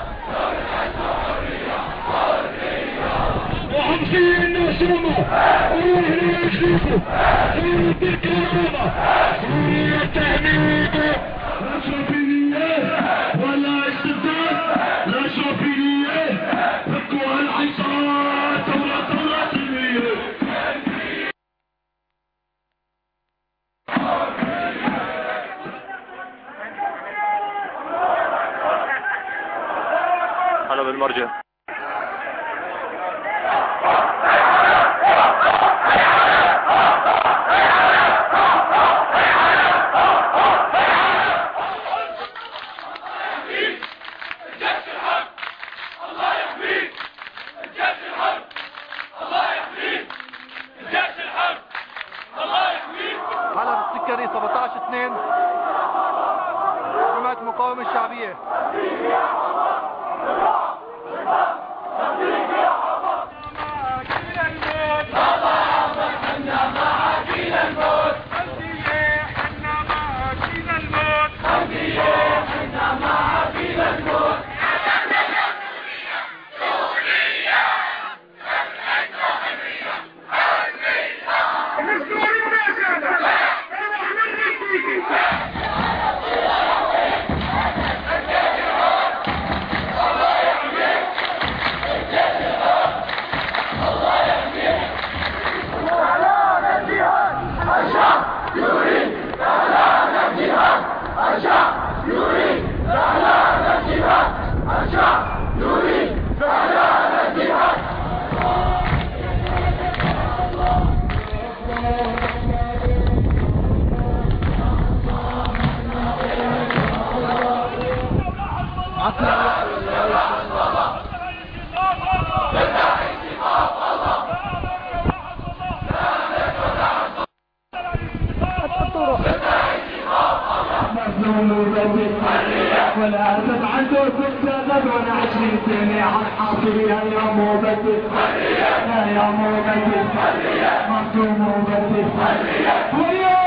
وحمسين نسمه ونحن نشوفه سورة الكرامة سوريا تهميده. لا شرفية ولا استبداد، لا شرفية فكوا الحصار، ثورة سلمية. أنا بالمرجع. حلب السكري 17/2 جماعة المقاومة الشعبية. ولا تبعدوا تتسبب وانا 20 سنة عالحاصل يا مبدل يا مبدل مظلوم مبدل ويا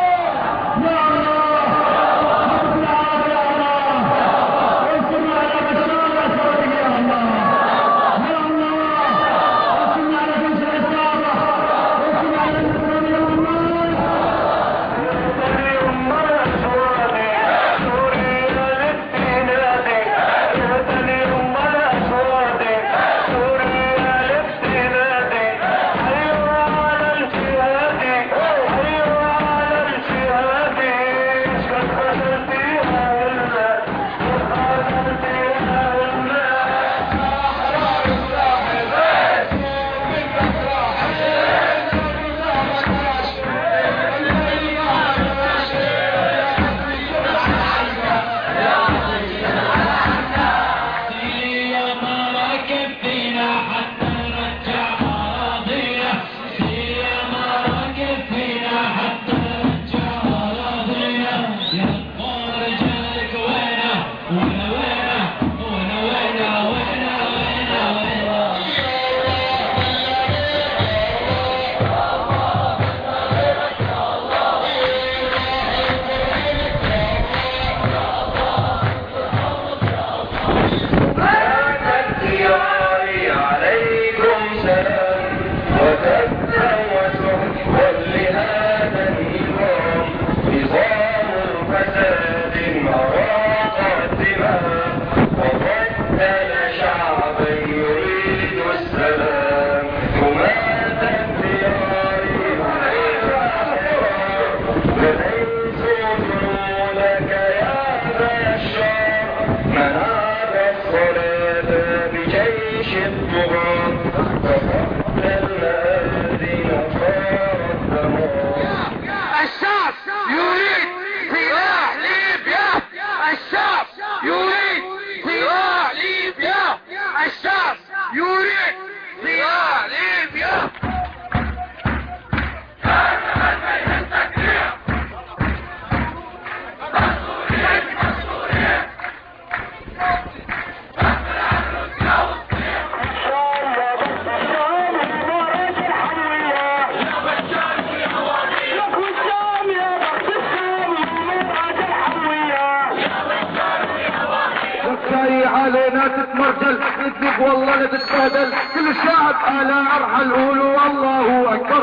نتبهدل نذب والله نتبهدل كل الشعب على ارحل قولوا والله اكبر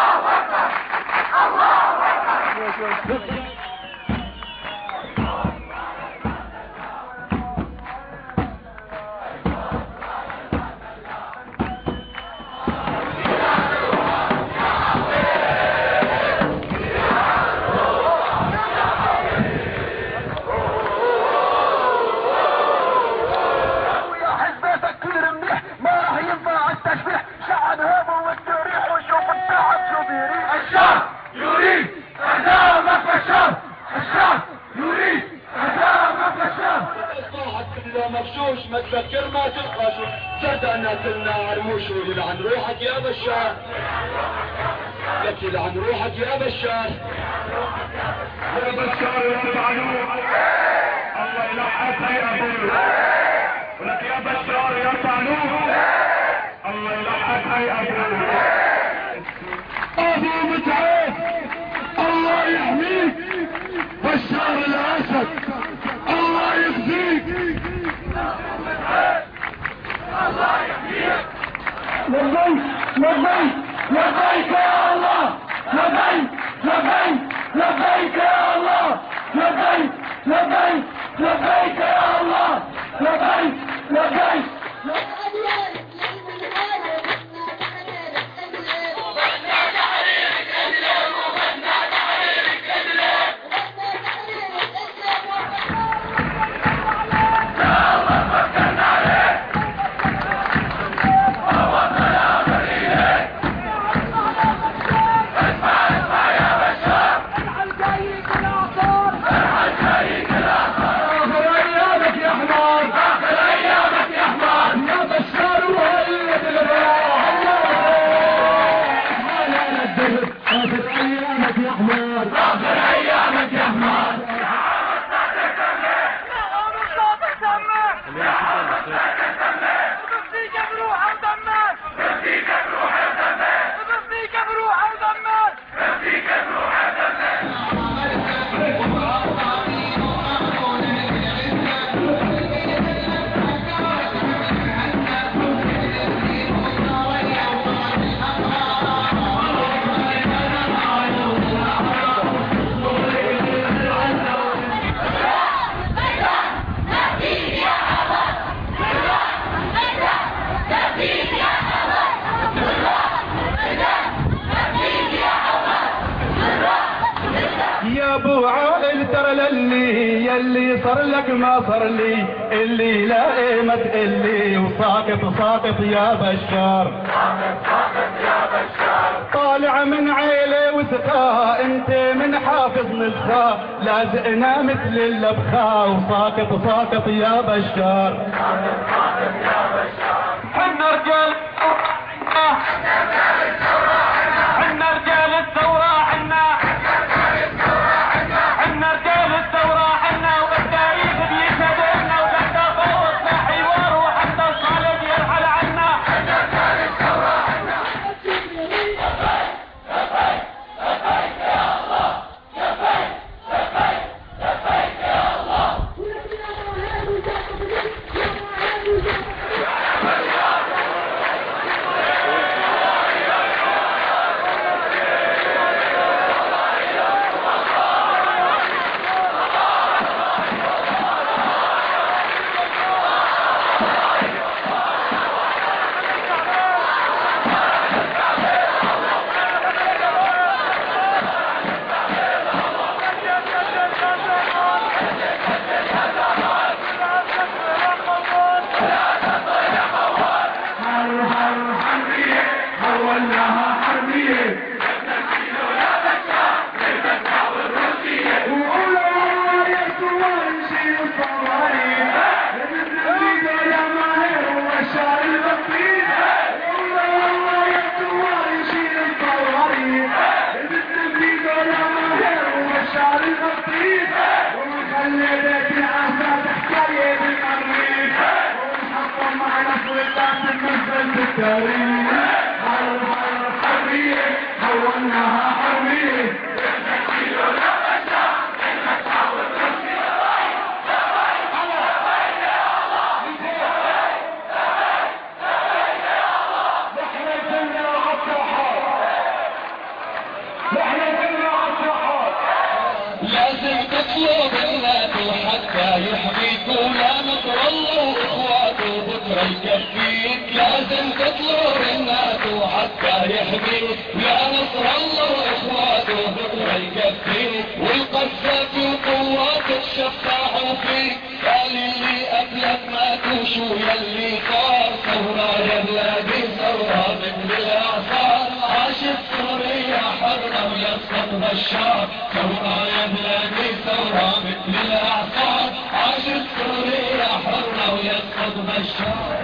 مغشوش ما تفكر ما تلقى شو صدقنا كلنا عرموش ولعن روحك يا بشار لك يلعن روحك يا بشار يا بشار يا طعنوك الله يلحقك يا ابوي ولك يا بشار يا طعنوك الله يلحقك يا ابوي ابو متعب الله يحميك بشار الاسد الله يخزيك الله يحميك لبيك لبيك لبيك يا الله لبيك لبيك لبيك يا الله لبيك لبيك لبيك يا الله لبيك لبيك يلي صار لك ما صار لي اللي لا قيمة اللي وساقط ساقط يا بشار طالع من عيلة وسخاء انت من حافظ نسخاء لازقنا مثل اللبخاء وساقط ساقط يا بشار حنا رجال حنا رجال الثورة حنا رجال الثورة حنا والتاريخ بيشهد لنا وحتى فوق حوار وحتى الخالد يرحل عنا حنا رجال الثورة حنا لبيك لبيك يا الله لبيك لبيك لبيك يا الله مطلوب الناتو حتى يحميك ولا نصر الله واخواته بكره يكفيك لازم تطلب الناتو حتى يحميك يا نصر الله واخواته بكره يكفيك والقذافي وقواته الشفاعة فيك قال اللي قبلك ماتوا شو يلي صار ثورة يا بلادي ثورة مثل الاعصار عاشت سوريا حرة ويسقط بشار ثورة يا بلادي ثورة مثل الاعصار عاشت سوريا حرة ويسقط بشار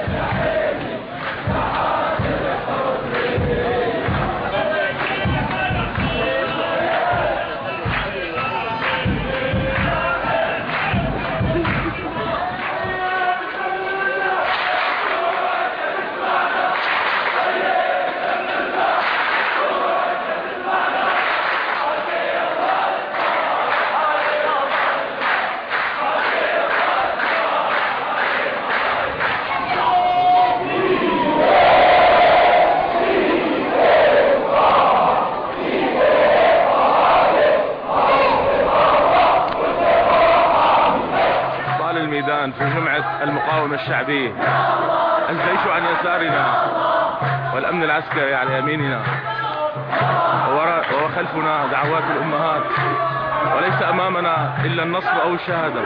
في جمعة المقاومة الشعبية الجيش عن يسارنا والأمن العسكري على يميننا وخلفنا دعوات الأمهات وليس أمامنا إلا النصر أو الشهادة.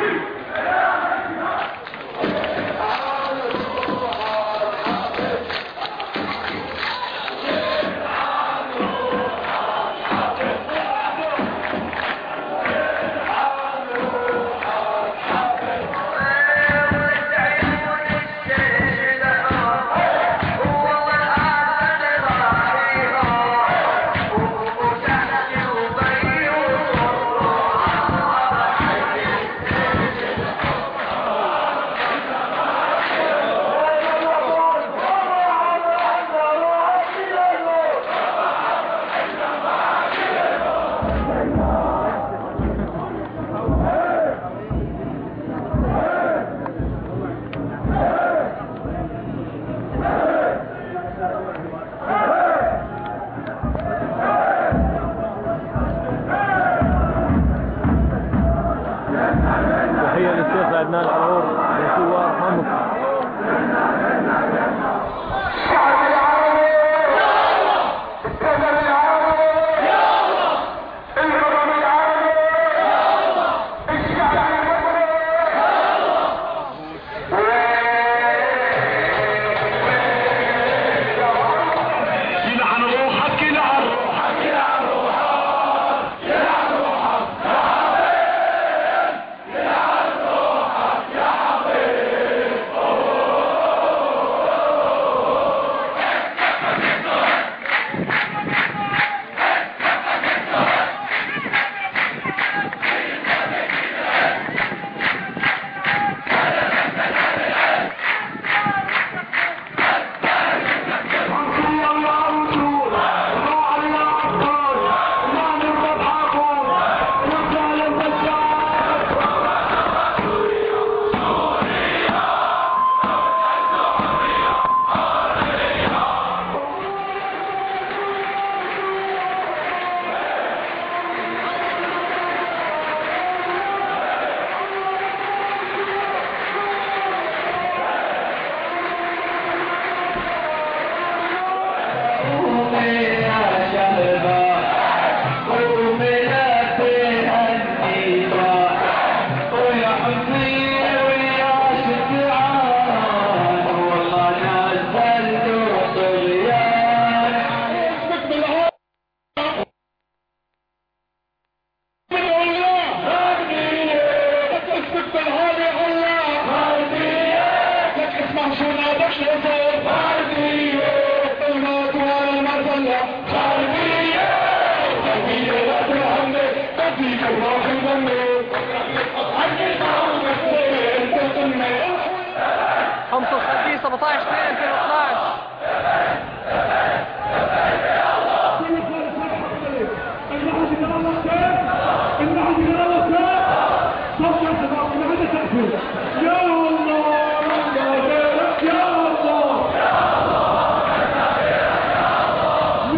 حمص الصدي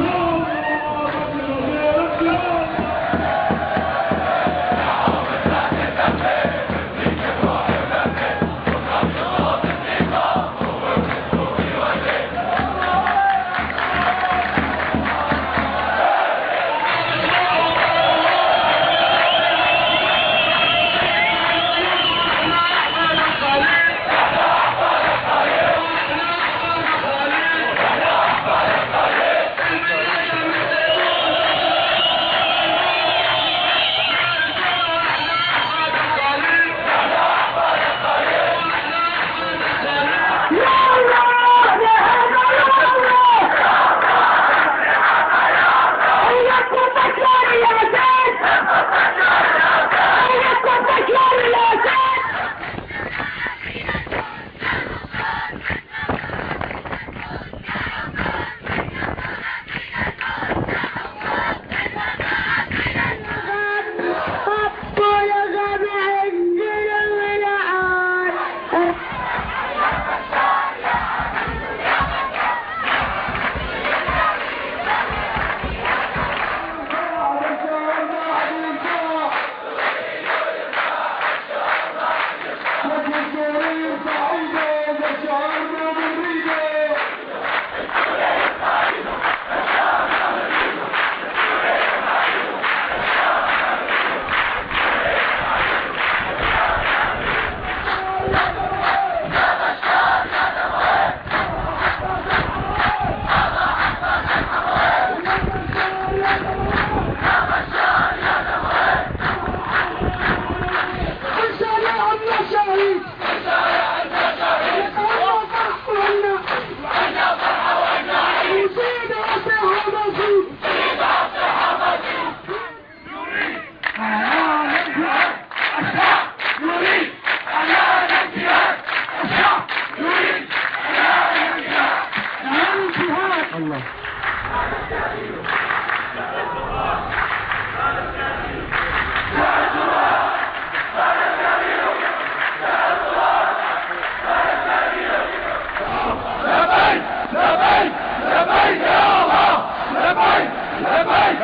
17-2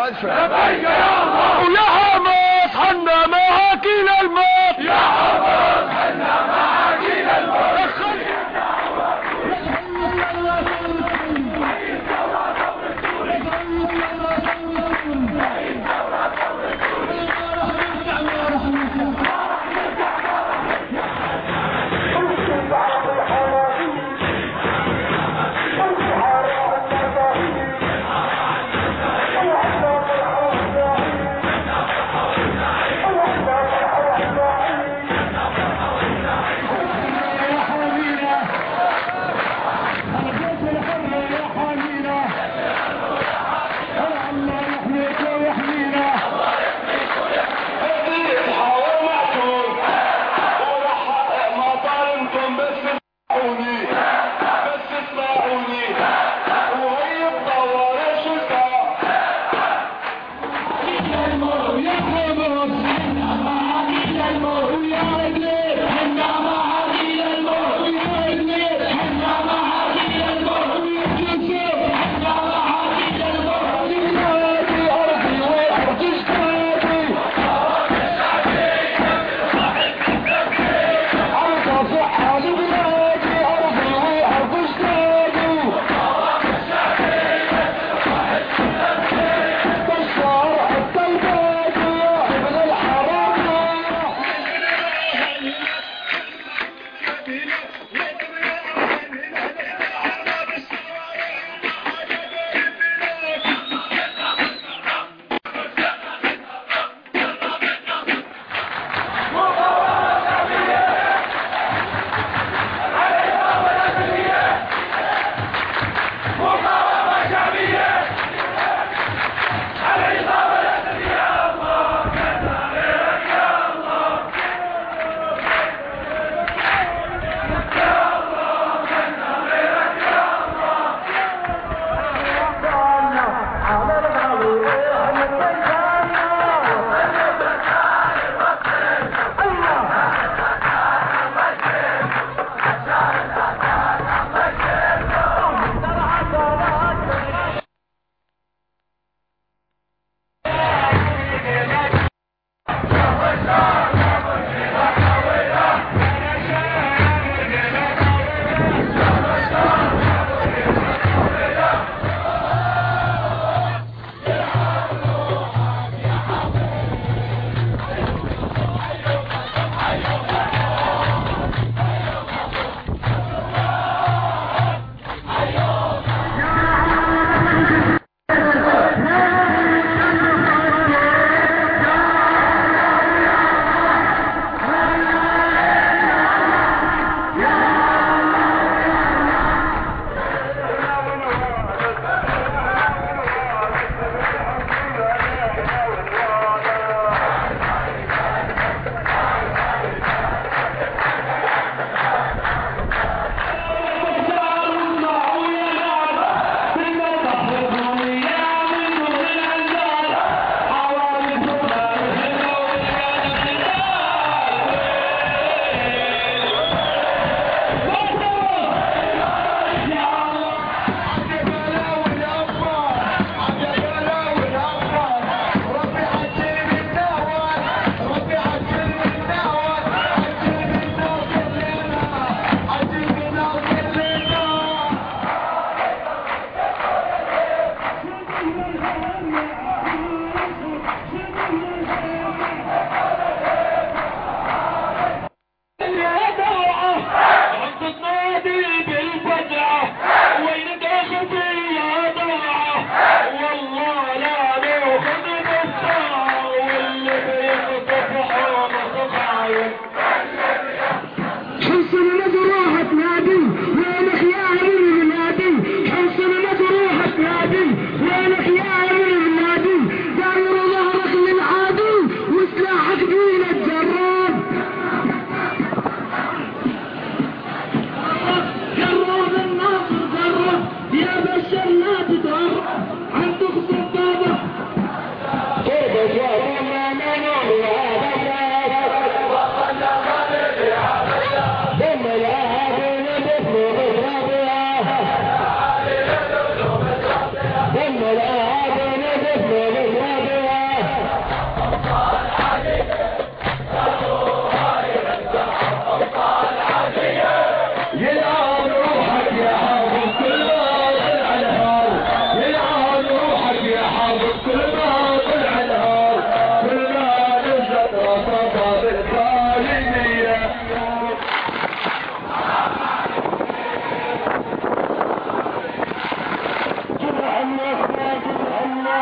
ألفا. لبيك يا الله. ويا حمص حنا معاكين الموت. يا حمص حنا معاكين الموت. وينك يا أمير النادي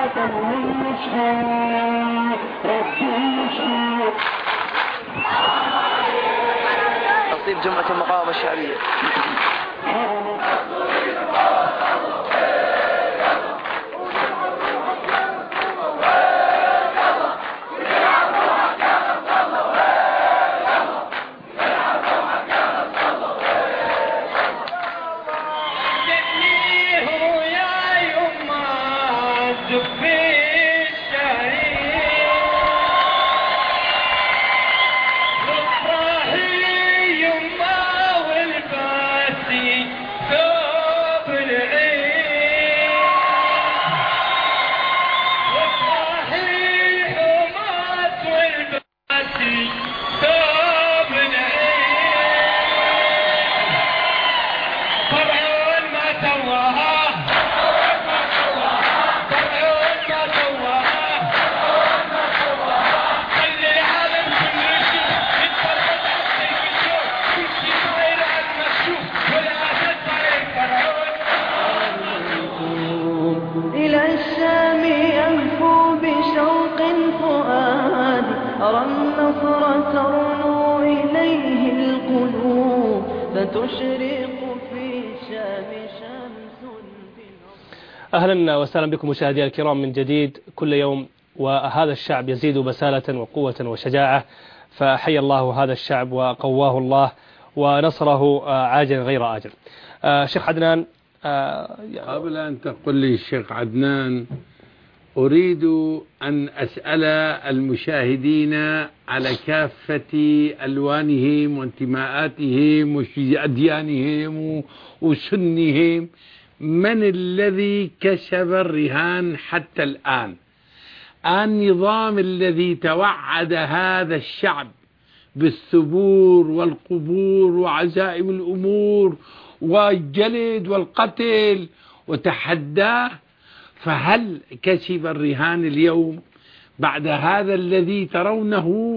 تصويب جمعة المقاومة الشعبية. أهلا وسهلا بكم مشاهدينا الكرام من جديد كل يوم، وهذا الشعب يزيد بسالة وقوة وشجاعة، فحي الله هذا الشعب وقواه الله ونصره عاجل غير آجل. شيخ عدنان، قبل أن تقول لي الشيخ عدنان، أريد أن أسأل المشاهدين على كافة ألوانهم وانتماءاتهم وأديانهم وسنهم، من الذي كسب الرهان حتى الآن؟ النظام الذي توعد هذا الشعب بالثبور والقبور وعزائم الأمور والجلد والقتل وتحداه، فهل كسب الرهان اليوم بعد هذا الذي ترونه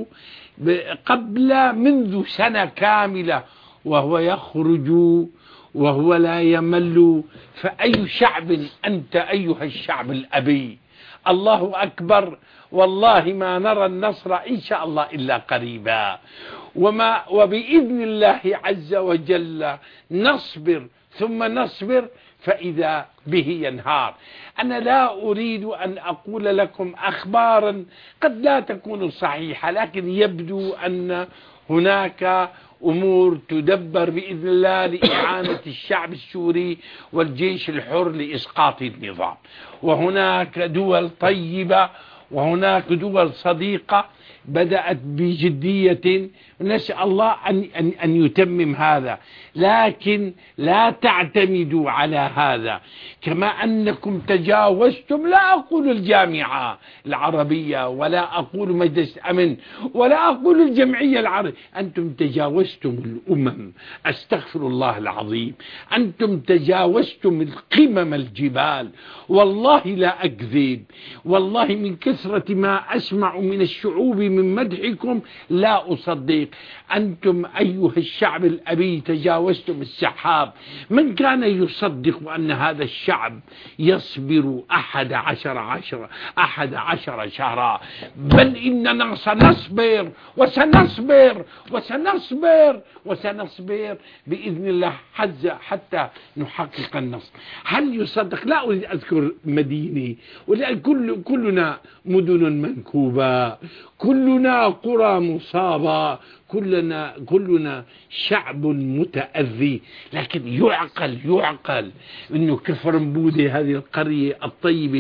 قبل منذ سنة كاملة وهو يخرج وهو لا يمل؟ فأي شعب أنت أيها الشعب الأبي؟ الله أكبر، والله ما نرى النصر إن شاء الله إلا قريبا، وبإذن الله عز وجل نصبر ثم نصبر فإذا به ينهار. أنا لا أريد أن أقول لكم أخبارا قد لا تكون صحيحة، لكن يبدو أن هناك أمور تدبر بإذن الله لإعانة الشعب السوري والجيش الحر لإسقاط النظام، وهناك دول طيبة وهناك دول صديقة بدأت بجدية، نسأل الله أن يتمم هذا، لكن لا تعتمدوا على هذا. كما أنكم تجاوزتم، لا أقول الجامعة العربية ولا أقول مجلس أمن ولا أقول الجمعية العربية، أنتم تجاوزتم الأمم، أستغفر الله العظيم، أنتم تجاوزتم القمم الجبال، والله لا أكذب، والله من كثرة ما أسمع من الشعوب من مدحكم لا أصدق. أنتم أيها الشعب الأبي تجاوزتم السحاب. من كان يصدق أن هذا الشعب يصبر 11 شهرا؟ بل إننا سنصبر وسنصبر وسنصبر وسنصبر بإذن الله حتى نحقق النصر. هل يصدق؟ لا أريد أذكر مدينة، ولأن كلنا مدن منكوبة، كلنا قرى مصابة، كلنا شعب متأذي، لكن يعقل إنه كفرنبودة هذه القرية الطيبة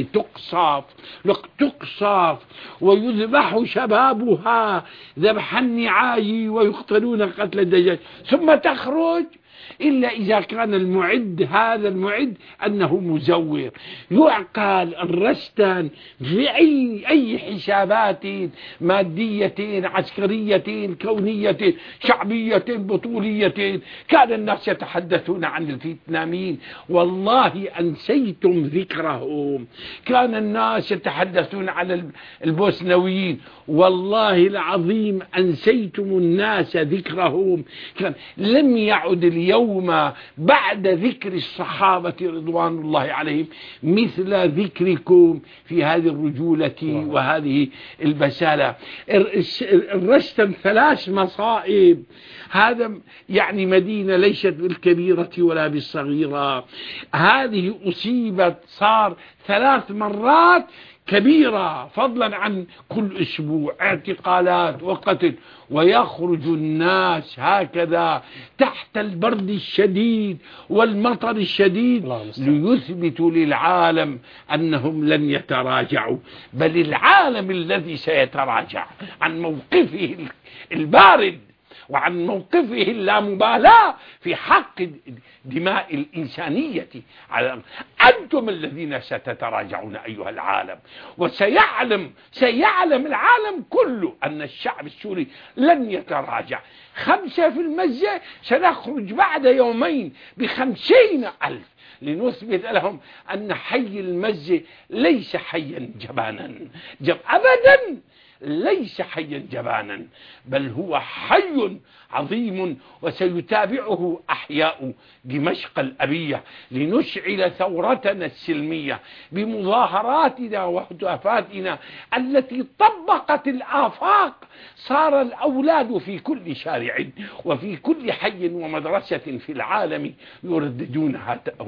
تقصف ويذبح شبابها ذبح النعاج ويقتلون قتل الدجاج، ثم تخرج إلا إذا كان هذا المعد أنه مزور. يعقل الرستان في أي حسابات مادية عسكرية كونية شعبية بطولية كان الناس يتحدثون عن الفيتناميين، والله أنسيتم ذكرهم. كان الناس يتحدثون عن البوسنويين، والله العظيم أنسيتم الناس ذكرهم. لم يعد اليوم بعد ذكر الصحابة رضوان الله عليهم مثل ذكركم في هذه الرجولة وهذه البسالة. الرستم 3 مصائب، هذا يعني مدينة ليست بالكبيرة ولا بالصغيرة، هذه أصيبت صار 3 مرات كبيرة، فضلا عن كل أسبوع اعتقالات وقتل، ويخرج الناس هكذا تحت البرد الشديد والمطر الشديد ليثبتوا للعالم أنهم لن يتراجعوا، بل العالم الذي سيتراجع عن موقفه البارد وعن موقفه اللامبالاة في حق دماء الإنسانية. أنتم الذين ستتراجعون أيها العالم، سيعلم العالم كله أن الشعب السوري لن يتراجع. 5 في المزة سنخرج بعد يومين ب50,000 لنثبت لهم أن حي المزة ليس حيا جبانا أبدا، ليس حيا جبانا، بل هو حي عظيم، وسيتابعه أحياء دمشق الأبية لنشعل ثورتنا السلمية بمظاهراتنا وهتافاتنا التي طبقت الآفاق. صار الأولاد في كل شارع وفي كل حي ومدرسة في العالم يرددون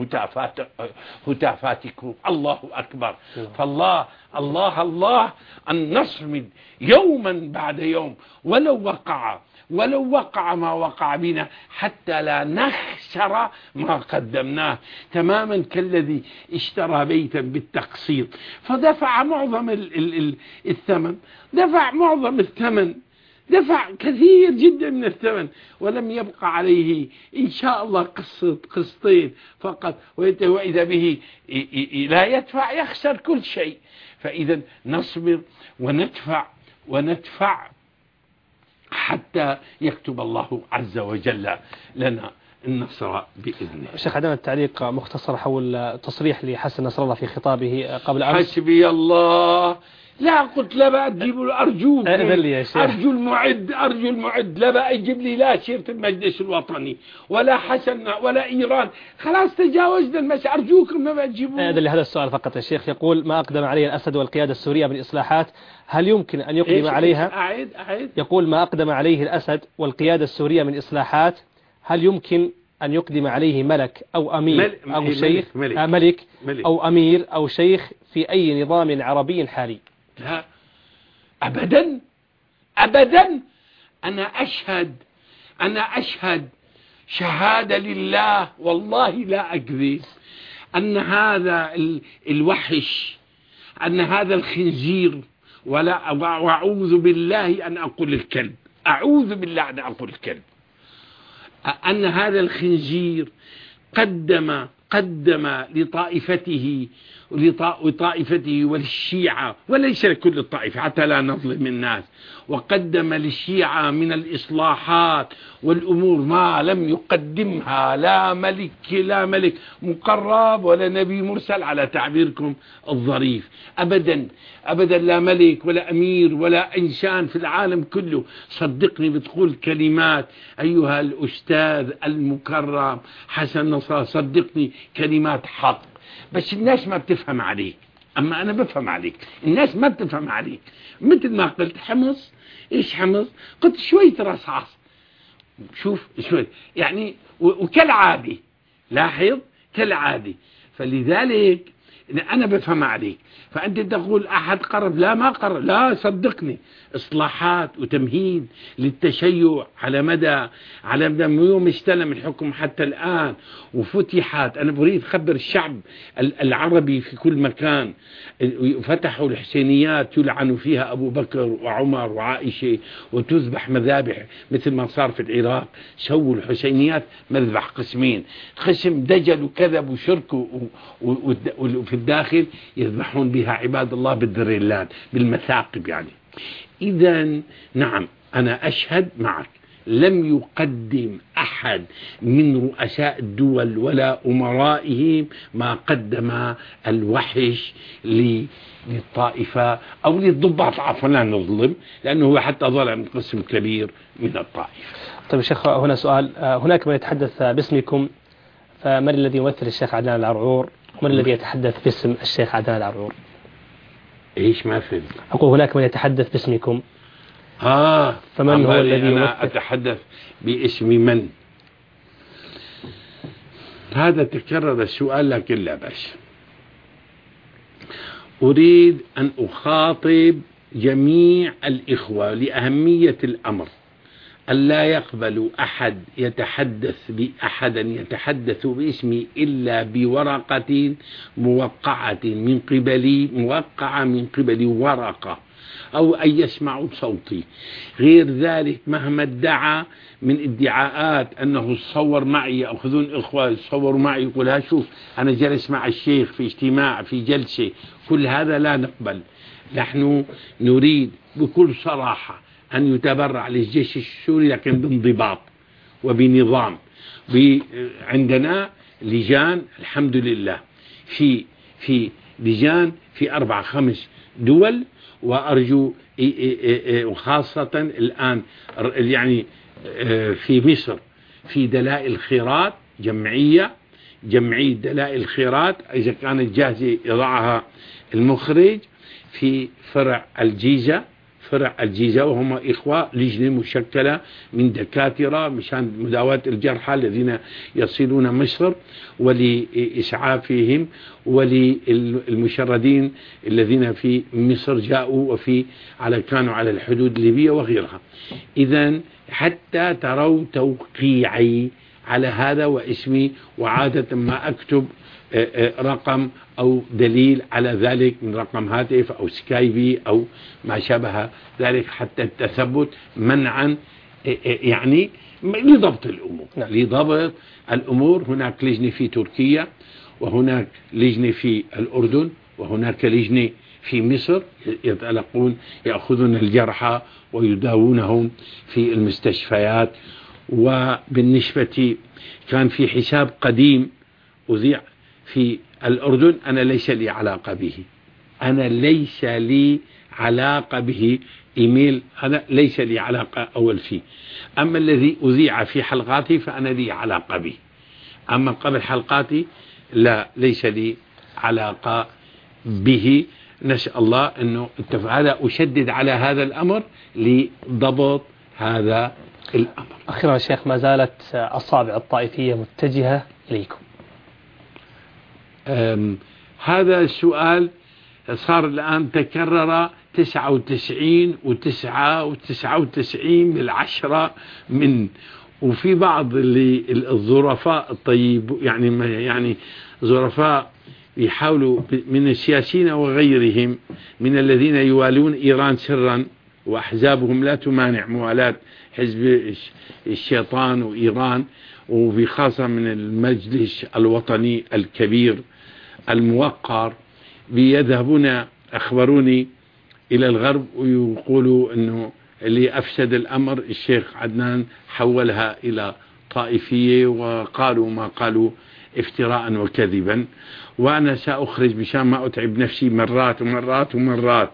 هتافاتكم. الله أكبر. فالله الله الله أن نصمد يوما بعد يوم، ولو وقع ما وقع بنا، حتى لا نخسر ما قدمناه، تماما كالذي اشترى بيتا بالتقسيط فدفع معظم الثمن، دفع كثير جدا من الثمن، ولم يبقى عليه إن شاء الله قسطين فقط، وإذا به لا يدفع يخسر كل شيء. فإذا نصبر وندفع حتى يكتب الله عز وجل لنا النصر بإذنه. شيخ عندنا التعليق مختصر حول تصريح لحسن نصر الله في خطابه قبل أمس. حسبي الله، لا قلت لا بقى تجيب له أرجوك، أرجو المعد لا بقى يجيب لي لا سيرة المجلس الوطني ولا حسن ولا إيران، خلاص تجاوزنا المسألة، أرجوكم ما بقى تجيبوه. هذا السؤال فقط يا شيخ. يقول: ما أقدم عليه الأسد والقيادة السورية من إصلاحات، هل يمكن أن يقدم عليها؟ أعيد. يقول: ما أقدم عليه الأسد والقيادة السورية من إصلاحات، هل يمكن أن يقدم عليه ملك أو أمير أو شيخ ملك أو أمير أو شيخ في أي نظام عربي حالي؟ لا أبدا. أنا أشهد شهادة لله والله لا أكذب أن هذا الوحش، أن هذا الخنزير، وأعوذ بالله أن أقول الكلب، أعوذ بالله أن أقول الكلب، أن هذا الخنزير قدم لطائفته وللشيعة، وليس لكل الطائفة حتى لا نظلم الناس، وقدم للشيعة من الإصلاحات والأمور ما لم يقدمها لا ملك مقرب ولا نبي مرسل على تعبيركم الظريف، أبدا لا ملك ولا أمير ولا إنسان في العالم كله. صدقني بتقول كلمات أيها الأستاذ المكرم حسن نصر، صدقني كلمات حق، بس الناس ما بتفهم عليك، أما أنا بفهم عليك، الناس ما بتفهم عليك. مثل ما قلت حمص، إيش حمص؟ قلت شوية رصاص، شوف شوي يعني، وكالعادة لاحظ كالعادة. فلذلك أنا بفهم عليك، فأنت تقول أحد قرب، لا ما قرب، لا صدقني، إصلاحات وتمهيد للتشيع على مدى يوم استلم الحكم حتى الآن، وفتحت. أنا بريد أخبر الشعب العربي في كل مكان، فتحوا الحسينيات يلعن فيها أبو بكر وعمر وعائشة، وتذبح مذابح مثل ما صار في العراق، سووا الحسينيات مذبح قسمين، قسم دجل وكذب وشرك، وفي الداخل يذبحون بها عباد الله بالدريلات بالمثاقب يعني. إذا نعم أنا أشهد معك، لم يقدم أحد من رؤساء الدول ولا أمرائهم ما قدم الوحش للطائفة أو للضباط، عفوا لا نظلم، لأنه هو حتى ظلم قسم كبير من الطائفة. طيب شيخ، هنا سؤال، هناك من يتحدث باسمكم، فمن الذي يمثل الشيخ عدنان العرعور ومن الذي يتحدث باسم الشيخ عدنان العرعور؟ ايش ما فهمت؟ أقول هناك من يتحدث باسمكم، فمن هو الذي أنا يمثل؟ أتحدث باسم من؟ هذا تكرر السؤال لكن لا بأس. أريد أن أخاطب جميع الإخوة لأهمية الأمر، ألا يقبل أحد أحدا يتحدث باسمي إلا بورقة موقعة من قبلي ورقة، أو أن يسمعوا صوتي. غير ذلك مهما ادعى من ادعاءات أنه صور معي، يأخذون إخوة صوروا معي يقول ها شوف أنا جلس مع الشيخ في اجتماع في جلسة، كل هذا لا نقبل. نحن نريد بكل صراحة أن يتبرع للجيش السوري لكن بانضباط وبنظام. عندنا لجان الحمد لله، في لجان في 4-5 دول، وأرجو وخاصة الآن يعني في مصر في دلائل الخيرات، جمعية دلائل الخيرات إذا كانت جاهزة يضعها المخرج في فرع الجيزة، وهم إخوة لجنة مشكلة من دكاترة مشان مداواة الجرحى الذين يصلون مصر ولإسعافهم، وللمشردين الذين في مصر جاءوا كانوا على الحدود الليبية وغيرها. إذن حتى تروا توقيعي على هذا واسمي، وعادة ما أكتب رقم أو دليل على ذلك من رقم هاتف أو سكايبي أو ما شابه ذلك حتى التثبت منعا، يعني لضبط الأمور. لضبط الأمور هناك لجنة في تركيا، وهناك لجنة في الأردن، وهناك لجنة في مصر يأخذون الجرحى ويداوونهم في المستشفيات. وبالنسبة كان في حساب قديم أذيع في الأردن، أنا ليس لي علاقة به، إيميل هذا ليس لي علاقة أول فيه. أما الذي أذيع في حلقاتي فأنا لي علاقة به، أما قبل حلقاتي لا، ليس لي علاقة به. نسأل الله أنه هذا أشدد على هذا الأمر لضبط هذا الأمر. أخيرا شيخ، ما زالت أصابع الطائفية متجهة إليكم؟ هذا السؤال صار الآن تكرر 99 و99 من وفي بعض الظرفاء الطيب يعني ظرفاء يحاولوا من السياسيين وغيرهم من الذين يوالون إيران سرا، وأحزابهم لا تمانع موالاة حزب الشيطان وإيران، وبخاصة من المجلس الوطني الكبير الموقر، بيذهبون أخبروني إلى الغرب ويقولوا أنه اللي أفسد الأمر الشيخ عدنان حولها إلى طائفية، وقالوا ما قالوا افتراء وكذبا. وأنا سأخرج بشان ما أتعب نفسي مرات ومرات ومرات،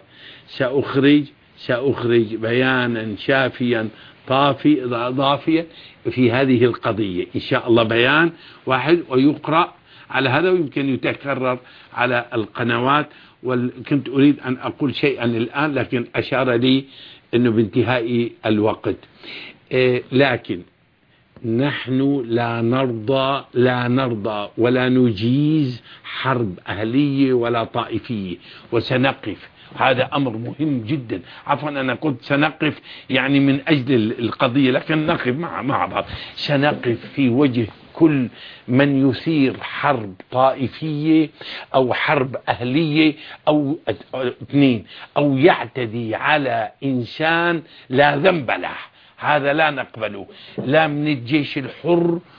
سأخرج بيانا شافيا ضافيا في هذه القضية إن شاء الله، بيان واحد ويقرأ على هذا، ويمكن يتكرر على القنوات. وكنت أريد أن أقول شيئا الآن لكن أشار لي أنه بانتهاء الوقت. لكن نحن لا نرضى ولا نجيز حرب أهلية ولا طائفية، وسنقف. هذا أمر مهم جدا. عفوا أنا قلت سنقف يعني من أجل القضية، لكن نقف مع بعض. سنقف في وجه كل من يثير حرب طائفية أو حرب أهلية أو اثنين، أو يعتدي على إنسان لا ذنب له. هذا لا نقبله، لا من الجيش الحر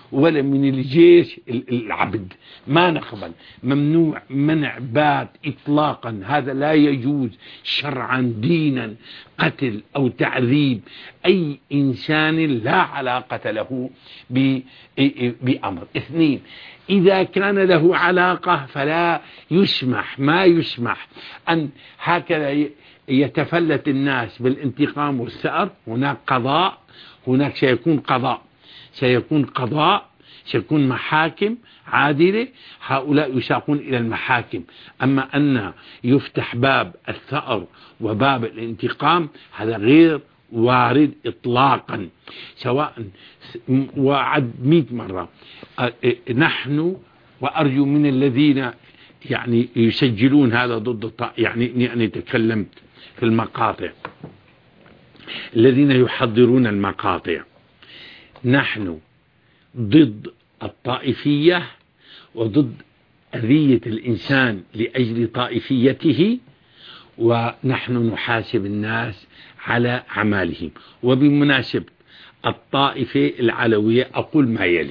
ولا من الجيش العبد، ما نقبل. ممنوع منع بات إطلاقا، هذا لا يجوز شرعا دينا قتل أو تعذيب أي إنسان لا علاقة له بأمر. 2، إذا كان له علاقة فلا يسمح، ما يسمح أن هكذا يتفلت الناس بالانتقام والثأر. هناك قضاء، هناك سيكون قضاء، سيكون محاكم عادلة، هؤلاء يساقون إلى المحاكم. أما أن يفتح باب الثأر وباب الانتقام هذا غير وارد إطلاقا، سواء وعد 100 مرة. نحن وأرجو من الذين يعني يسجلون هذا ضد يعني تكلمت في المقاطع، الذين يحضرون المقاطع، نحن ضد الطائفية وضد أذية الإنسان لأجل طائفيته، ونحن نحاسب الناس على أعمالهم. وبمناسبة الطائفة العلوية أقول ما يلي: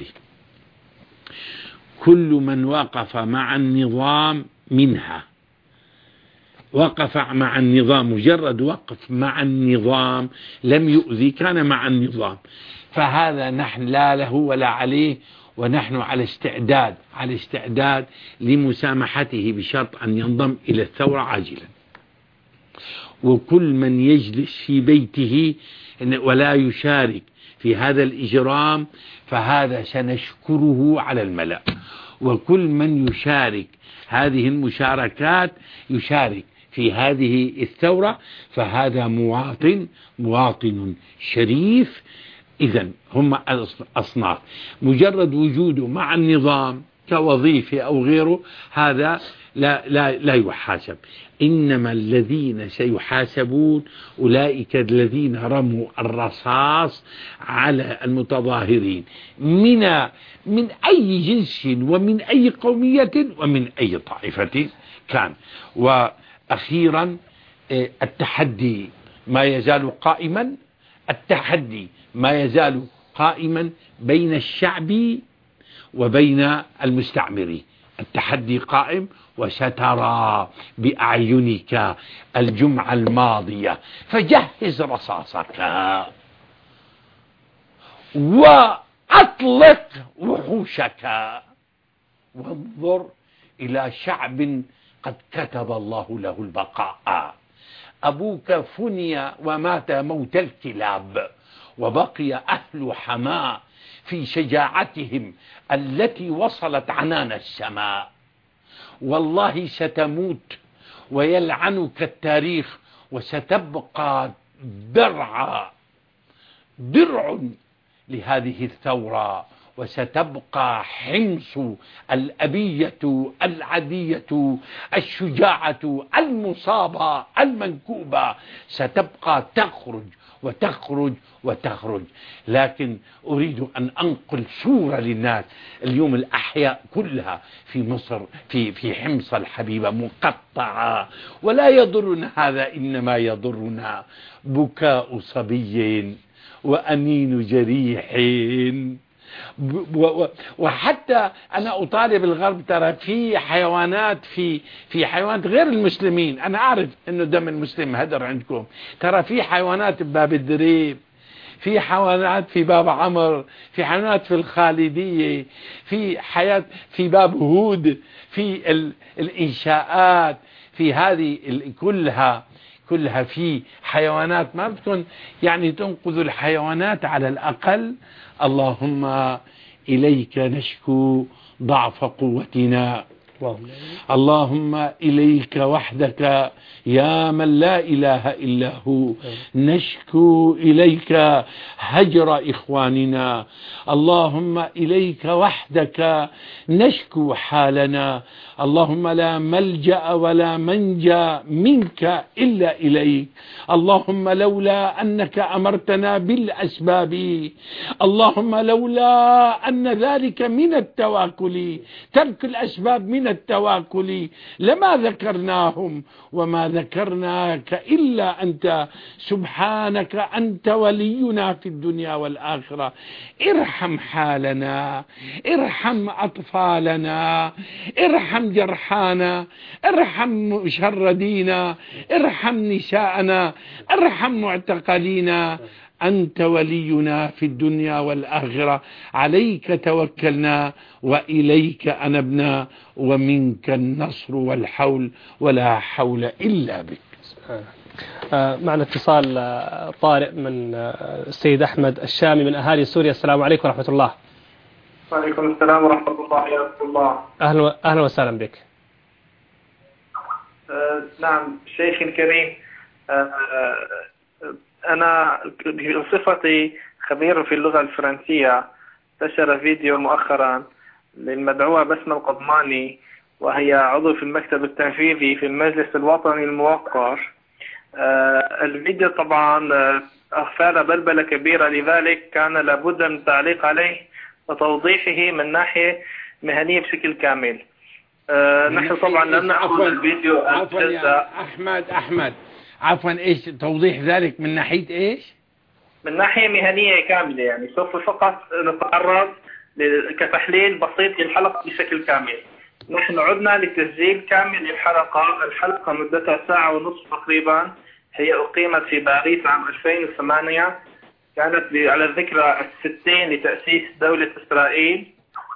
كل من وقف مع النظام منها، وقف مع النظام، مجرد وقف مع النظام لم يؤذي، كان مع النظام، فهذا نحن لا له ولا عليه، ونحن على استعداد لمسامحته بشرط أن ينضم إلى الثورة عاجلا. وكل من يجلس في بيته ولا يشارك في هذا الإجرام فهذا سنشكره على الملأ. وكل من يشارك هذه المشاركات يشارك في هذه الثورة فهذا مواطن شريف. إذن هم أصناف، مجرد وجوده مع النظام كوظيفة أو غيره هذا لا يحاسب. إنما الذين سيحاسبون أولئك الذين رموا الرصاص على المتظاهرين من أي جنس ومن أي قومية ومن أي طائفة كان. وأخيرا التحدي ما يزال قائما بين الشعب وبين المستعمرين. التحدي قائم، وسترى بأعينك الجمعة الماضية، فجهز رصاصك وأطلق وحوشك وانظر إلى شعب قد كتب الله له البقاء. أبوك فني ومات موت الكلاب، وبقي أهل حماة في شجاعتهم التي وصلت عنان السماء. والله ستموت ويلعنك التاريخ، وستبقى درع لهذه الثورة، وستبقى حمص الأبية العدية الشجاعة المصابة المنكوبة، ستبقى تخرج. لكن أريد أن أنقل صورة للناس. اليوم الأحياء كلها في مصر في حمص الحبيبة مقطعة، ولا يضرنا هذا، إنما يضرنا بكاء صبي وأنين جريح. وحتى أنا أطالب الغرب، ترى في حيوانات في حيوانات غير المسلمين. أنا أعرف أنه دم المسلم هدر عندكم، ترى في حيوانات بباب الدريب، في حيوانات في باب عمر، في حيوانات في الخالدية، في باب هود، في الإنشاءات، في هذه كلها في حيوانات. ما بدكم يعني تنقذوا الحيوانات على الأقل؟ اللهم إليك نشكو ضعف قوتنا، اللهم إليك وحدك يا من لا إله إلا هو نشكو إليك هجر إخواننا، اللهم إليك وحدك نشكو حالنا، اللهم لا ملجأ ولا منجى منك إلا إليك، اللهم لولا أنك أمرتنا بالأسباب، اللهم لولا أن ذلك من التواكل، ترك الأسباب من من التواكل لما ذكرناهم وما ذكرناك إلا أنت سبحانك، أنت ولينا في الدنيا والآخرة. ارحم حالنا، ارحم أطفالنا، ارحم جرحانا، ارحم مشردينا، ارحم نساءنا، ارحم معتقلينا. أنت ولينا في الدنيا والآخرة، عليك توكلنا وإليك أنبنا، ومنك النصر والحول، ولا حول إلا بك. معنا اتصال طارئ من السيد أحمد الشامي من أهالي سوريا. السلام عليكم ورحمة الله. وعليكم السلام ورحمة الله ورحمة الله. أهلا وسهلا بك. نعم شيخ الكريم، أنا بصفتي خبير في اللغة الفرنسية انتشر فيديو مؤخرا للمدعوة بسمة القضماني، وهي عضو في المكتب التنفيذي في المجلس الوطني الموقر. الفيديو طبعا أثار بلبلة كبيرة، لذلك كان لابد من التعليق عليه وتوضيحه من ناحية مهنية بشكل كامل. نحن طبعا لم نأخذ الفيديو أحمد عفوا، ايش توضيح ذلك من ناحية ايش؟ من ناحية مهنية كاملة، يعني سوف فقط نتعرض كتحليل بسيط للحلقة بشكل كامل. نحن عدنا لتسجيل كامل للحلقة، الحلقة مدتها ساعة ونصف تقريبا، هي أقيمت في باريس عام 2008، كانت على الذكرى 60 لتأسيس دولة إسرائيل.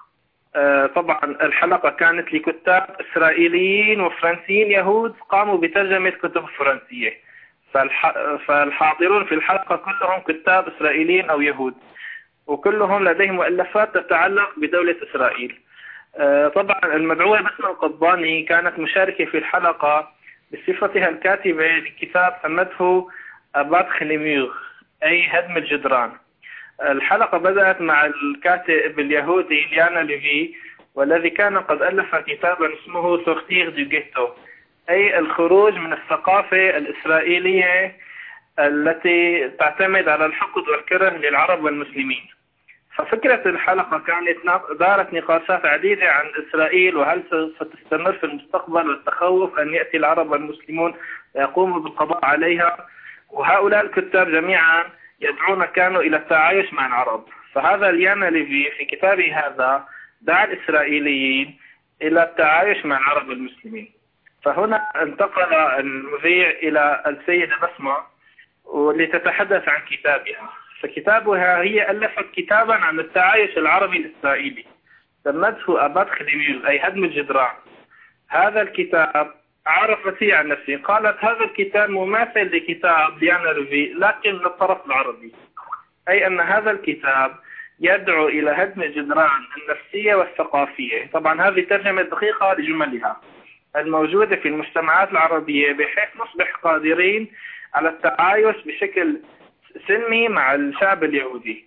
طبعا الحلقة كانت لكتاب إسرائيليين وفرنسيين يهود قاموا بترجمة كتب فرنسية، فالحاضرون في الحلقة كلهم كتاب إسرائيليين أو يهود، وكلهم لديهم مؤلفات تتعلق بدولة إسرائيل. طبعا المدعوة بسمة القضباني كانت مشاركة في الحلقة بصفتها الكاتبة لكتاب سمته أباط خليميغ، أي هدم الجدران. الحلقة بدأت مع الكاتب اليهودي ليانا ليفي، والذي كان قد ألف كتابا اسمه سورتيغ دو جيتو، أي الخروج من الثقافة الإسرائيلية التي تعتمد على الحقد والكره للعرب والمسلمين. ففكرة الحلقة كانت دارت نقاشات عديدة عن إسرائيل، وهل ستستمر في المستقبل، والتخوف أن يأتي العرب والمسلمون ويقوموا بالقضاء عليها. وهؤلاء الكتاب جميعا يدعون كانوا إلى التعايش مع العرب. فهذا ليانا ليفي في كتابه هذا دعا الإسرائيليين إلى التعايش مع العرب والمسلمين. فهنا انتقل المذيع إلى السيدة بسمة لتتحدث عن كتابها. فكتابها هي ألفت كتابا عن التعايش العربي الإسرائيلي سمته أباط خليميغ، أي هدم الجدران. هذا الكتاب عرفت فيه عن نفسه، قالت هذا الكتاب مماثل لكتاب ليانا ليفي لكن للطرف العربي، أي أن هذا الكتاب يدعو إلى هدم الجدران النفسية والثقافية. طبعا هذه ترجمة دقيقة لجملها الموجودة في المجتمعات العربية، بحيث نصبح قادرين على التعايش بشكل سلمي مع الشعب اليهودي.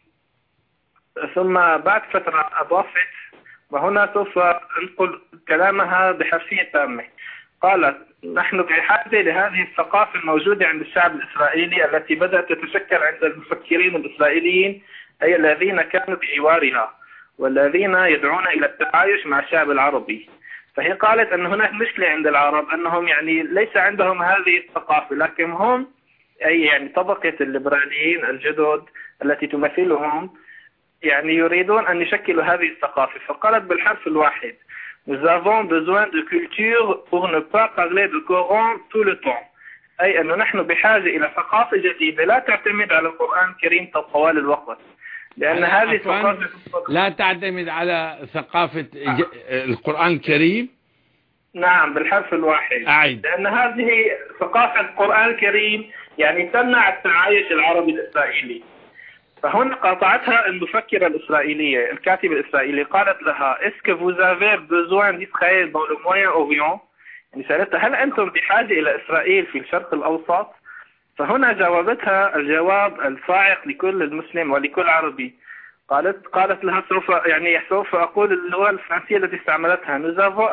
ثم بعد فترة أضافت، وهنا سوف أنقل كلامها بحرفية تامة، قالت نحن بحاجة لهذه الثقافة الموجودة عند الشعب الإسرائيلي التي بدأت تتشكل عند المفكرين الإسرائيليين، أي الذين كانوا بجوارها والذين يدعون إلى التعايش مع الشعب العربي. فهي قالت أن هناك مشكلة عند العرب، أنهم يعني ليس عندهم هذه الثقافة، لكن هم أي يعني طبقة الليبراليين الجدد التي تمثلهم يعني يريدون أن يشكلوا هذه الثقافة. فقالت بالحرف الواحد Nous avons besoin de culture pour ne pas parler de Coran tout le temps، أي أنه نحن بحاجة إلى ثقافة جديدة لا تعتمد على القرآن الكريم طوال الوقت، لأن هذه الثقافة لا تعتمد على ثقافة القرآن الكريم. نعم بالحرف الواحد أعيد. لأن هذه ثقافة القرآن الكريم يعني تمنع التعايش العربي الإسرائيلي. فهنا قاطعتها المفكرة الإسرائيلية الكاتبة الإسرائيلية، قالت لها Est-ce que vous avez besoin d'Israël dans le Moyen-Orient؟ يعني سألتها هل أنتم بحاجة إلى إسرائيل في الشرق الأوسط؟ فهنا جاوبتها الجواب الصاعق لكل المسلم ولكل عربي. قالت لها سوف أقول اللغة الفرنسية التي استعملتها Nous avons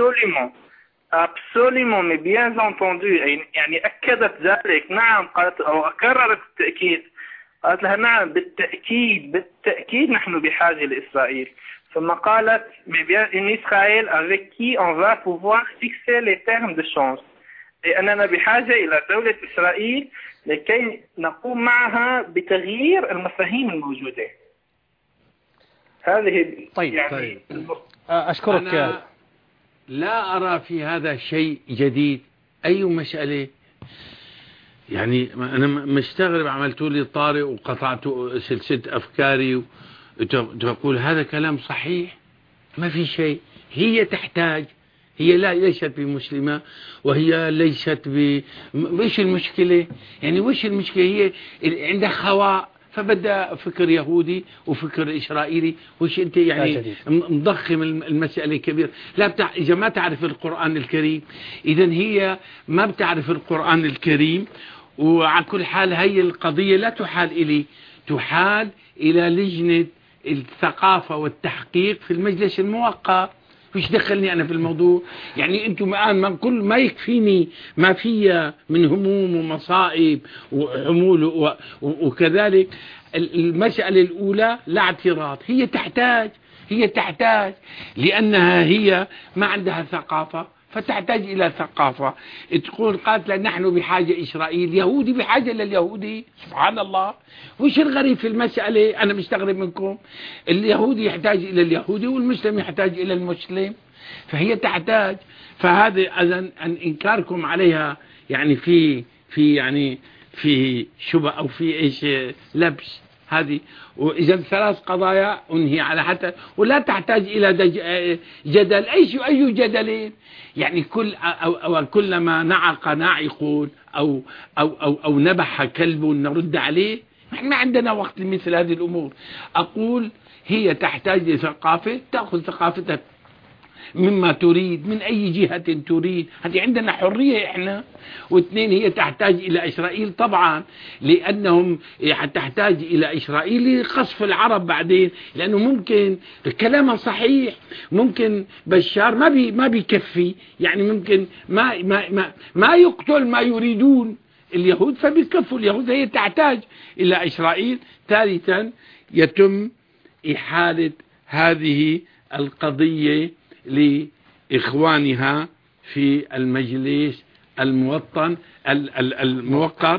absolument mais bien entendu، يعني أكدت ذلك. نعم قالت أو أكررت التأكيد، قالت لها نعم بالتأكيد نحن بحاجة لإسرائيل. ثم قالت mais bien une Israël avec qui on va pouvoir fixer les termes de change. لأننا بحاجة إلى دولة إسرائيل لكي نقوم معها بتغيير المفاهيم الموجودة. هذه طيب. طيب. أشكرك. أنا لا أرى في هذا شيء جديد. أي مسألة يعني أنا مستغرب عملتوا لي طارئ وقطعتوا سلسلة أفكاري وتقول هذا كلام صحيح. ما في شيء. هي تحتاج، هي ليست بمسلمة وهي ليست وش المشكلة يعني؟ وش المشكلة؟ هي عندها خواء فبدأ فكر يهودي وفكر إسرائيلي. وش أنت يعني مضخم المسألة كبير؟ لا إذا ما تعرف القرآن الكريم، إذا هي ما بتعرف القرآن الكريم. وعلى كل حال هي القضية لا تحال إلي، تحال إلى لجنة الثقافة والتحقيق في المجلس الموقر. وش دخلني أنا في الموضوع؟ يعني أنتم الآن كل ما يكفيني ما فيها من هموم ومصائب وحمول وكذلك. المسألة الأولى لا اعتراض، هي تحتاج لأنها هي ما عندها ثقافة فتحتاج إلى ثقافة. تقول قالت نحن بحاجة إسرائيل، يهودي بحاجة لليهودي. سبحان الله. وش الغريب في المسألة؟ أنا مستغرب منكم. اليهودي يحتاج إلى اليهودي والمسلم يحتاج إلى المسلم، فهي تحتاج. فهذا أذن أن إنكاركم عليها يعني في شبه أو في إيش لبس هذه. وإذا 3 قضايا أنهي على حتى ولا تحتاج إلى جدل. أي جدلين يعني؟ كلما نعق ناعق أو نبح كلب نرد عليه. ما عندنا وقت لمثل هذه الأمور. أقول هي تحتاج لثقافة، تأخذ ثقافتها مما تريد من أي جهة تريد. هذه عندنا حرية إحنا. واثنين هي تحتاج إلى إسرائيل طبعا، لأنهم تحتاج إلى إسرائيل لقصف العرب بعدين، لأنه ممكن كلامها صحيح، ممكن بشار ما بيكفي يعني، ممكن ما يقتل ما يريدون اليهود فبيكفوا اليهود. هي تحتاج إلى إسرائيل. ثالثا يتم إحالة هذه القضية لإخوانها في المجلس الموقر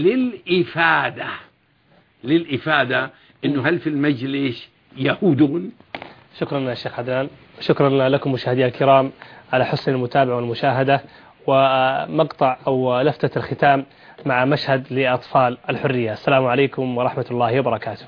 للإفادة إنه هل في المجلس يهود. شكرا يا شيخ عدنان، شكرا لكم مشاهدينا الكرام على حسن المتابعة والمشاهدة. ومقطع أو لفتة الختام مع مشهد لأطفال الحرية. السلام عليكم ورحمة الله وبركاته.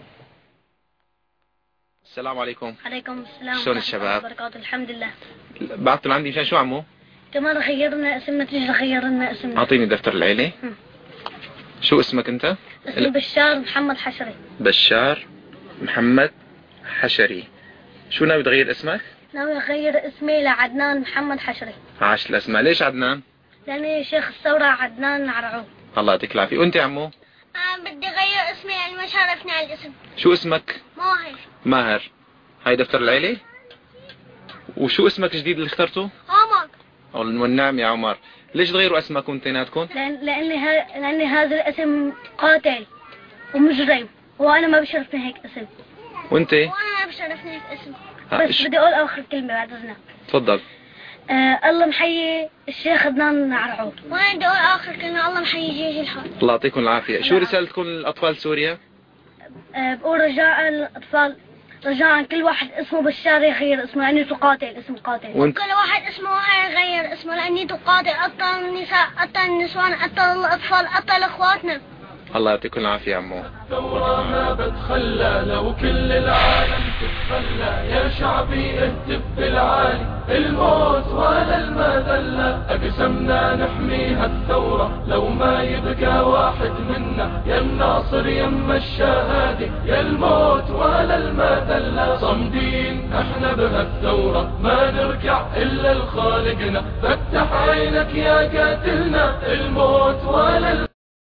السلام عليكم. عليكم السلام. شلون الشباب؟ وبركاته. الحمد لله. بعثتوا عندي مشان شو عمو؟ كمان غيرنا اسمنا، تيجي غيرنا اسمنا. أعطيني دفتر العيلة. شو اسمك أنت؟ اسمي بشار محمد حشري. بشار محمد حشري. شو ناوي تغير اسمك؟ ناوي أغير اسمي لعدنان محمد حشري. عاش الأسماء. ليش عدنان؟ لأني شيخ الثورة عدنان عرعو. الله يعطيك العافية. وأنت يا عمو؟ بدي أغير اسمي لأني ما شرفني على الاسم. شو اسمك؟ ماهر. هاي دفتر العيلة؟ وشو اسمك الجديد اللي اخترته؟ عمر. والنعم يا عمر. ليش تغيروا اسمكم انتيناتكم؟ لأن هذا الاسم قاتل ومجرم، وأنا ما بشرفني هيك اسم. وأنت؟ وأنا ما بشرفني هيك اسم. بس بدي أقول آخر كلمة بعد إذنك. تفضل. الله محيي الشيخ عدنان عرعو. وأنا بدي أقول آخر كلمة، الله محيي جيش الحر. الله يعطيكم العافية. شو رسالتكم لأطفال سوريا؟ بقول رجاء الأطفال، رجاء كل واحد اسمه بشار يغير اسمه لأني تقاتل، اسم قاتل. كل واحد اسمه يغير اسمه لأني تقاتل. قتل النساء، قتل النسوان، قتل الأطفال، قتل أخواتنا. الله يعطيكم العافية يا عمو. الثورة ما بتخلى لو كل العالم تتخلى، يا شعبي اهتف بالعالي، الموت ولا المذلة، أقسمنا نحميها الثورة لو ما يبقى واحد منا، يا الناصر يما الشهادة، يا الموت ولا المذلة، صمدين احنا بها الثورة ما نركع إلا لخالقنا، فتح عينك يا قاتلنا، الموت ولا